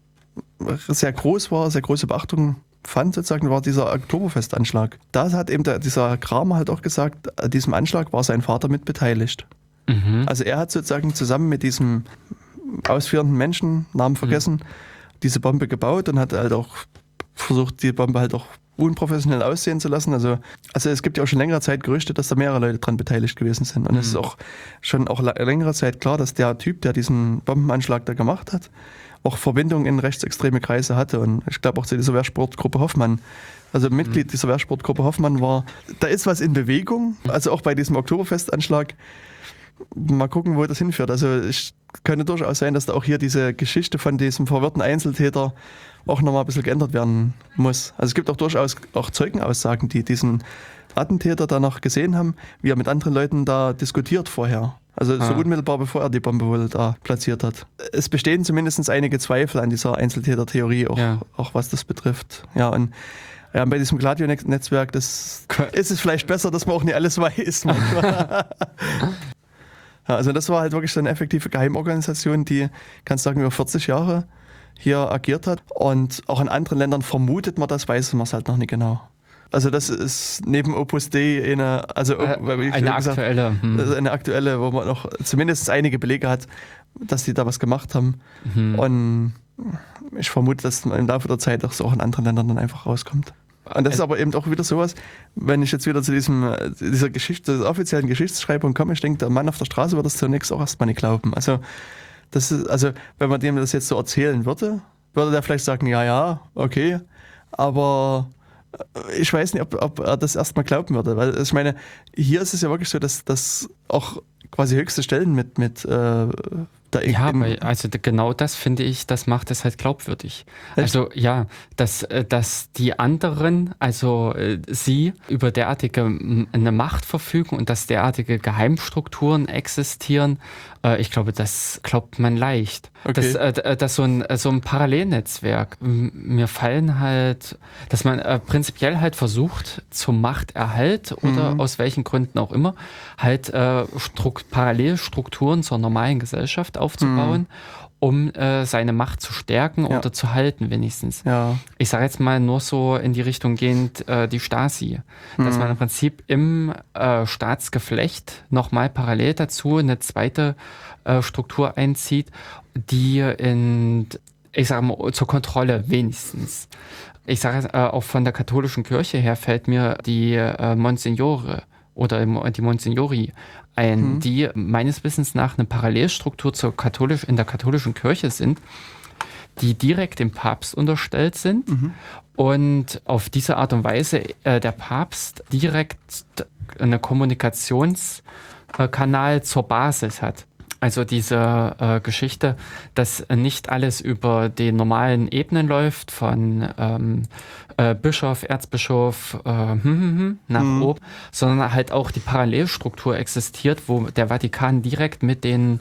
sehr groß war, sehr große Beachtung fand, sozusagen, war dieser Oktoberfestanschlag. Da hat eben der, dieser Kramer halt auch gesagt, an diesem Anschlag war sein Vater mit beteiligt. Mhm. Also er hat sozusagen zusammen mit diesem ausführenden Menschen, Namen vergessen, diese Bombe gebaut und hat halt auch versucht, die Bombe halt auch unprofessionell aussehen zu lassen. Also, also es gibt ja auch schon längere Zeit Gerüchte, dass da mehrere Leute dran beteiligt gewesen sind. Und es ist auch schon auch la- längere Zeit klar, dass der Typ, der diesen Bombenanschlag da gemacht hat, auch Verbindungen in rechtsextreme Kreise hatte. Und ich glaube auch zu dieser Wehrsportgruppe Hoffmann. Also Mitglied dieser Wehrsportgruppe Hoffmann war, da ist was in Bewegung. Also auch bei diesem Oktoberfestanschlag. Mal gucken, wo das hinführt. Also es könnte durchaus sein, dass da auch hier diese Geschichte von diesem verwirrten Einzeltäter auch nochmal ein bisschen geändert werden muss. Also es gibt auch durchaus auch Zeugenaussagen, die diesen Attentäter da noch gesehen haben, wie er mit anderen Leuten da diskutiert vorher. Also so Ah. unmittelbar bevor er die Bombe wohl da platziert hat. Es bestehen zumindest einige Zweifel an dieser Einzeltäter-Theorie, auch, Ja. auch was das betrifft. Ja, und ja, bei diesem Gladio-Netzwerk, das ist es vielleicht besser, dass man auch nicht alles weiß. manchmal. Ja, also das war halt wirklich so eine effektive Geheimorganisation, die, kannst sagen, über vierzig Jahre hier agiert hat. Und auch in anderen Ländern vermutet man das, weiß man es halt noch nicht genau. Also das ist neben Opus Dei eine, also Äh, wie ich eine gesagt, aktuelle. Hm. das ist eine aktuelle, wo man noch zumindest einige Belege hat, dass die da was gemacht haben. Mhm. Und ich vermute, dass im Laufe der Zeit auch so auch in anderen Ländern dann einfach rauskommt. Und das ist aber eben auch wieder sowas, wenn ich jetzt wieder zu diesem, äh, dieser Geschichte, dieser offiziellen Geschichtsschreibung komme, ich denke, der Mann auf der Straße wird das zunächst auch erstmal nicht glauben. Also, das ist, also, wenn man dem das jetzt so erzählen würde, würde der vielleicht sagen, ja, ja, okay, aber äh, ich weiß nicht, ob, ob er das erstmal glauben würde, weil ich meine, hier ist es ja wirklich so, dass, dass auch quasi höchste Stellen mit, mit äh, Da Ja, in- aber also d- genau das finde ich, das macht es halt glaubwürdig. Echt? Also ja, dass, äh, dass die anderen, also äh, sie über derartige m, eine Macht verfügen und dass derartige Geheimstrukturen existieren, äh, ich glaube, das glaubt man leicht. Okay. Das, äh, d- äh, dass so ein, äh, so ein Parallelnetzwerk, m- mir fallen halt, dass man äh, prinzipiell halt versucht, zum Machterhalt oder aus welchen Gründen auch immer, halt äh, Strukt- Parallelstrukturen zur normalen Gesellschaft aufzubauen, um äh, seine Macht zu stärken Ja. oder zu halten wenigstens. ja. Ich sage jetzt mal nur so in die Richtung gehend äh, die Stasi, dass man im Prinzip im äh, Staatsgeflecht nochmal parallel dazu eine zweite äh, Struktur einzieht, die in, ich sage mal, zur Kontrolle wenigstens. Ich sage äh, auch von der katholischen Kirche her fällt mir die äh, Monsignore oder die Monsignori ein, die meines Wissens nach eine Parallelstruktur zur katholisch, in der katholischen Kirche sind, die direkt dem Papst unterstellt sind und auf diese Art und Weise äh, der Papst direkt einen Kommunikationskanal zur Basis hat. Also diese äh, Geschichte, dass nicht alles über die normalen Ebenen läuft, von ähm, äh, Bischof, Erzbischof äh, hm, hm, hm, nach Mhm. oben, sondern halt auch die Parallelstruktur existiert, wo der Vatikan direkt mit den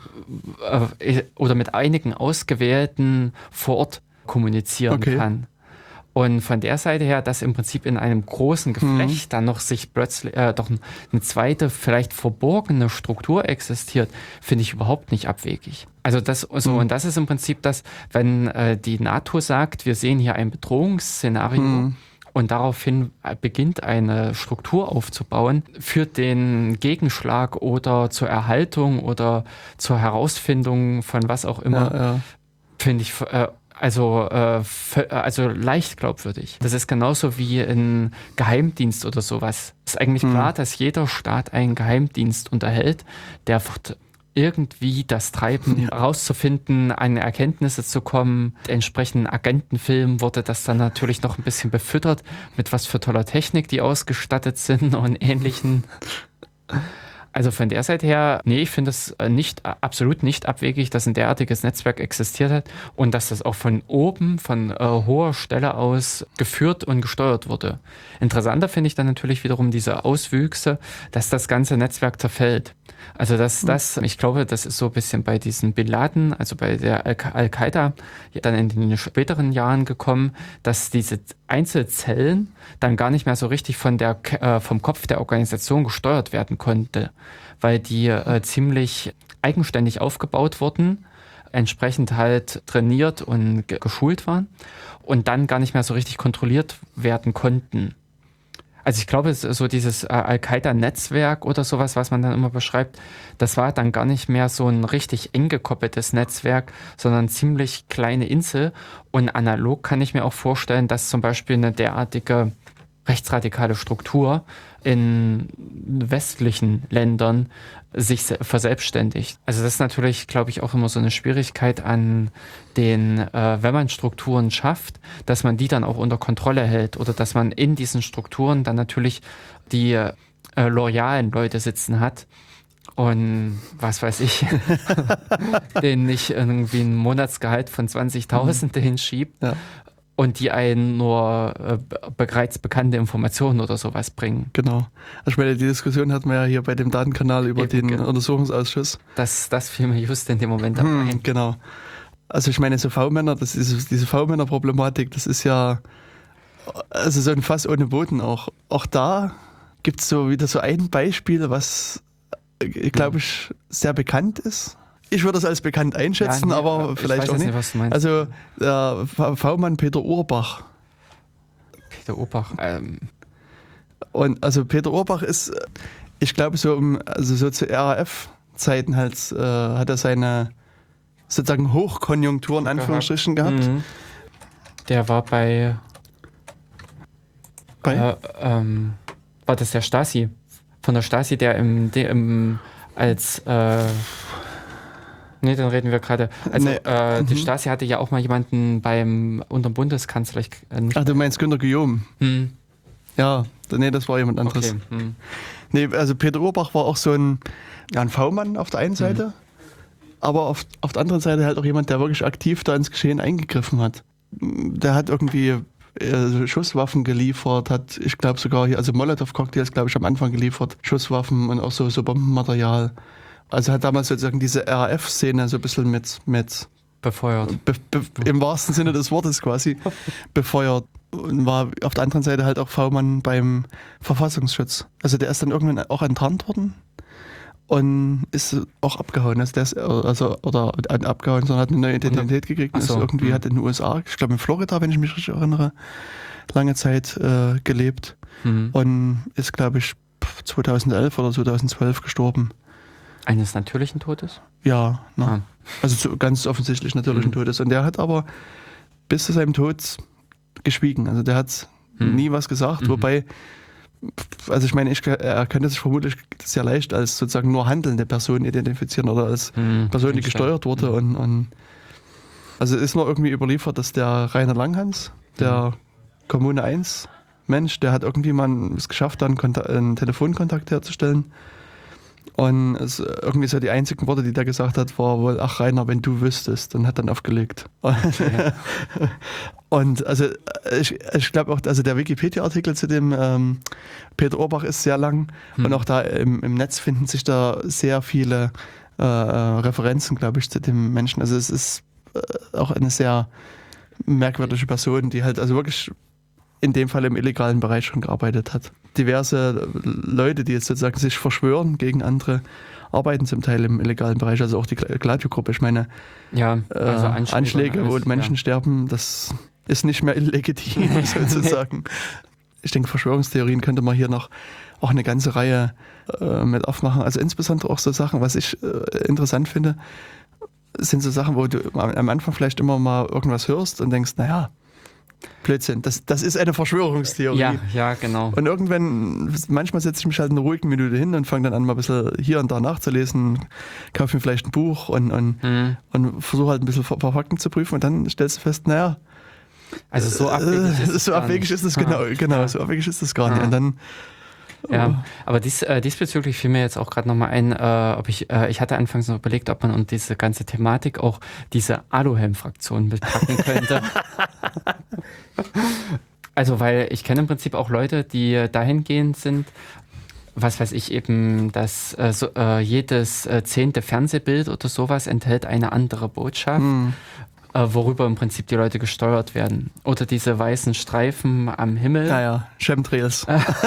äh, oder mit einigen Ausgewählten vor Ort kommunizieren Okay. kann. Und von der Seite her, dass im Prinzip in einem großen Geflecht dann noch sich plötzlich äh, doch eine zweite, vielleicht verborgene Struktur existiert, finde ich überhaupt nicht abwegig. Also das so und das ist im Prinzip das, wenn äh, die NATO sagt, wir sehen hier ein Bedrohungsszenario. Und daraufhin beginnt eine Struktur aufzubauen für den Gegenschlag oder zur Erhaltung oder zur Herausfindung von was auch immer, Ja, ja. finde ich äh, also, äh, vö- also leicht glaubwürdig. Das ist genauso wie ein Geheimdienst oder sowas. Ist eigentlich klar, dass jeder Staat einen Geheimdienst unterhält, der wird irgendwie das Treiben rauszufinden, an Erkenntnisse zu kommen. Mit entsprechenden Agentenfilmen wurde das dann natürlich noch ein bisschen befüttert, mit was für toller Technik die ausgestattet sind und ähnlichen. Also von der Seite her, nee, ich finde es nicht, absolut nicht abwegig, dass ein derartiges Netzwerk existiert hat und dass das auch von oben, von äh, hoher Stelle aus geführt und gesteuert wurde. Interessanter finde ich dann natürlich wiederum diese Auswüchse, dass das ganze Netzwerk zerfällt. Also dass das, ich glaube, das ist so ein bisschen bei diesen Bin Laden, also bei der Al- Al-Qaida, dann in den späteren Jahren gekommen, dass diese Einzelzellen dann gar nicht mehr so richtig von der, äh, vom Kopf der Organisation gesteuert werden konnte, weil die äh, ziemlich eigenständig aufgebaut wurden, entsprechend halt trainiert und ge- geschult waren und dann gar nicht mehr so richtig kontrolliert werden konnten. Also ich glaube, es ist so dieses äh, Al-Qaida-Netzwerk oder sowas, was man dann immer beschreibt, das war dann gar nicht mehr so ein richtig eng gekoppeltes Netzwerk, sondern ziemlich kleine Insel. Und analog kann ich mir auch vorstellen, dass zum Beispiel eine derartige rechtsradikale Struktur in westlichen Ländern sich se- verselbstständigt. Also das ist natürlich, glaube ich, auch immer so eine Schwierigkeit an den, äh, wenn man Strukturen schafft, dass man die dann auch unter Kontrolle hält oder dass man in diesen Strukturen dann natürlich die äh, loyalen Leute sitzen hat und was weiß ich, denen nicht irgendwie ein Monatsgehalt von zwanzigtausend hinschiebt. Ja. Und die einen nur äh, bereits bekannte Informationen oder sowas bringen. Genau. Also ich meine, die Diskussion hatten wir ja hier bei dem Datenkanal über Eben, den genau. Untersuchungsausschuss. Das, das fiel mir just in dem Moment dabei. Hm, genau. Also ich meine, so V-Männer, das ist diese V-Männer-Problematik, das ist ja also so ein Fass ohne Boden auch. Auch da gibt es so wieder so ein Beispiel, was, glaube ich, sehr bekannt ist. Ich würde das als bekannt einschätzen, Ja, nee, aber ich vielleicht weiß auch jetzt nicht. nicht, was du meinst. Also der V- V-Mann Peter Urbach. Peter Urbach. Ähm, Und also Peter Urbach ist, äh, ich glaube, so um, also so zu R A F-Zeiten halt, äh, hat er seine sozusagen Hochkonjunktur in Anführungsstrichen gehabt. mhm. Der war bei, Bei? äh, ähm, war das der Stasi? Von der Stasi, der im, der im als, äh, nee, dann reden wir gerade. Also, Nee. äh, die Mhm. Stasi hatte ja auch mal jemanden beim, unterm Bundeskanzler, ich, äh, nicht, Ach, du meinst Günter Guillaume? hm, Ja, nee, das war jemand anderes. okay, hm. Nee, also Peter Urbach war auch so ein, ja, ein V-Mann auf der einen Seite, aber auf, auf der anderen Seite halt auch jemand, der wirklich aktiv da ins Geschehen eingegriffen hat. Der hat irgendwie äh, Schusswaffen geliefert, hat, ich glaube sogar hier, also Molotow-Cocktails, glaube ich, am Anfang geliefert, Schusswaffen und auch so, so Bombenmaterial. Also hat damals sozusagen diese R A F-Szene so ein bisschen mit, mit Befeuert. Be, be, im wahrsten Sinne des Wortes quasi befeuert und war auf der anderen Seite halt auch V-Mann beim Verfassungsschutz. Also der ist dann irgendwann auch enttarnt worden und ist auch abgehauen. Also der ist, also, oder abgehauen, sondern hat eine neue Identität gekriegt und Ach so, ist irgendwie hm. hat in den U S A, ich glaube in Florida, wenn ich mich richtig erinnere, lange Zeit äh, gelebt Mhm. und ist, glaube ich, zweitausendelf oder zweitausendzwölf gestorben. Eines natürlichen Todes? Ja, ne? Ah. Also zu ganz offensichtlich natürlichen Mhm. Todes. Und der hat aber bis zu seinem Tod geschwiegen. Also der hat Mhm. nie was gesagt, Mhm. wobei, also ich meine, ich, er könnte sich vermutlich sehr leicht als sozusagen nur handelnde Person identifizieren oder als Mhm. Person, die Stimmt. gesteuert wurde. Mhm. Und, und also es ist nur irgendwie überliefert, dass der Rainer Langhans, der Mhm. Kommune eins Mensch, der hat irgendwie mal es geschafft, dann Konta- einen Telefonkontakt herzustellen. Und es, irgendwie so die einzigen Worte, die der gesagt hat, war wohl, ach Rainer, wenn du wüsstest, und hat dann aufgelegt. Okay. Und also ich, ich glaube auch, also der Wikipedia-Artikel zu dem ähm, Peter Urbach ist sehr lang Hm. und auch da im, im Netz finden sich da sehr viele äh, Referenzen, glaube ich, zu dem Menschen. Also es ist äh, auch eine sehr merkwürdige Person, die halt also wirklich in dem Fall im illegalen Bereich schon gearbeitet hat. Diverse Leute, die jetzt sozusagen sich verschwören gegen andere, arbeiten zum Teil im illegalen Bereich, also auch die Gladio-Gruppe. Ich meine, Ja, äh, also Anschläge, Anschläge, und wo alles, Menschen ja. sterben, das ist nicht mehr illegitim sozusagen. Ich denke, Verschwörungstheorien könnte man hier noch auch eine ganze Reihe äh, mit aufmachen. Also insbesondere auch so Sachen, was ich äh, interessant finde, sind so Sachen, wo du am Anfang vielleicht immer mal irgendwas hörst und denkst, naja, Blödsinn, das, das ist eine Verschwörungstheorie. Ja, ja, genau. Und irgendwann, manchmal setze ich mich halt eine ruhige Minute hin und fange dann an, mal ein bisschen hier und da nachzulesen, kaufe mir vielleicht ein Buch und, und, Mhm. und versuche halt ein bisschen ein paar Fakten zu prüfen und dann stellst du fest, naja, Also so abwegig ist äh, es so gar abwegig nicht. ist es Ja. genau, genau, Ja. so abwegig ist es gar nicht. Ja. Und dann, Ja, aber dies, äh, diesbezüglich fiel mir jetzt auch gerade nochmal ein, äh, ob ich, äh, ich hatte anfangs noch überlegt, ob man unter diese ganze Thematik auch diese Aluhelm-Fraktion mitpacken könnte. Also, weil ich kenne im Prinzip auch Leute, die dahingehend sind, was weiß ich eben, dass äh, so, äh, jedes äh, zehnte Fernsehbild oder sowas enthält eine andere Botschaft. hm, Äh, worüber im Prinzip die Leute gesteuert werden. Oder diese weißen Streifen am Himmel. naja, Chemtrails.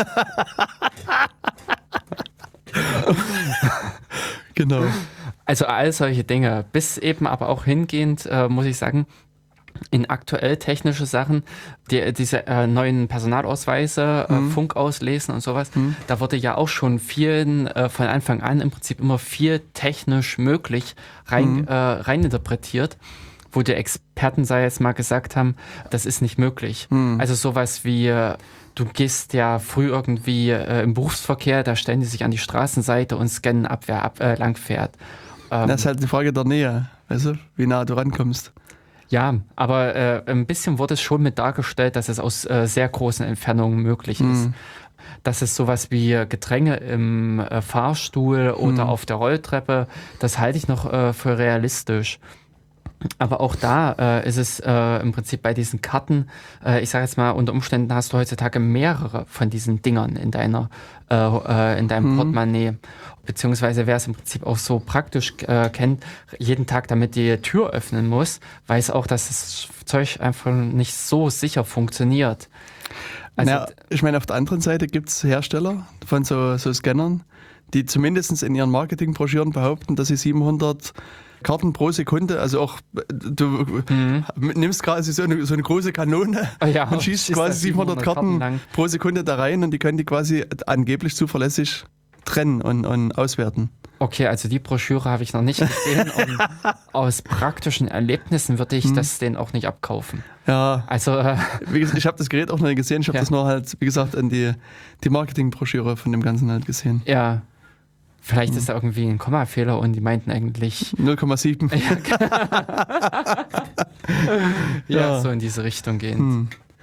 Genau. Also all solche Dinge. Bis eben aber auch hingehend, äh, muss ich sagen, in aktuell technische Sachen, die, diese äh, neuen Personalausweise, Mhm. äh, Funk auslesen und sowas, Mhm. da wurde ja auch schon vielen äh, von Anfang an im Prinzip immer viel technisch möglich rein, Mhm. äh, reininterpretiert, wo die Experten, sei jetzt mal, gesagt haben, das ist nicht möglich. Mhm. Also sowas wie, äh, du gehst ja früh irgendwie äh, im Berufsverkehr, da stellen die sich an die Straßenseite und scannen ab, wer ab, äh, lang fährt. Ähm, Das ist halt eine Frage der Nähe, weißt du, wie nah du rankommst. Ja, aber äh, ein bisschen wurde es schon mit dargestellt, dass es aus äh, sehr großen Entfernungen möglich ist. Mhm. Dass es sowas wie Gedränge im äh, Fahrstuhl oder Mhm. auf der Rolltreppe, das halte ich noch äh, für realistisch. Aber auch da äh, ist es äh, im Prinzip bei diesen Karten, äh, ich sage jetzt mal, unter Umständen hast du heutzutage mehrere von diesen Dingern in deiner äh, äh, in deinem Mhm. Portemonnaie. Beziehungsweise wer es im Prinzip auch so praktisch äh, kennt, jeden Tag damit die Tür öffnen muss, weiß auch, dass das Zeug einfach nicht so sicher funktioniert. Also, naja, ich meine, auf der anderen Seite gibt es Hersteller von so, so Scannern, die zumindest in ihren Marketingbroschüren behaupten, dass sie siebenhundert Karten pro Sekunde, also auch du Mhm. nimmst quasi so eine, so eine große Kanone Ah ja, und schießt schießt quasi da siebenhundert siebenhundert Karten Karten lang. pro Sekunde da rein und die können die quasi angeblich zuverlässig trennen und, und auswerten. Okay, also die Broschüre habe ich noch nicht gesehen und aus praktischen Erlebnissen würde ich das denen auch nicht abkaufen. Ja, Also, äh, wie gesagt, ich habe das Gerät auch noch nicht gesehen, ich habe Ja. das nur halt, wie gesagt, in die, die Marketingbroschüre von dem Ganzen halt gesehen. ja, vielleicht ist da irgendwie ein Kommafehler und die meinten eigentlich, null Komma sieben. ja, Ja. so in diese Richtung gehend. Hm.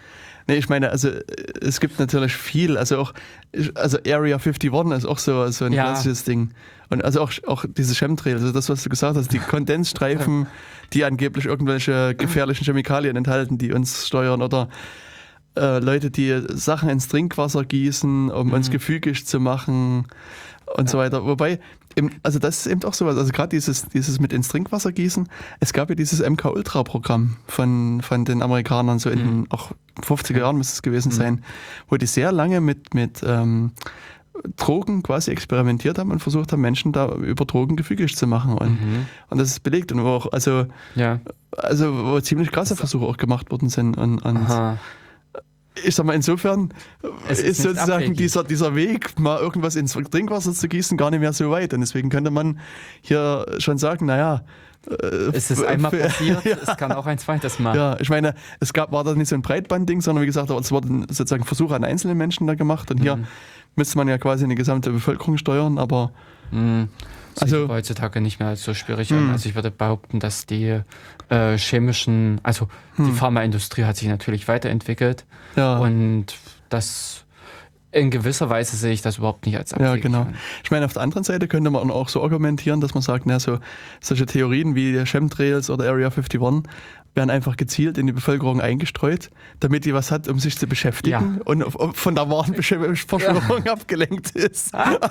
Nee, ich meine, also es gibt natürlich viel, also auch, also Area einundfünfzig ist auch so, so ein Ja. klassisches Ding. Und also auch, auch diese Chemtrails, also das, was du gesagt hast, die Kondensstreifen, die angeblich irgendwelche gefährlichen Chemikalien enthalten, die uns steuern, oder äh, Leute, die Sachen ins Trinkwasser gießen, um Mhm. uns gefügig zu machen und so weiter. Wobei, im, also das ist eben auch sowas, also gerade dieses, dieses mit ins Trinkwasser gießen, es gab ja dieses M K Ultra Programm von, von den Amerikanern, so in den auch fünfziger Jahren müsste es gewesen sein, wo die sehr lange mit, mit ähm, Drogen quasi experimentiert haben und versucht haben, Menschen da über Drogen gefügig zu machen. Und, Mhm. und das ist belegt und wo auch, also, Ja. also wo ziemlich krasse Versuche auch gemacht worden sind. Und, und Aha. ich sag mal, insofern Es ist, ist nicht sozusagen abwegig. dieser, dieser Weg, mal irgendwas ins Trinkwasser zu gießen, gar nicht mehr so weit. Und deswegen könnte man hier schon sagen, naja, äh, Es ist f- einmal f- passiert, ja, es kann auch ein zweites Mal. ja, ich meine, es gab, war das nicht so ein Breitbandding, sondern wie gesagt, es wurden sozusagen Versuche an einzelnen Menschen da gemacht. Und hier Mhm. müsste man ja quasi eine gesamte Bevölkerung steuern, aber Mhm. Also- Also heutzutage nicht mehr so schwierig Hm. an. Also ich würde behaupten, dass die äh, chemischen, also die Hm. Pharmaindustrie hat sich natürlich weiterentwickelt ja. und das in gewisser Weise sehe ich das überhaupt nicht als Ja, abwegig genau. an. Ich meine, auf der anderen Seite könnte man auch so argumentieren, dass man sagt, na, so, solche Theorien wie Chemtrails oder Area einundfünfzig werden einfach gezielt in die Bevölkerung eingestreut, damit die was hat, um sich zu beschäftigen Ja. und auf- auf- von der wahren Besch- Verschwörung abgelenkt ist.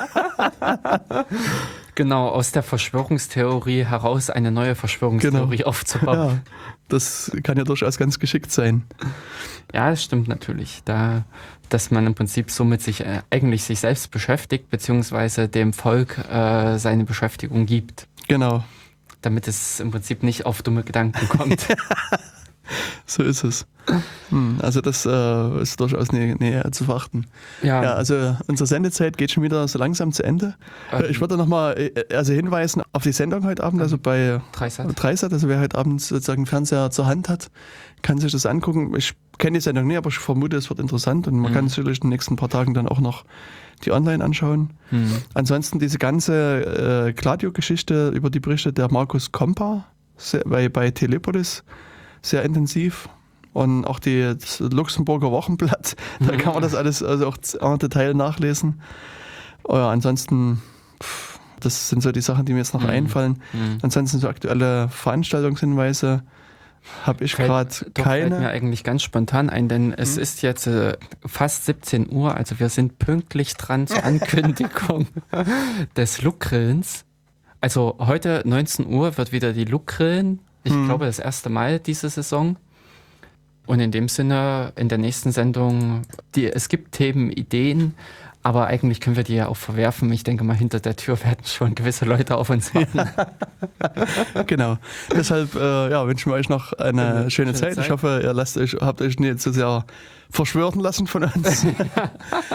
Genau, aus der Verschwörungstheorie heraus eine neue Verschwörungstheorie Genau. aufzubauen. Ja, das kann ja durchaus ganz geschickt sein. Ja, das stimmt natürlich. Da, dass man im Prinzip somit sich äh, eigentlich sich selbst beschäftigt, beziehungsweise dem Volk äh, seine Beschäftigung gibt, Genau, damit es im Prinzip nicht auf dumme Gedanken kommt. so ist es. Hm, also das äh, ist durchaus näher, näher zu beachten. Ja, Ja, also unsere Sendezeit geht schon wieder so langsam zu Ende. ähm, Ich würde nochmal also hinweisen auf die Sendung heute Abend, also bei Dreisat. Dreisat, also wer heute Abend sozusagen Fernseher zur Hand hat, kann sich das angucken. Ich kenne die Sendung nicht, aber ich vermute, es wird interessant und man Mhm. kann sicherlich in den nächsten paar Tagen dann auch noch die online anschauen. Hm. Ansonsten diese ganze äh, Gladio-Geschichte über die Berichte der Markus Kompa sehr, bei, bei Telepolis sehr intensiv. Und auch die, das Luxemburger Wochenblatt, da kann man das alles also auch en Detail nachlesen. Oh ja, ansonsten, pff, das sind so die Sachen, die mir jetzt noch Mhm. einfallen. Hm. Ansonsten so aktuelle Veranstaltungshinweise habe ich Fällt- gerade Doch, fällt mir keine. eigentlich ganz spontan ein, denn es Mhm. ist jetzt äh, fast siebzehn Uhr, also wir sind pünktlich dran zur Ankündigung des Look-Grillens. Also heute neunzehn Uhr wird wieder die Look-Grillen. Ich Mhm. glaube, das erste Mal diese Saison. Und in dem Sinne, in der nächsten Sendung, die, es gibt Themen, Ideen, aber eigentlich können wir die ja auch verwerfen. Ich denke mal, hinter der Tür werden schon gewisse Leute auf uns warten. Genau. Deshalb äh, ja, wünschen wir euch noch eine Eine schöne, schöne Zeit. Zeit. Ich hoffe, ihr lasst euch, habt euch nicht zu sehr verschwören lassen von uns.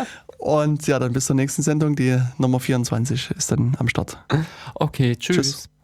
Und ja, dann bis zur nächsten Sendung. Die Nummer vierundzwanzig ist dann am Start. Okay, tschüss. Tschüss.